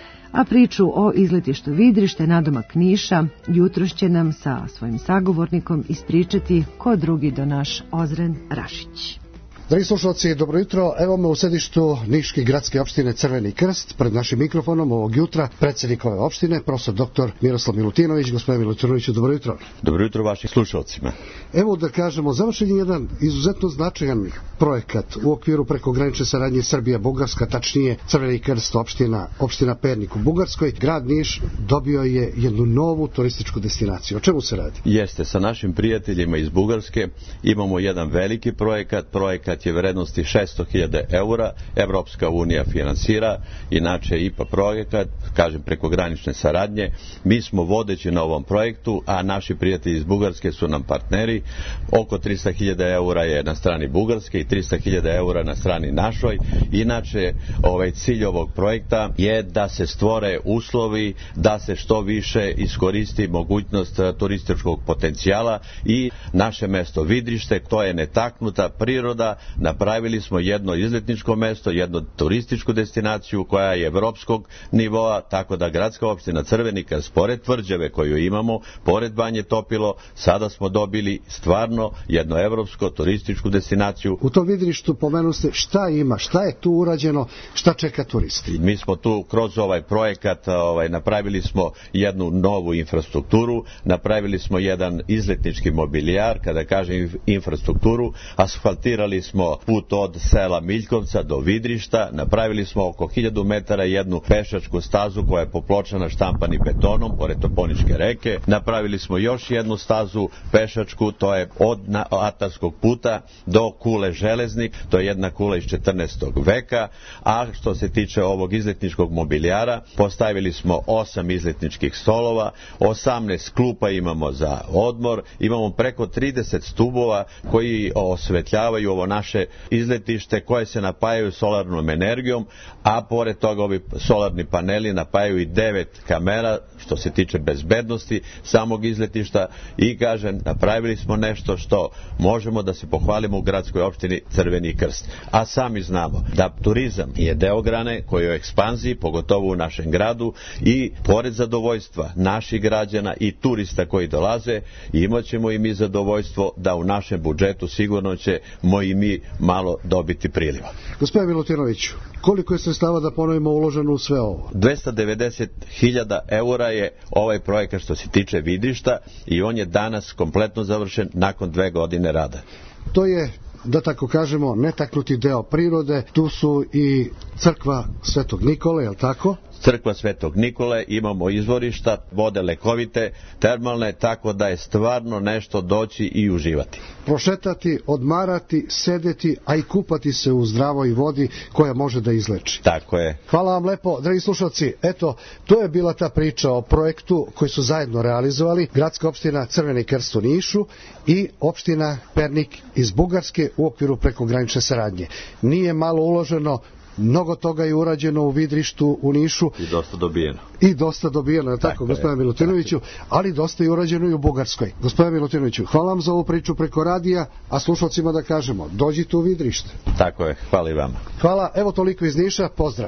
A priču o izletištu Vidrište nadomak Niša jutros će nam sa svojim sagovornikom ispričati ko drugi do naš Ozren Rašić. Dragi slušalci, dobro jutro. Evo me u sedištu Niške gradske opštine Crveni krst. Pred našim mikrofonom ovog jutra predsjednik ove opštine, profesor dr. Miroslav Milutinović. Gospodine Milutinoviću, dobro jutro. Dobro jutro vašim slušalcima. Evo da kažemo, završen je jedan izuzetno značajan projekat u okviru prekogranične saradnje Srbija-Bugarska, tačnije Crveni krst, opština Pernik u Bugarskoj. Grad Niš dobio je jednu novu turističku destinaciju. O čemu se radi? Jeste, sa našim prijateljima iz Bugarske imamo jedan veliki projekat je vrednosti 600.000 eura, Evropska unija finansira, inače IPA projekat, kažem prekogranične saradnje. Mi smo vodeći na ovom projektu, a naši prijatelji iz Bugarske su nam partneri. Oko 300.000 eura je na strani Bugarske i 300.000 eura na strani našoj. Inače, cilj ovog projekta je da se stvore uslovi, da se što više iskoristi mogućnost turističkog potencijala i naše mesto Vidrište, to je netaknuta priroda. Napravili smo jedno izletničko mesto, jednu turističku destinaciju koja je evropskog nivoa, tako da gradska opština Crveni krst, pored tvrđave koju imamo, pored Banje Topilo, sada smo dobili stvarno jednu evropsku turističku destinaciju. U tom Vidrištu pomenu ste šta ima, šta je tu urađeno, šta čeka turisti? Mi smo tu kroz ovaj projekat napravili smo jednu novu infrastrukturu, napravili smo jedan izletnički mobilijar, kada kažem infrastrukturu, asfaltirali smo put od sela Miljkovca do Vidrišta, napravili smo oko 1000 metara jednu pešačku stazu koja je popločana štampanim betonom pored Toponičke reke, napravili smo još jednu stazu pešačku, to je od Atarskog puta do kule Železnik, to je jedna kula iz 14. veka, a što se tiče ovog izletničkog mobilijara, postavili smo 8 izletničkih stolova, 18 klupa imamo za odmor, imamo preko 30 stubova koji osvetljavaju ovo naše izletište koje se napajaju solarnom energijom, a pored toga ovi solarni paneli napajaju i 9 kamera što se tiče bezbednosti samog izletišta i kažem, napravili smo nešto što možemo da se pohvalimo u gradskoj opštini Crveni krst. A sami znamo da turizam je deo grane koji je u ekspanziji, pogotovo u našem gradu i pored zadovoljstva naših građana i turista koji dolaze, imat ćemo i mi zadovoljstvo da u našem budžetu sigurno ćemo i mi malo dobiti priliva. Gospodine Milutinoviću, koliko je sredstava da ponovimo uloženo u sve ovo? 290.000 eura je ovaj projekat što se tiče Vidrišta i on je danas kompletno završen nakon 2 godine rada. To je, da tako kažemo, netaknuti deo prirode. Tu su i crkva Svetog Nikole, je li tako? crkva Svetog Nikole, imamo izvorišta, vode lekovite, termalne, tako da je stvarno nešto doći i uživati. Prošetati, odmarati, sedeti, a i kupati se u zdravoj vodi koja može da izleči. Tako je. Hvala vam lepo, dragi slušalci. Eto, to je bila ta priča o projektu koji su zajedno realizovali Gradska opština Crveni krst u Nišu i opština Pernik iz Bugarske u okviru prekogranične saradnje. Nije malo uloženo, mnogo toga je urađeno u Vidrištu u Nišu. I dosta dobijeno. Je tako, gospodine Milutinoviću, ali dosta je urađeno i u Bugarskoj. Gospodine Milutinoviću, hvala vam za ovu priču preko radija, a slušalcima da kažemo, dođite u Vidrište. Tako je, hvala i vama. Hvala, evo toliko iz Niša, pozdrav.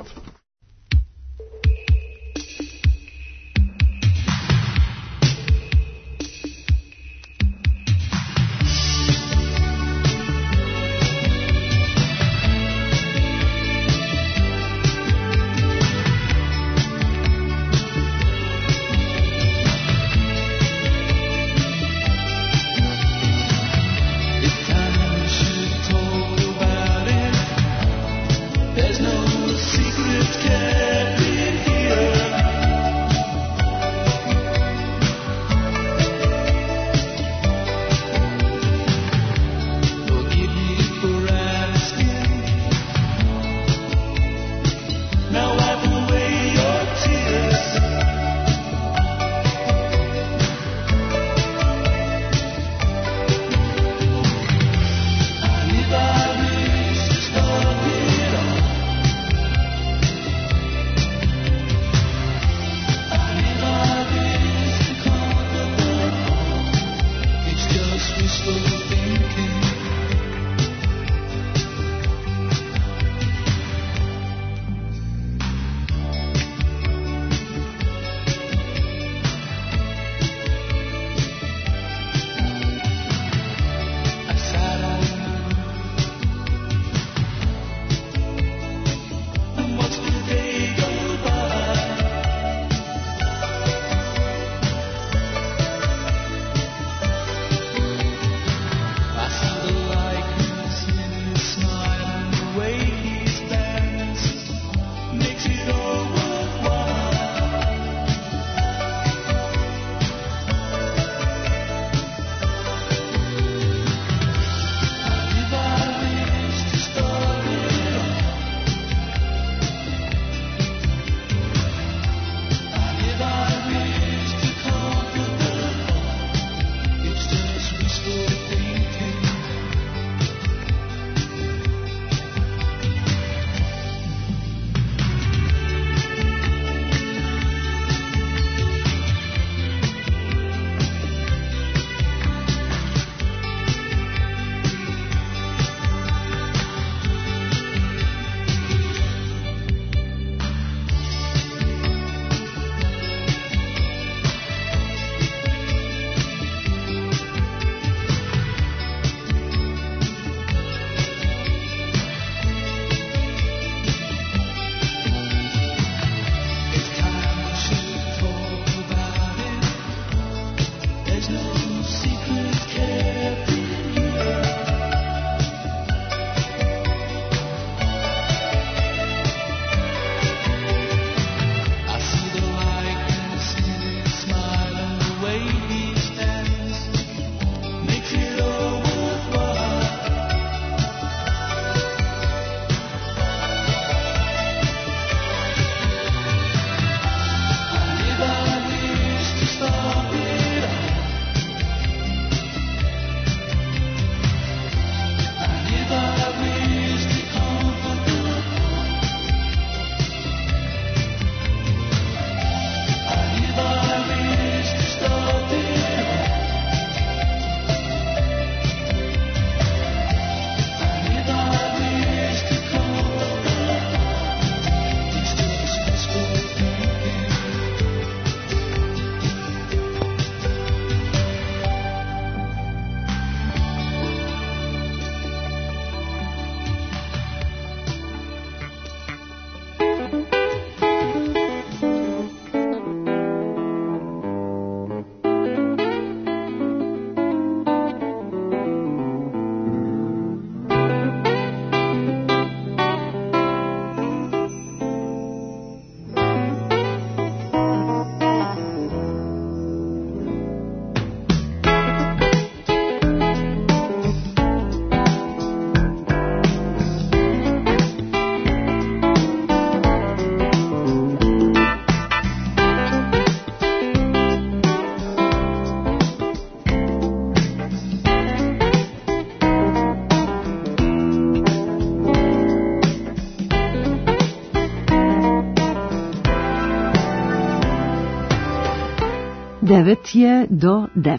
9 je do 9.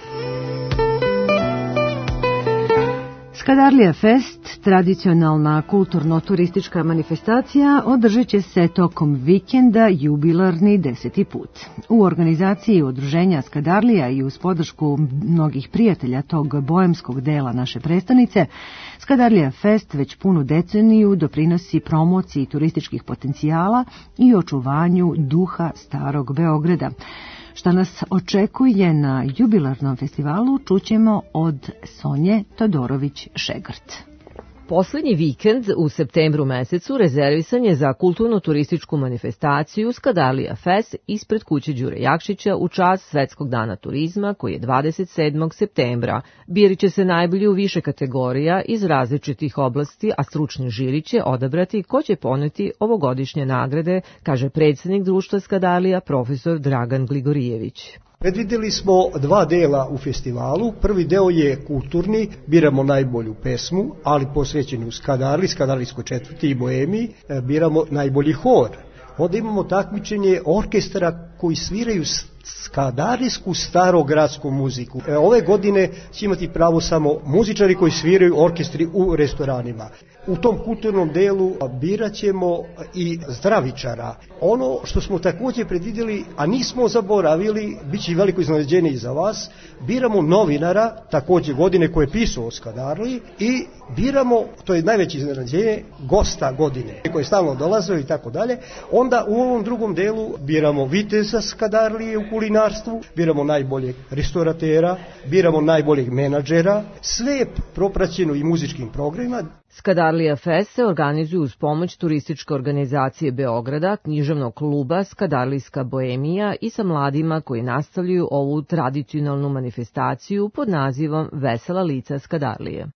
Skadarlija Fest, tradicionalna kulturno-turistička manifestacija, održat će se tokom vikenda jubilarni 10. put. U organizaciji udruženja Skadarlija i uz podršku mnogih prijatelja tog boemskog dela naše prestonice, Skadarlija Fest već punu deceniju doprinosi promociji turističkih potencijala i očuvanju duha starog Beograda. Šta nas očekuje na jubilarnom festivalu čućemo od Sonje Todorović-Šegrt. Poslednji vikend u septembru mesecu rezervisan je za kulturno-turističku manifestaciju Skadarlija Fest ispred kuće Đure Jakšića u čast Svetskog dana turizma koji je 27. septembra. Birit će se najbolji u više kategorija iz različitih oblasti, a stručni žiri će odabrati ko će poneti ovogodišnje nagrade, kaže predsjednik društva Skadarlija profesor Dragan Gligorijević. Predvideli smo 2 dela u festivalu. Prvi deo je kulturni, biramo najbolju pesmu, ali posvećenu Skadarli, Skadarlijskoj četvrti i Boemiji, biramo najbolji hor. Onda imamo takmičenje orkestara koji sviraju skadarijsku starogradsku muziku. Ove godine će imati pravo samo muzičari koji sviraju orkestri u restoranima. U tom kulturnom delu birat ćemo i zdravičara. Ono što smo također predvidjeli, a nismo zaboravili, bit će veliko iznenađenje i za vas, biramo novinara, također godine koji je pisao o Skadarliji i biramo, to je najveće iznenađenje, gosta godine koji je stalno dolazio i tako dalje. Onda u ovom drugom delu biramo viteza Skadarlije u kulinarstvu, biramo najboljeg restauratera, biramo najboljeg menadžera, sve je propraćeno i muzičkim programima. Skadarlija Fest se organizuje uz pomoć turističke organizacije Beograda, književnog kluba Skadarlijska Boemija i sa mladima koji nastavljaju ovu tradicionalnu manifestaciju pod nazivom Vesela lica Skadarlije.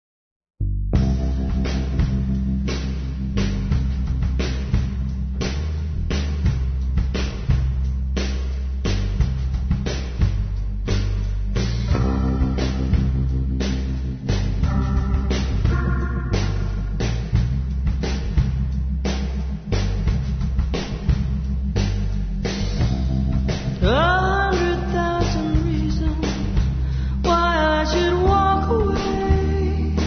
Why I should walk away.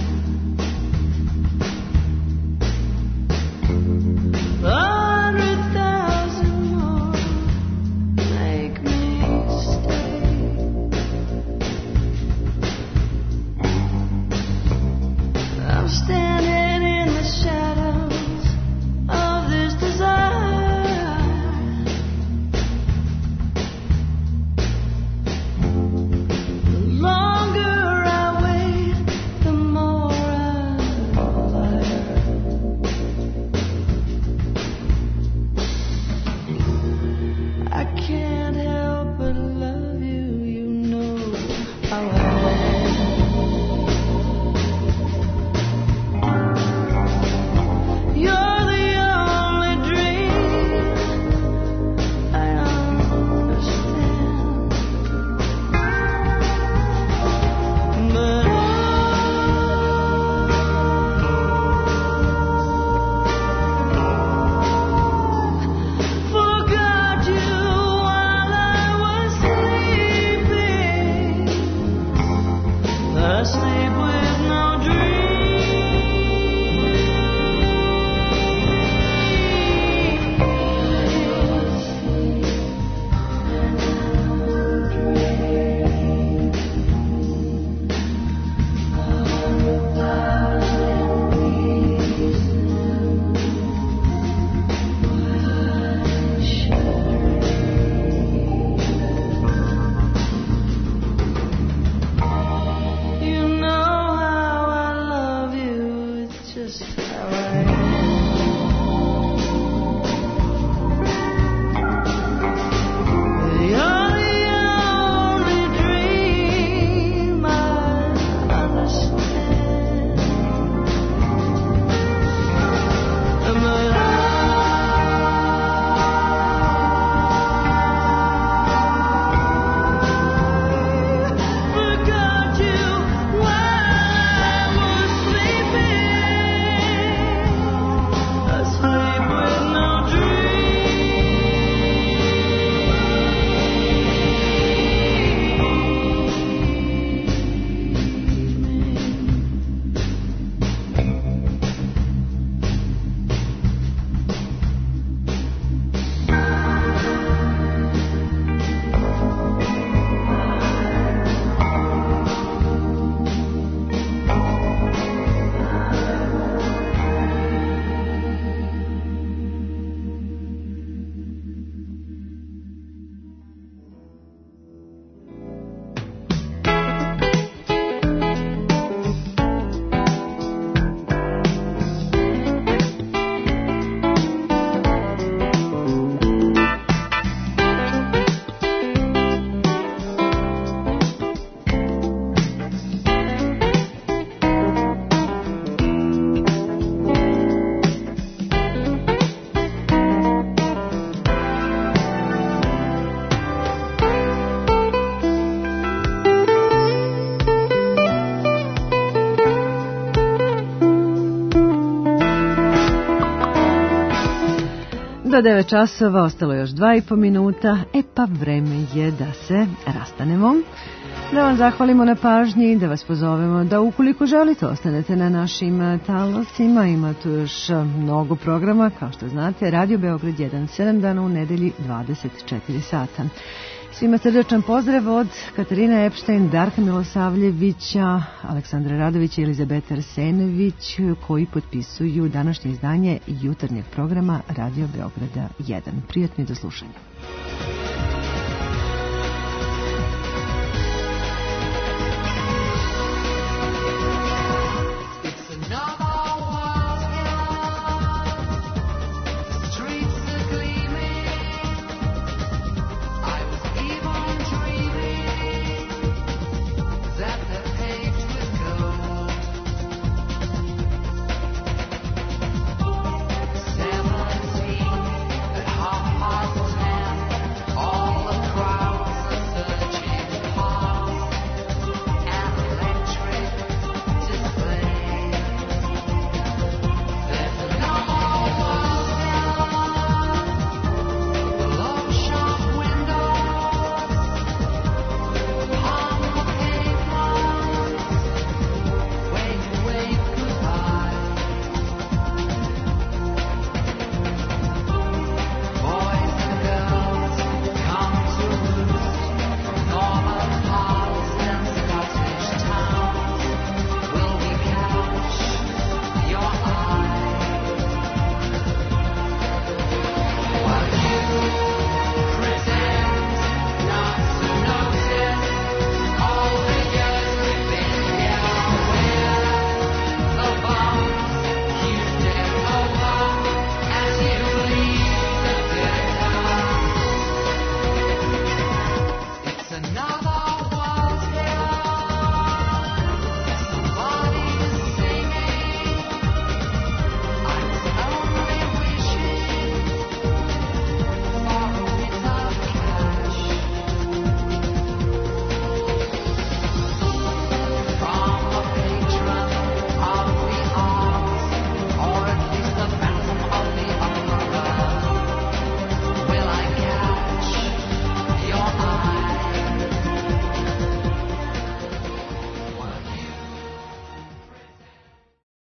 9 časova, ostalo još 2,5 minuta, pa vreme je da se rastanemo. Da vam zahvalimo na pažnji, da vas pozovemo da ukoliko želite ostanete na našim talasima, ima tu još mnogo programa, kao što znate, Radio Beograd 1, 7 dana u nedelji, 24 sata. Svima srdečan pozdrav od Katarina Epštajn, Darka Milosavljevića, Aleksandra Radovića i Elizabeta Arsenević, koji potpisuju današnje izdanje jutarnjeg programa Radio Beograda 1. Prijatno do slušanja.